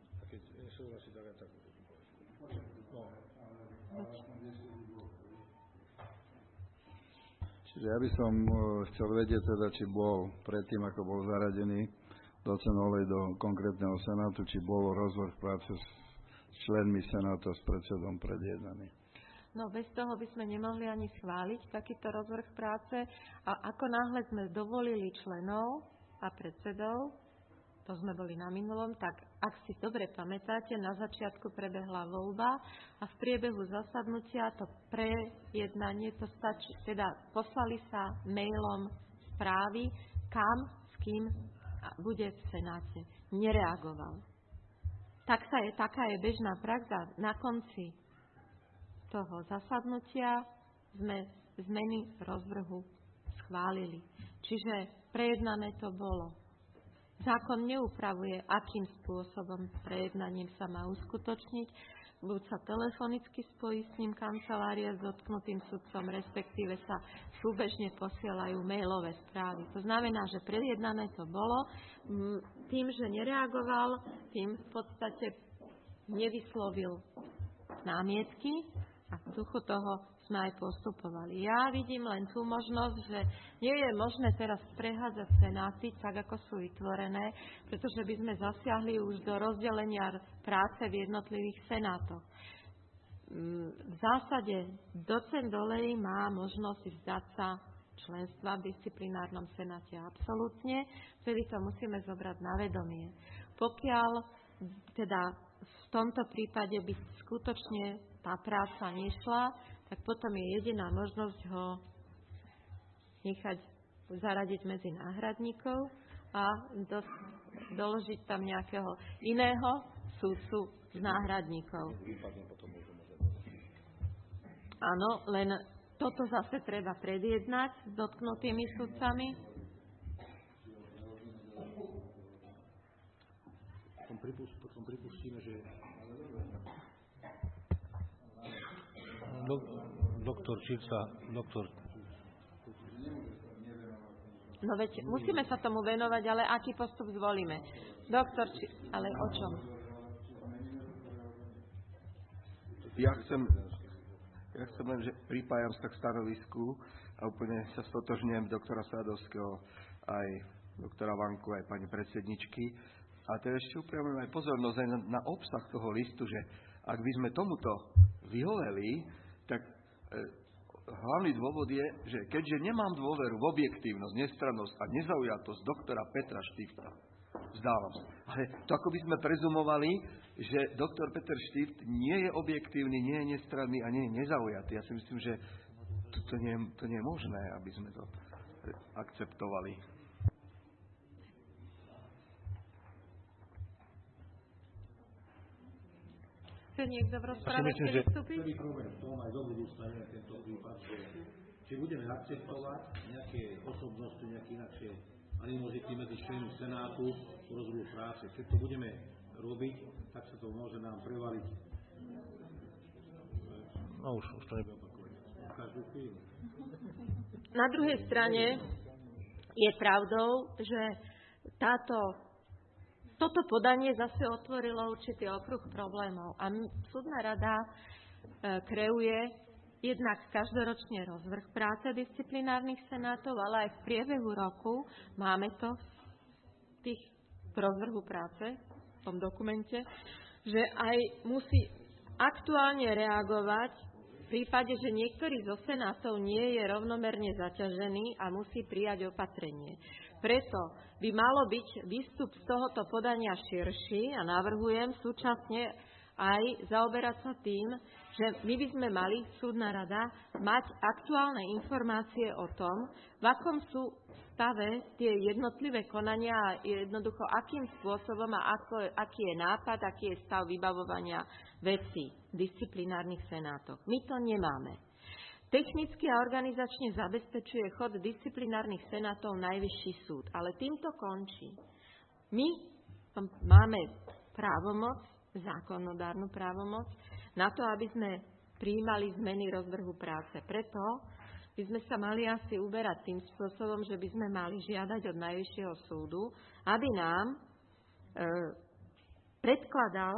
nesúhlasí, tak aj tak. No. Čiže ja by som chcel vedieť teda, či bol predtým, ako bol zaradený docent Olej do konkrétneho senátu, či bol rozvrh práce s členmi senáta, s predsedom predjednaný. No bez toho by sme nemohli ani schváliť takýto rozvrh práce a ako náhle sme dovolili členov a predsedov, to sme boli na minulom, tak ak si dobre pamätáte, na začiatku prebehla voľba a v priebehu zasadnutia to prejednanie, to stačí, teda poslali sa mailom správy, kam, s kým bude v Senáte. Nereagoval. Tak sa je, taká je bežná prax a na konci toho zasadnutia sme zmeny rozvrhu schválili. Čiže prejednané to bolo. Zákon neupravuje, akým spôsobom prejednaním sa má uskutočniť. Buď sa telefonicky spojí s ním kancelária s dotknutým sudcom, respektíve sa súbežne posielajú mailové správy. To znamená, že prejednané to bolo. Tým, že nereagoval, tým v podstate nevyslovil námietky a v duchu toho sme aj postupovali. Ja vidím len tú možnosť, že nie je možné teraz prehádzať senáty, tak ako sú vytvorené, pretože by sme zasiahli už do rozdelenia práce v jednotlivých senátoch. V zásade docent Olej má možnosť vzdať sa členstva v disciplinárnom senáte absolútne, vtedy to musíme zobrať na vedomie. Pokiaľ teda v tomto prípade by skutočne tá práca nešla, tak potom je jediná možnosť ho nechať zaradiť medzi náhradníkov a do, doložiť tam nejakého iného súdcu z náhradníkov. Áno, len toto zase treba predjednať s dotknutými súdcami. Potom pripustíme, že Do, doktor Čirca, doktor... No veď, musíme sa tomu venovať, ale aký postup zvolíme? Doktor Čirca, ale o čom? Ja chcem, ja chcem len, že pripájam sa k stanovisku a úplne sa stotožňujem doktora Sadovského, aj doktora Vanku, aj pani predsedničky. A teraz ešte upriamujem aj pozornosť aj na, na obsah toho listu, že ak by sme tomuto vyhoveli, tak e, hlavný dôvod je, že keďže nemám dôveru v objektívnosť, nestrannosť a nezaujatosť doktora Petra Štifta, vzdávam sa. Ale to ako by sme prezumovali, že doktor Peter Štift nie je objektívny, nie je nestranný a nie je nezaujatý. Ja si myslím, že to, to, nie, to nie je možné, aby sme to akceptovali. Chce niekto v rozprave vystúpiť? Prvý problém v tom aj do budúcna tento prípad, že či budeme akceptovať nejaké osobnosti, nejaké inakšie animozity medzi členmi Senátu po rozvrhu práce. Keď to budeme robiť, tak sa to môže nám prevaliť. No už, už to nebude opakovať. Každú chvíľu. Na druhej strane je pravdou, že táto Toto podanie zase otvorilo určitý okruh problémov a súdna rada e, kreuje jednak každoročne rozvrh práce disciplinárnych senátov, ale aj v priebehu roku máme to v tých rozvrhu práce, v tom dokumente, že aj musí aktuálne reagovať v prípade, že niektorý zo senátov nie je rovnomerne zaťažený a musí prijať opatrenie. Preto by malo byť výstup z tohoto podania širší a navrhujem súčasne aj zaoberať sa tým, že my by sme mali, súdna rada, mať aktuálne informácie o tom, v akom sú stave tie jednotlivé konania a jednoducho akým spôsobom a ako, aký je nápad, aký je stav vybavovania vecí v disciplinárnych senátoch. My to nemáme. Technicky a organizačne zabezpečuje chod disciplinárnych senátov Najvyšší súd, ale týmto končí. My máme právomoc, zákonodárnu právomoc, na to, aby sme prijímali zmeny rozvrhu práce. Preto by sme sa mali asi uberať tým spôsobom, že by sme mali žiadať od Najvyššieho súdu, aby nám e, predkladal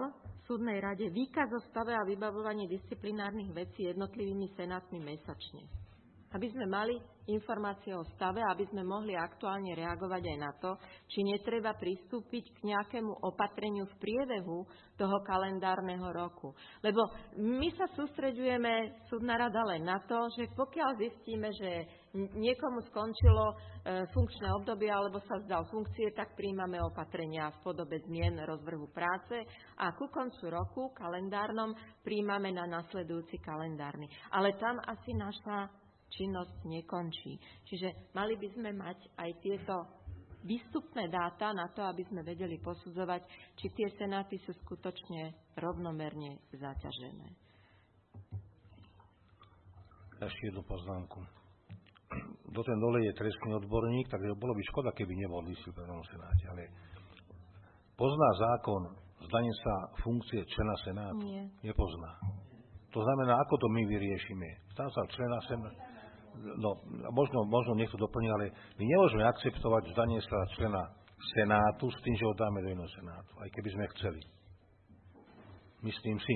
súdnej rade výkaz o stave a vybavovaní disciplinárnych vecí jednotlivými senátmi mesačne. Aby sme mali informácie o stave, aby sme mohli aktuálne reagovať aj na to, či netreba pristúpiť k nejakému opatreniu v priebehu toho kalendárneho roku. Lebo my sa sústreďujeme, súdna rada, len na to, že pokiaľ zistíme, že niekomu skončilo e, funkčné obdobie alebo sa vzdal funkcie, tak príjmame opatrenia v podobe zmien rozvrhu práce a ku koncu roku kalendárnom príjmame na nasledujúci kalendárny. Ale tam asi naša činnosť nekončí. Čiže mali by sme mať aj tieto výstupné dáta na to, aby sme vedeli posudzovať, či tie senáty sú skutočne rovnomerne zaťažené. Ešte jednu poznámku. Do ten dole je trestný odborník, takže bolo by škoda, keby nebol v disciplinárnom senáte, ale pozná zákon zdanie sa funkcie člena senátu? Nie. Nepozná. To znamená, ako to my vyriešime? Tam sa člena senátu. No, možno, možno niekto doplní, ale my nemôžeme akceptovať vzdanie sa člena senátu s tým, že ho dáme do iného senátu, aj keby sme chceli. Myslím si.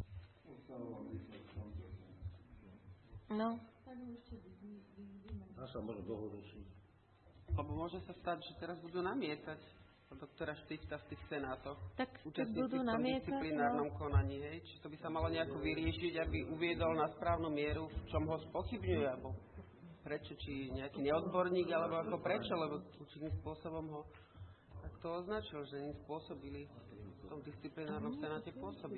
No. Dá sa možno dohodu si. Lebo môže sa stať, že teraz budú namietať doktora Štifta v tých senátoch. Tak účastníci budú v tom namietať, disciplinárnom no. konaní, hej? Či to by sa malo nejako vyriešiť, aby uviedol na správnu mieru, v čom ho spochybňuje, alebo prečo, či nejaký neodborník, alebo ako prečo, lebo určitým spôsobom ho tak to označil, že im spôsobili v tom disciplinárnom senáte pôsobiť.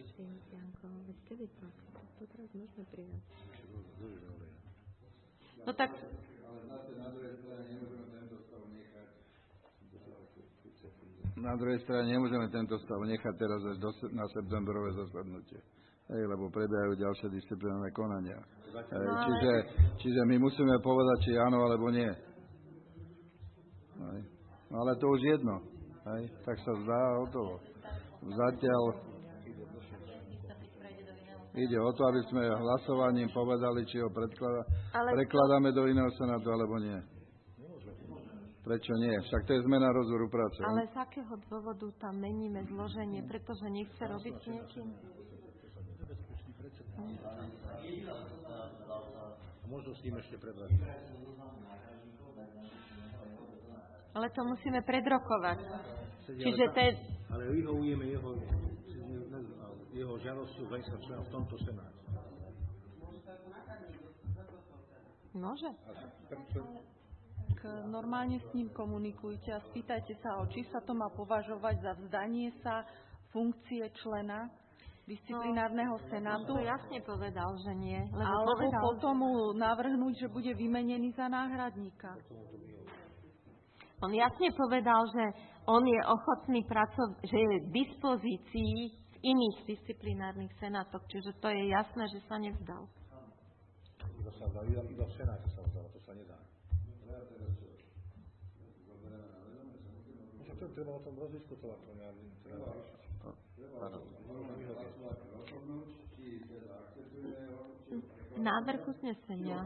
No tak na druhej strane nemôžeme tento stav nechať teraz až do, na septembrové zasadnutie. Hej, lebo prebiehajú ďalšie disciplinárne konania. Hej, čiže, čiže my musíme povedať, či áno, alebo nie. Hej. Ale to už jedno. Hej, tak sa zdá hotovo. Zatiaľ ide o to, aby sme hlasovaním povedali, či ho predklada, prekladáme do iného senátu, alebo nie. Prečo nie? Však to je zmena rozhodu práce. Ale z akého dôvodu tam meníme zloženie? Pretože nechce robiť s niekým? Možno s tým ešte prebrať. Ale to musíme predrokovať. Čiže ten... Ale vyhovujeme jeho, jeho žiadosťou za sa člena v tomto senáte. Môže. Normálne s ním komunikujte a spýtajte sa ho, či sa to má považovať za vzdanie sa funkcie člena disciplinárneho senátu. On to jasne povedal, že nie. Lebo alebo povedal, potom mu navrhnúť, že bude vymenený za náhradníka. On jasne povedal, že on je ochotný pracovať, že je v dispozícii v iných disciplinárnych senátoch, čiže to je jasné, že sa nevzdal. Iba sa vzdal, iba v senáte sa vzdal, to sa nedá. To treba o tom rozdiskutovať. Návrh uznesenia.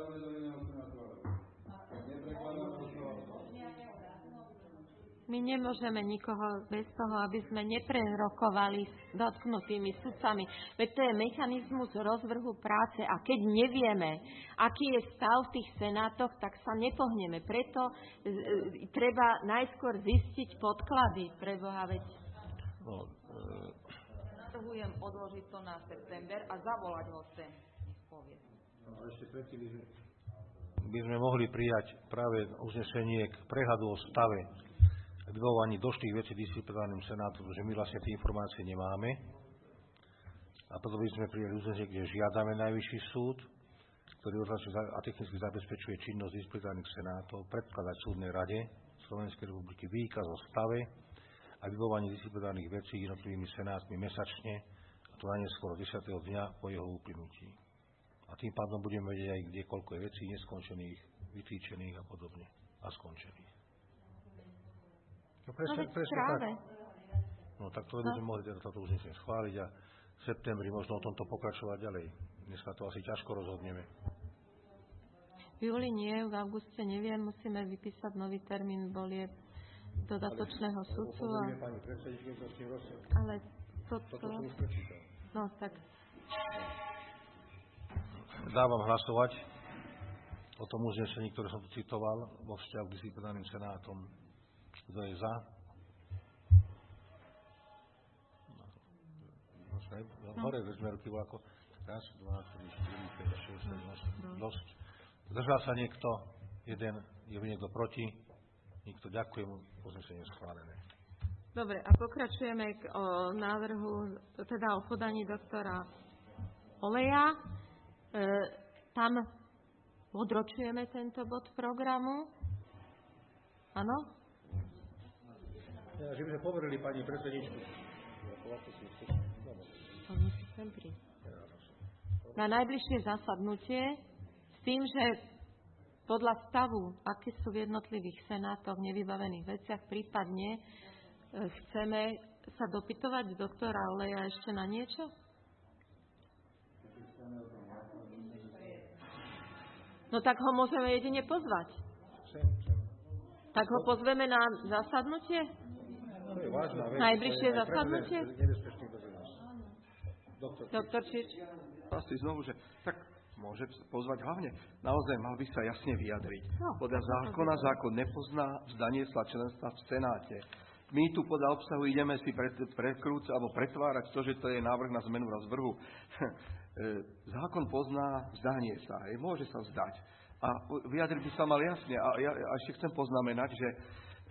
My nemôžeme nikoho bez toho, aby sme neprerokovali s dotknutými sudcami. Veď to je mechanizmus rozvrhu práce a keď nevieme, aký je stav v tých senátoch, tak sa nepohneme. Preto e, treba najskôr zistiť podklady pre Boha, veď. No, e... Navrhujem odložiť to na september a zavolať ho sem. Nech povie. No, ešte predtým by sme, by sme mohli prijať práve uznesenie k prehľadu o stave vybavovaní došlých vecí disciplinárnym senátu, že my vlastne tie informácie nemáme. A potom by sme prijali uznesenie, kde žiadame Najvyšší súd, ktorý organizačne a technicky zabezpečuje činnosť disciplinárnych senátov, predkladať súdnej rade Slovenskej republiky výkaz o stave a vybavovaní disciplinárnych vecí jednotlivými senátmi mesačne, a to najneskôr desiateho dňa po jeho uplynutí. A tým pádom budeme vedieť aj, kde koľko je vecí neskončených, vytýčených a podobne. A skončených. No, presne, no, presne tak. No tak to by sme mohli teda toto uznesenie schváliť a v septembri možno o tomto pokračovať ďalej. Dneska to asi ťažko rozhodneme. V júli nie, v auguste neviem, musíme vypísať nový termín volieb dodatočného sudcu. A... Ale toto... Toto som už prečítal. No, tak... Dávam hlasovať o tom uznesení, ktoré som tu citoval vo vzťahu k disciplinárnym senátom. Kto je za? No, hore, vezme ruky vlako. Raz, dva, tri, štyri, päť, šesť, sedem, osem, dosť. Zdržal sa niekto? Jeden. Je niekto proti? Nikto. Ďakujem. Uznesenie je schválené. Dobre, a pokračujeme k o návrhu, teda o podaní doktora Oleja. E, tam odročujeme tento bod programu. Áno? Ja, že by sme poverili pani predsedničku. Na najbližšie zasadnutie s tým, že podľa stavu, aké sú v jednotlivých senátoch, nevybavených veciach, prípadne chceme sa dopytovať doktora Oleja ešte na niečo? No tak ho môžeme jedine pozvať. Tak ho pozveme na zasadnutie? To je vážna vec. Najbližšie zasadnutie? Doktor, Doktor Čič. Asi znovu, že tak môže pozvať hlavne. Naozaj mal by sa jasne vyjadriť. No, podľa zákona zákon nepozná vzdanie sa členstva v Senáte. My tu podľa obsahu ideme si pre, prekrúcať alebo pretvárať to, že to je návrh na zmenu rozvrhu. Zákon pozná vzdanie sa. Môže sa vzdať. A vyjadriť by sa mal jasne. A ja a ešte chcem poznamenať, že e,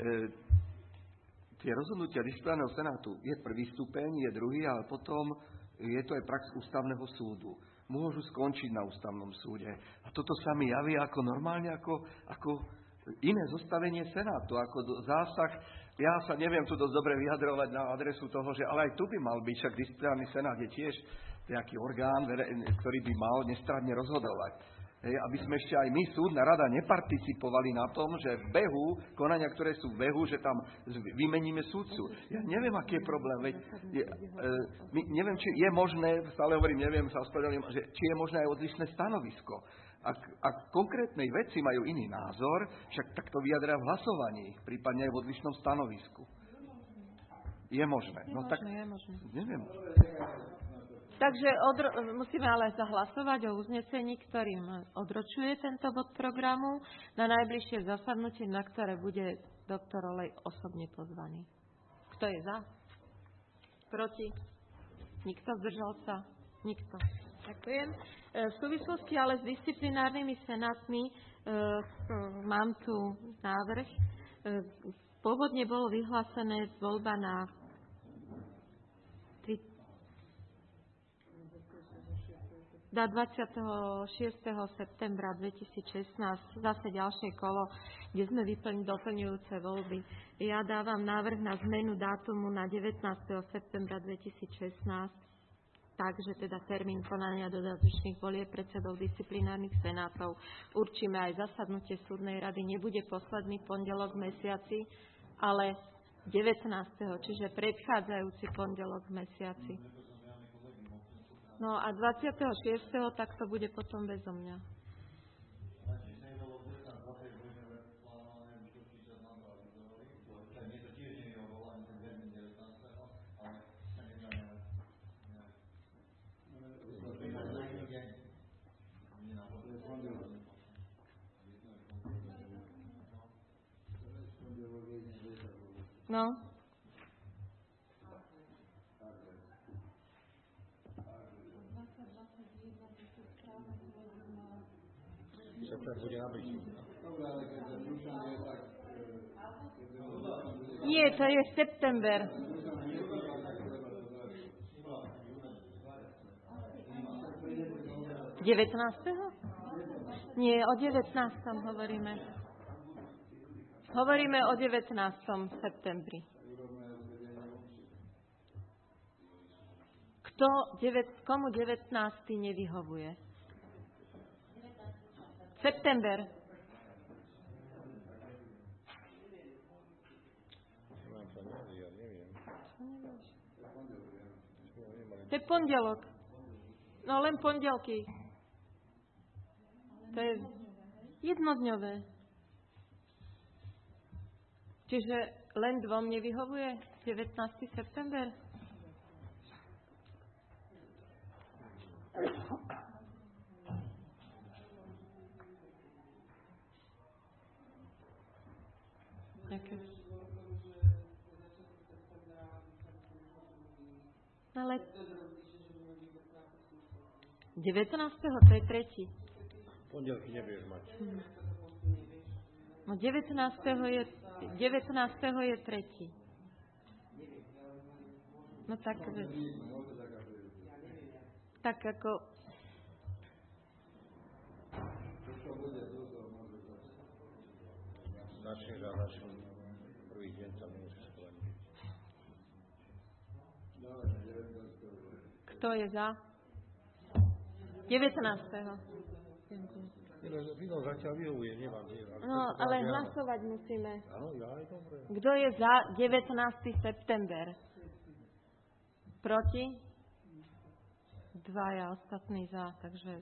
tie rozhodnutia disciplinárneho senátu je prvý stupeň, je druhý, ale potom je to aj prax ústavného súdu. Môžu skončiť na ústavnom súde. A toto sa mi javí ako normálne, ako, ako iné zostavenie senátu, ako zásah. Ja sa neviem tu dosť dobre vyjadrovať na adresu toho, že ale aj tu by mal byť, však disciplinárny senát je tiež nejaký orgán, ktorý by mal nestranne rozhodovať. Hej, aby sme ešte aj my, súdna rada, neparticipovali na tom, že v behu, konania, ktoré sú v behu, že tam vymeníme súdcu. Ja neviem, aký je problém. Veď je, e, my, neviem, či je možné, stále hovorím, neviem, sa ospravedlňujem, že či je možné aj odlišné stanovisko. Ak, ak konkrétnej veci majú iný názor, však tak to vyjadria v hlasovaní, prípadne aj v odlišnom stanovisku. Je možné. Je no možné, tak, je možné. Neviem. Takže odro- musíme ale zahlasovať o uznesení, ktorým odročuje tento bod programu na najbližšie zasadnutie, na ktoré bude doktor Olej osobne pozvaný. Kto je za? Proti? Nikto? Zdržal sa? Nikto. Ďakujem. V súvislosti ale s disciplinárnymi senátmi e, mám tu návrh. E, pôvodne bolo vyhlásené voľba na do dvadsiateho šiesteho septembra dvetisícšestnásť zase ďalšie kolo, kde sme vyplnili doplňujúce voľby. Ja dávam návrh na zmenu dátumu na devätnásteho septembra dvetisícšestnásť, takže teda termín konania dodatočných volieb predsedov disciplinárnych senátov. Určíme aj zasadnutie súdnej rady. Nebude posledný pondelok v mesiaci, ale devätnásteho čiže predchádzajúci pondelok v mesiaci. No a dvadsiateho šiesteho tak to bude potom bezo mňa. No. Nie, to je september. devätnásteho Nie, o devätnástom hovoríme. Hovoríme o devätnástom septembri. Kto, komu devätnásty nevyhovuje? September. To je pondelok. No len pondelky. To je jednodňové. Čiže len dvom nevyhovuje devätnásteho september? ale devätnásteho to je tretí. Pondelky nebudeš mať. Hm. No devätnásteho je, devätnásteho je tretí. No tak, tak ako... Začneš a začneš prvý deň tam nemusíš skovať. Kto je za? devätnásteho Vino zatiaľ vyhovuje, nemám. No, ale hlasovať musíme. Áno, ja aj dobre. Kto je za devätnásteho september? Proti? Dvaja ostatní za, takže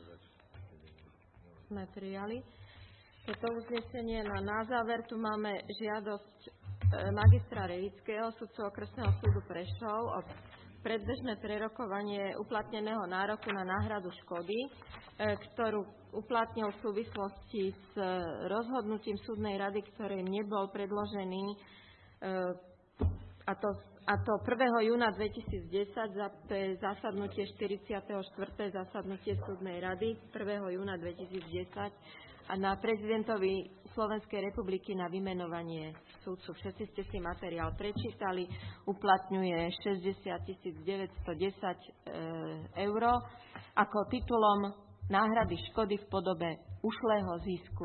sme prijali. Toto uznesenie, no na záver tu máme žiadosť magistra Revického, sudcu okresného súdu Prešov o predbežné prerokovanie uplatneného nároku na náhradu škody, ktorú uplatnil v súvislosti s rozhodnutím súdnej rady, ktorý nebol predložený, a to, a to prvého júna dvetisícdesať, to je zasadnutie štyridsiateho štvrtého zasadnutie súdnej rady prvého júna dvetisícdesať, a na prezidentovi Slovenskej republiky na vymenovanie súdcu. Všetci ste si materiál prečítali. Uplatňuje šesťdesiat tisíc deväťstodesať eur ako titulom náhrady škody v podobe ušlého zisku.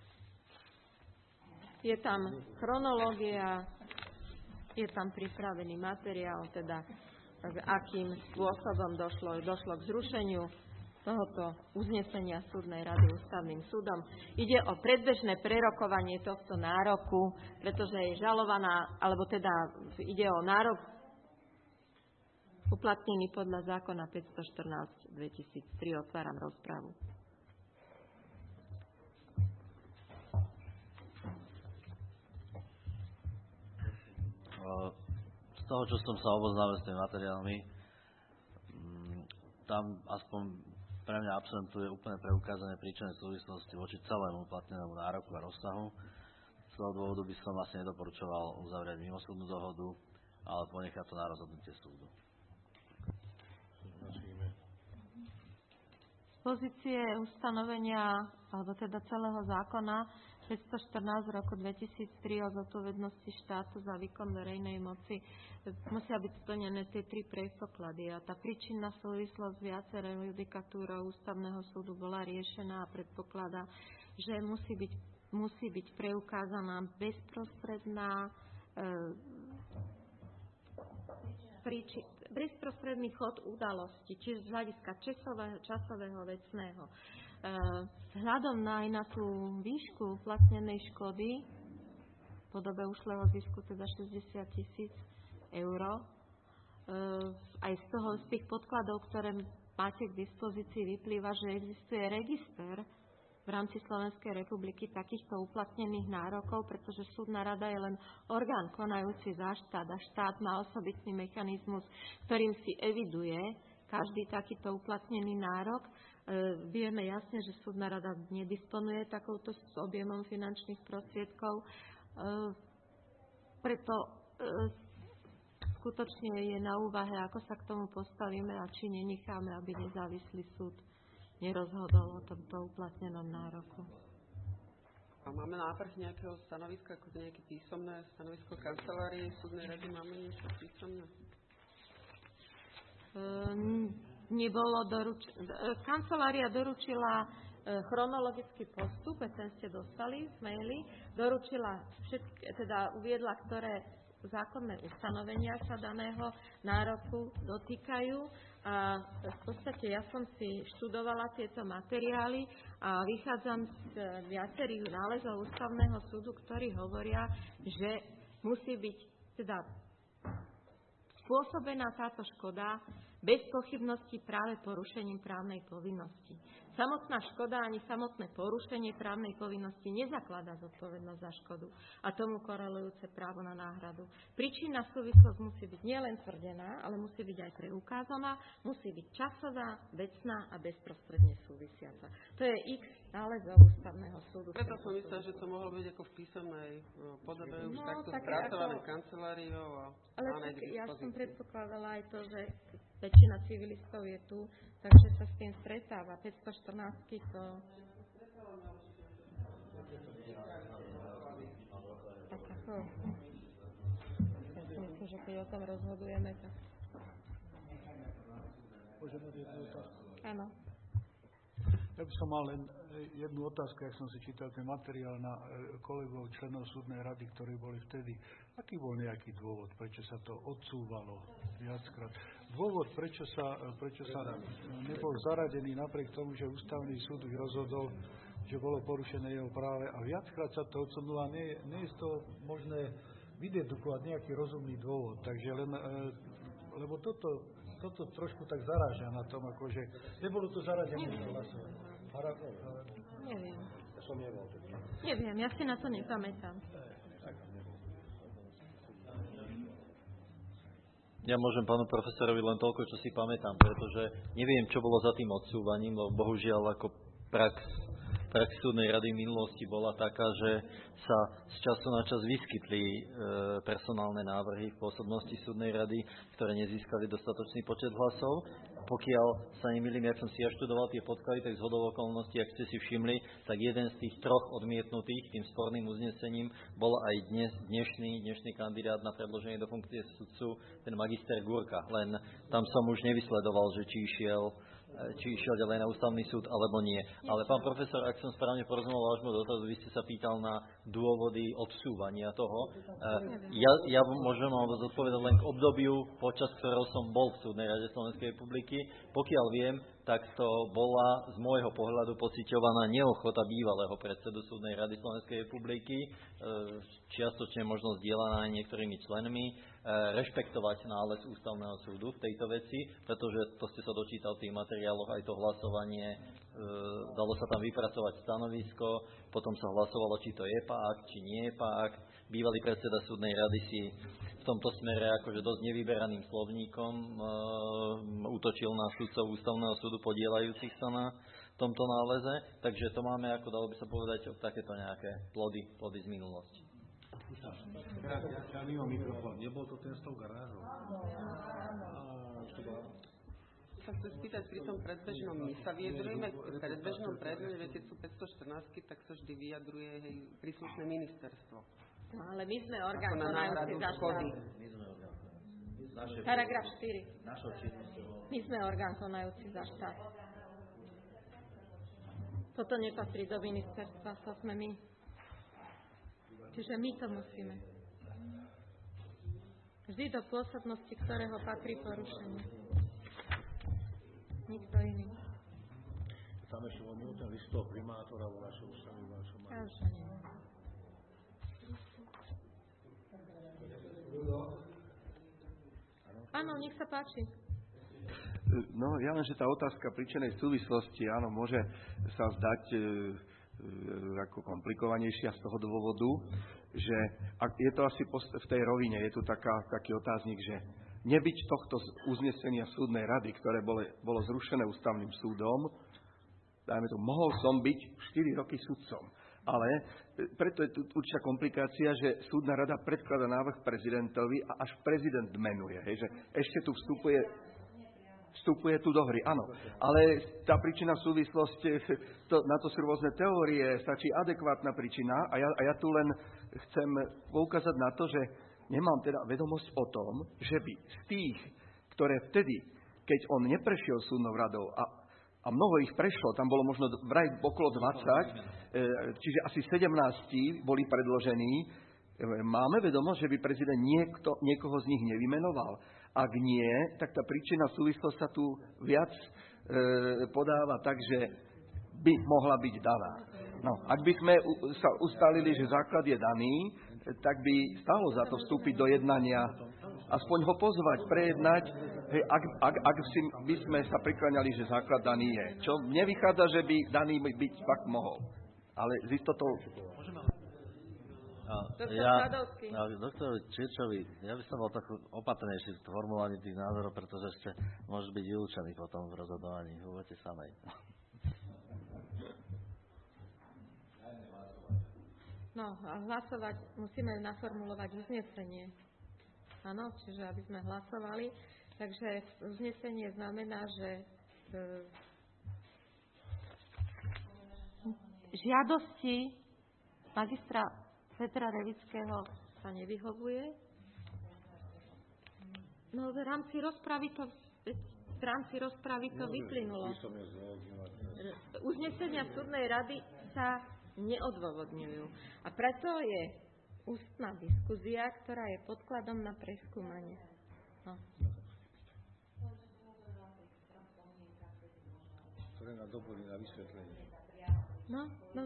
Je tam chronológia, je tam pripravený materiál, teda akým spôsobom došlo, došlo k zrušeniu tohoto uznesenia súdnej rady ústavným súdom. Ide o predbežné prerokovanie tohto nároku, pretože je žalovaná, alebo teda ide o nárok uplatnený podľa zákona päťstoštrnásť dvetisíctri. Otváram rozpravu. Z toho, čo som sa oboznámil s tými materiálmi, tam aspoň pre mňa absentuje úplne preukázanie príčinnej súvislosti voči celému uplatnenému nároku a rozsahu. Z toho dôvodu by som asi nedoporučoval uzavrieť mimosúdnu dohodu, ale ponechať to na rozhodnutie súdu. Z pozície ustanovenia, alebo teda celého zákona päťstoštrnásť z roku dvetisíctri o zodpovednosti štátu za výkon verejnej moci musia byť splnené tie tri predpoklady. A tá príčinná súvislosť viacerou judikatúrou ústavného súdu bola riešená a predpokladá, že musí byť, musí byť preukázaná bezprostredná e, príči, bezprostredný chod udalosti, čiže z hľadiska časového, časového vecného. Vzhľadom na aj na tú výšku uplatnenej škody v podobe ušlého zisku, teda šesťdesiat tisíc eur, aj z toho, z tých podkladov, ktoré máte k dispozícii, vyplýva, že existuje register v rámci Slovenskej republiky takýchto uplatnených nárokov, pretože súdna rada je len orgán konajúci za štát a štát má osobitný mechanizmus, ktorým si eviduje každý takýto uplatnený nárok. E, vieme jasne, že súdna rada nedisponuje takouto objemom finančných prostriedkov. E, preto e, skutočne je na úvahe, ako sa k tomu postavíme a či nenecháme, aby nezávislý súd nerozhodol o tomto uplatnenom nároku. A máme návrh nejakého stanoviska, ako nejaké písomné stanovisko kancelárie súdnej rady? Máme niečo písomné? Um, nebolo doruč... Kancelária doručila chronologický postup, ten ste dostali v maili, doručila všetky, teda uviedla, ktoré zákonné ustanovenia sa daného nároku dotýkajú. A v podstate ja som si študovala tieto materiály a vychádzam z viacerých nálezov ústavného súdu, ktorí hovoria, že musí byť teda spôsobená táto škoda bez pochybnosti práve porušením právnej povinnosti. Samotná škoda ani samotné porušenie právnej povinnosti nezakladá zodpovednosť za škodu a tomu korelujúce právo na náhradu. Príčinná súvislosť musí byť nielen tvrdená, ale musí byť aj preukázaná, musí byť časová, vecná a bezprostredne súvisiaca. To je x nálezov ústavného súdu. Preto som myslela, že to mohlo byť ako v písomnej podobe, už no, takto tak spracované ako... kanceláriou. A ale tak, ja som predpokladala aj to, že väčšina civilistov je tu, takže sa s tým stretáva. päťstoštrnásť to... Tak ako... Ja si myslím, že keď o tom rozhodujeme, tak... Áno. Ja by som mal len jednu otázku, ak som si čítal ten materiál na kolegov členov súdnej rady, ktorí boli vtedy. Aký bol nejaký dôvod, prečo sa to odsúvalo viackrát? Dôvod, prečo sa, prečo sa nebol zaradený napriek tomu, že ústavný súd rozhodol, že bolo porušené jeho práve a viackrát sa to odsunulo a nie, nie je to možné vydedukovať nejaký rozumný dôvod. Takže len, lebo toto, toto trošku tak zaráža na tom, akože nebolo to zaradené na hlasovanie. Neviem. Ja som nebol. Neviem, ja si na to nepamätám. Ja môžem pánu profesorovi len toľko, čo si pamätám, pretože neviem, čo bolo za tým odsúvaním, lebo bohužiaľ ako prax, prax súdnej rady v minulosti bola taká, že sa z času na čas vyskytli e, personálne návrhy v pôsobnosti súdnej rady, ktoré nezískali dostatočný počet hlasov. Pokiaľ sa nemýlim, jak som si ja študoval tie podklady, tak zhodou okolností, ak ste si všimli, tak jeden z tých troch odmietnutých tým sporným uznesením bol aj dnes, dnešný, dnešný kandidát na predloženie do funkcie sudcu, ten magister Gurka. Len tam som už nevysledoval, že či išiel či išiel ďalej na ústavný súd, alebo nie. Ale pán profesor, ak som správne porozumel vášmu dotazu, vy ste sa pýtal na dôvody odsúvania toho. Ja, ja môžem vám zodpovedať len k obdobiu, počas ktorého som bol v Súdnej rade Slovenskej republiky. Pokiaľ viem, tak to bola z môjho pohľadu pociťovaná neochota bývalého predsedu Súdnej rady Slovenskej republiky, čiastočne možno zdieľaná aj niektorými členmi, rešpektovať nález ústavného súdu v tejto veci, pretože to ste sa dočítal v tých materiáloch, aj to hlasovanie, e, dalo sa tam vypracovať stanovisko, potom sa hlasovalo, či to je pák, či nie je pák. Bývalý predseda súdnej rady si v tomto smere akože dosť nevyberaným slovníkom e, útočil na sudcov ústavného súdu podielajúcich sa na tomto náleze, takže to máme, ako dalo by sa povedať, takéto nejaké plody, plody z minulosti. Ja mimo mikrofón. Nebol to ten s tou garážou? Sa chcem spýtať pri tom predbežnom. My sa vyjadrujeme v predbežnom predmene, keď sú päťstoštrnásť, tak sa vždy vyjadruje hej, príslušné ministerstvo. No, ale my sme orgán konajúci za štát. Paragraf štyri. My sme orgán konajúci za štát. Toto nepatrí do ministerstva, to sme my. Čiže my to musíme. Vždy do pôsobnosti, ktorého patrí porušenie. Nikto iný. Tam ešte bol minúten list toho primátora vo vašej ústave, vo vašom ja už nie. Áno, nech sa páči. No, ja len, že tá otázka príčinej súvislosti, áno, môže sa zdať e, ako komplikovanejšia z toho dôvodu, že je to asi v tej rovine, je tu taká, taký otáznik, že nebyť tohto uznesenia súdnej rady, ktoré bolo, bolo zrušené ústavným súdom, dajme to, mohol som byť štyri roky sudcom. Ale preto je tu určitá komplikácia, že súdna rada predkladá návrh prezidentovi a až prezident menuje. Hej, že ešte tu vstupuje vstupuje tu do hry, áno. Ale tá príčina súvislosť, to, na to sú rôzne teórie, stačí adekvátna príčina a ja, a ja tu len chcem poukázať na to, že nemám teda vedomosť o tom, že by z tých, ktoré vtedy, keď on neprešiel súdnou radou a, a mnoho ich prešlo, tam bolo možno vraj okolo dvadsať, čiže asi sedemnásť boli predložení, máme vedomosť, že by prezident niekto, niekoho z nich nevymenoval. Ak nie, tak tá príčina súvislosť sa tu viac e, podáva tak, že by mohla byť daná. No, ak by sme u, sa ustalili, že základ je daný, tak by stálo za to vstúpiť do jednania aspoň ho pozvať, prejednať, hej, ak, ak, ak si by sme sa prikláňali, že základ daný je. Čo nevychádza, že by daný byť fakt mohol. Ale z istotou... A ja, a doktorovi Čirčovi, ja by som bol tak opatrnejší v formulovaní tých názorov, pretože ešte môže byť vylúčený potom v rozhodovaní v veci samej. No a hlasovať musíme naformulovať uznesenie. Áno, čiže aby sme hlasovali. Takže uznesenie znamená, že e, žiadosti magistra Petra Revického sa nevyhovuje. No v rámci rozpravy to, v rámci rozpravy to vyplynulo. Uznesenia súdnej rady sa neodôvodňujú. A preto je ústna diskuzia, ktorá je podkladom na preskúmanie. No. Ktoré nám dovolí na vysvetlenie. No, no.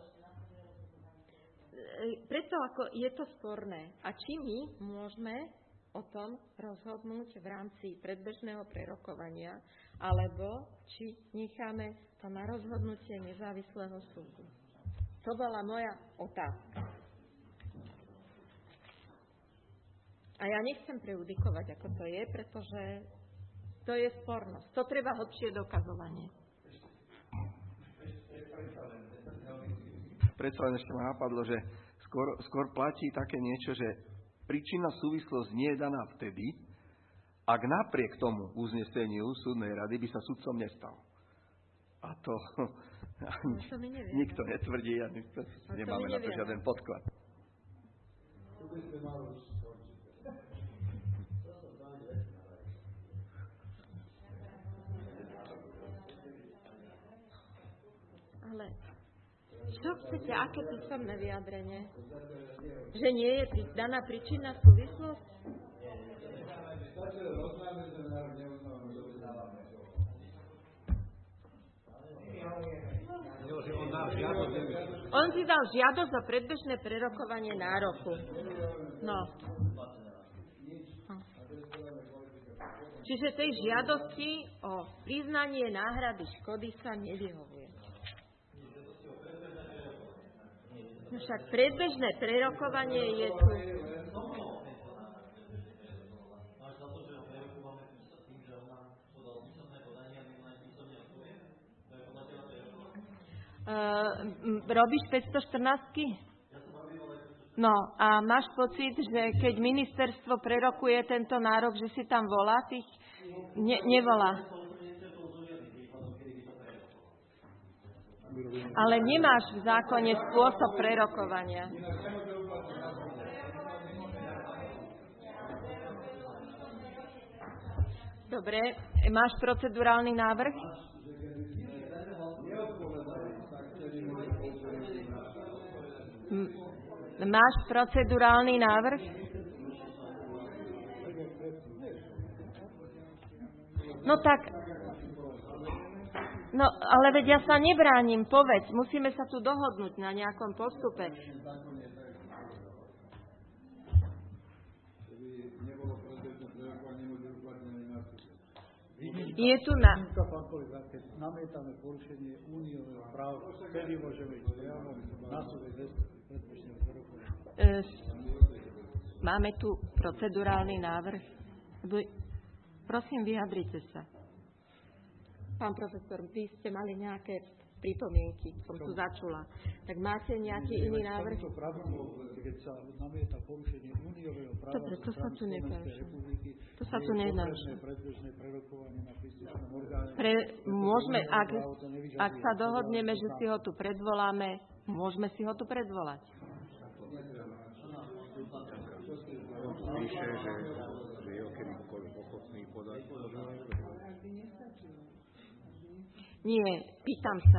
Preto ako je to sporné. A či my môžeme o tom rozhodnúť v rámci predbežného prerokovania, alebo či necháme to na rozhodnutie nezávislého súdu. To bola moja otázka. A ja nechcem prejudikovať, ako to je, pretože to je spornosť. To treba hlbšie dokazovanie. Predsa len ešte ma napadlo, že skôr, skôr platí také niečo, že príčinná súvislosť nie je daná vtedy, ak napriek tomu uzneseniu súdnej rady by sa sudcom nestal. A to, no, to nikto netvrdí a nikto, nemáme na to žiaden podklad. Ale čo chcete, aké písomné vyjadrenie? Že nie je daná príčinná súvislosť? On si dal žiadosť za predbežné prerokovanie nároku. No. Čiže tej žiadosti o priznanie náhrady škody sa nevyhovuje. Však predbežné prerokovanie je tu. Uh, robíš päťstoštrnásť? No a máš pocit, že keď ministerstvo prerokuje tento nárok, že si tam volá tých? Ne, nevolá. Ale nemáš v zákone spôsob prerokovania. Dobre, máš procedurálny návrh? Máš procedurálny návrh? No tak, no ale veď ja sa nebránim, povedz, musíme sa tu dohodnúť na nejakom postupe. Je tu na... Keď namietame porušenie úniového práva, vtedy môžeme ísť priamo na súde bez predbežného prerokovania. Máme tu procedurálny návrh. Prosím, vyjadrite sa. Pán profesor, vy ste mali nejaké pripomienky, som tu začula. Tak máte nejaký iný návrh? Keď sa namieta porušenie úniového práva... Dobre, to sa tu nepáči. To sa tu nenáši. Pre, môžeme, ak, ak sa dohodneme, že si ho tu predvoláme, môžeme si ho tu predvolať. Píše, že, že je kedykoľvek ochotný podať. Nie, pýtam sa.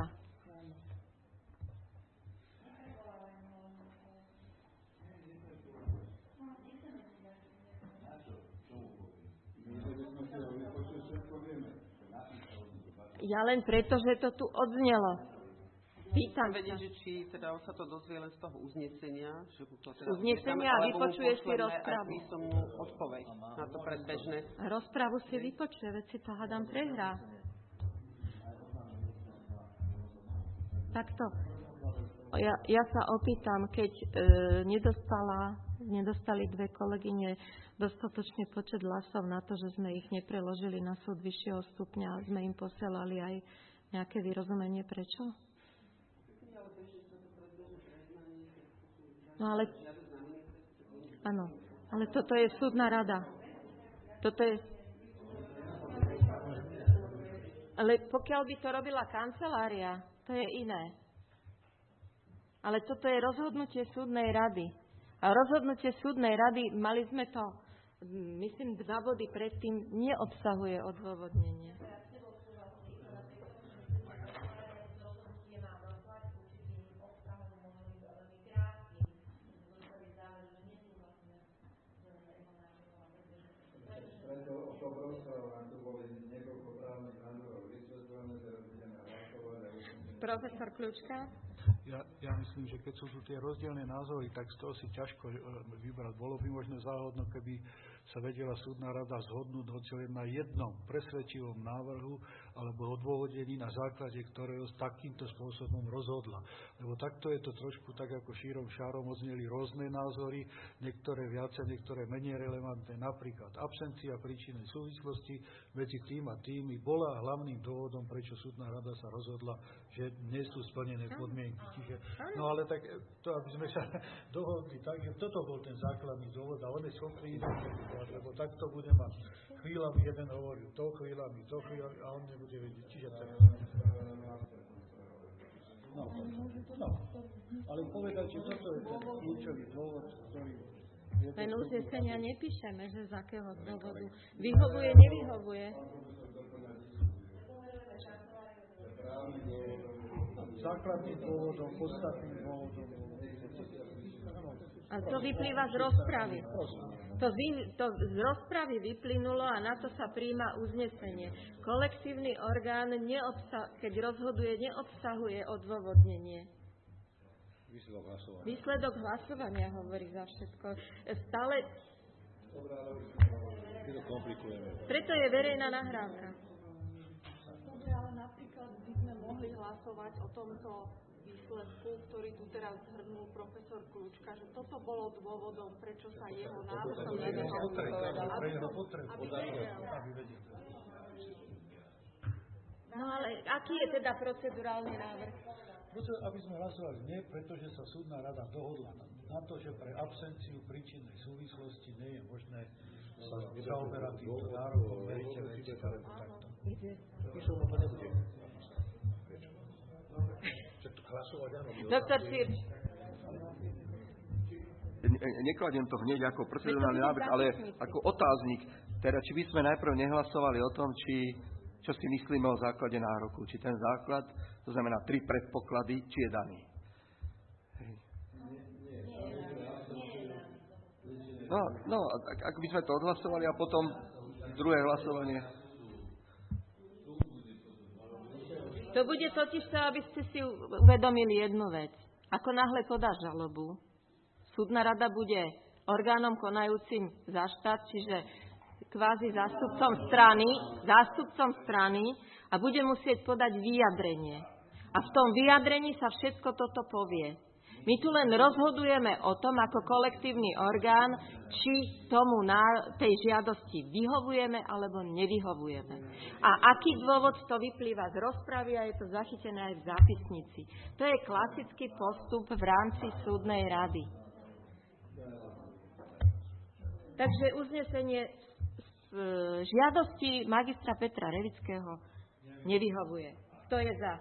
Ja len preto, že to tu odznelo. Pýtam vedieť, že či teda on sa to dozvie len z toho uznesenia, že to teda uznesenia a vypočuje si rozpravu. Písomnú odpoveď na to predbežné. Rozpravu si vypočuje, veď si to hádam prehrá. Takto. Ja, ja sa opýtam, keď e, nedostala, nedostali dve kolegyne dostatočný počet hlasov na to, že sme ich nepreložili na súd vyššieho stupňa, sme im posielali aj nejaké vyrozumenie, prečo? No ale, áno, ale toto je súdna rada. Toto je, ale pokiaľ by to robila kancelária, to je iné. Ale toto je rozhodnutie súdnej rady. A rozhodnutie súdnej rady, mali sme to, myslím, dva body predtým, neobsahuje odôvodnenie. Profesor Kľučka? Ja, ja myslím, že keď sú tu tie rozdielne názory, tak z toho si ťažko vybrať. Bolo by možno záhodno, keby sa vedela súdna rada zhodnúť hoci len na jednom presvedčivom návrhu alebo odôvodení, na základe ktorého takýmto spôsobom rozhodla. Lebo takto je to trošku tak, ako šírom šárom odzneli rôzne názory, niektoré viacej, niektoré menej relevantné. Napríklad absencia príčinnej súvislosti medzi tým a tým bola hlavným dôvodom, prečo súdna rada sa rozhodla, že nie sú splnené podmienky. Čiže, no ale tak to, aby sme sa dohodli tak, že toto bol ten základný dôvod a on je schopný lebo takto bude mať. Chvíľami jeden hovoril to, chvíľami to, chvíľami a on nebude vedieť. Čiže tak. No, no. Ale povedať, že toto je ten kľúčový dôvod, ktorý... Len uznesenia nepíšeme, že z akého dôvodu. Vyhovuje, nevyhovuje. Základným dôvodom, podstatným dôvodom. A to vyplýva z rozpravy. To, to z rozpravy vyplynulo a na to sa prijíma uznesenie. Kolektívny orgán, neobsa- keď rozhoduje, neobsahuje odôvodnenie. Výsledok hlasovania. Výsledok hlasovania hovorí za všetko. Stále... Preto je verejná nahrávka. Ale napríklad by sme mohli hlasovať o tomto výsledku, ktorý tu teraz zhrnul profesor Kľučka, že toto bolo dôvodom, prečo sa jeho návrh No ale aký je teda procedurálny návrh? Aby sme hlasovali nie, pretože sa súdna rada dohodla na to, že pre absenciu príčinnej súvislosti nie je možné sa zaoberať týmto nárokom, veríte veci, alebo takto. Písomno to nebude. Doktor Sirč. Nekladiem to hneď ako procedurálny návrh, ale ako otáznik. Teda, či by sme najprv nehlasovali o tom, či, čo si myslíme o základe nároku. Či ten základ, to znamená tri predpoklady, či je daný. Hej. No, no, ak, ak by sme to odhlasovali a potom druhé hlasovanie. To bude totiž to, aby ste si uvedomili jednu vec. Ako náhle podá žalobu, súdna rada bude orgánom konajúcim za štát, čiže kvázi zástupcom strany, zástupcom strany a bude musieť podať vyjadrenie. A v tom vyjadrení sa všetko toto povie. My tu len rozhodujeme o tom, ako kolektívny orgán, či tomu na tej žiadosti vyhovujeme alebo nevyhovujeme. A aký dôvod to vyplýva z rozpravy a je to zachytené aj v zápisnici. To je klasický postup v rámci súdnej rady. Takže uznesenie žiadosti magistra Petra Revického nevyhovuje. Kto je za?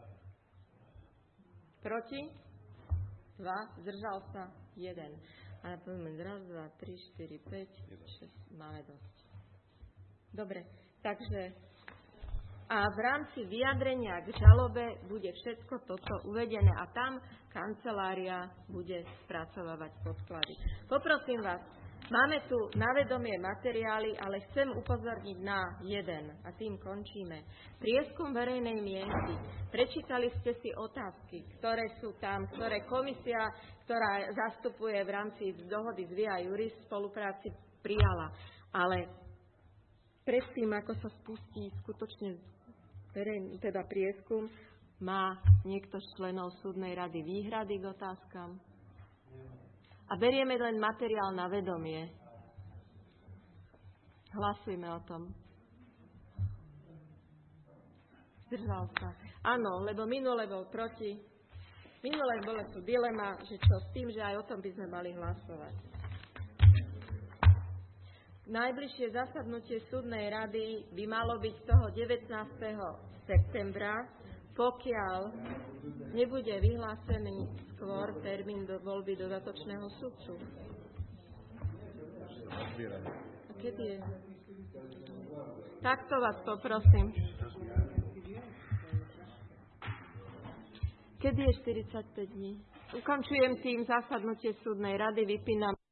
Proti? Dva, zdržal sa, jeden. A poďme raz, dva, tri, štyri, päť, šesť, máme dosť. Dobre, takže a v rámci vyjadrenia k žalobe bude všetko toto uvedené a tam kancelária bude spracovávať podklady. Poprosím vás, Máme tu na vedomie materiály, ale chcem upozorniť na jeden a tým končíme. Prieskum verejnej mienky. Prečítali ste si otázky, ktoré sú tam, ktoré komisia, ktorá zastupuje v rámci dohody z Via Juris v spolupráci prijala. Ale predtým, ako sa spustí skutočne verejný, teda prieskum, má niekto z členov súdnej rady výhrady k otázkam? A berieme len materiál na vedomie. Hlasujme o tom. Zdržal sa. Áno, lebo minule bol proti. Minule bolo tu dilema, že čo s tým, že aj o tom by sme mali hlasovať. Najbližšie zasadnutie súdnej rady by malo byť toho devätnásteho septembra, pokiaľ nebude vyhlásený skôr termín do voľby dodatočného sudcu. A kedy je? Takto vás poprosím. Kedy je štyridsaťpäť dní? Ukončujem tým zasadnutie súdnej rady, vypínam.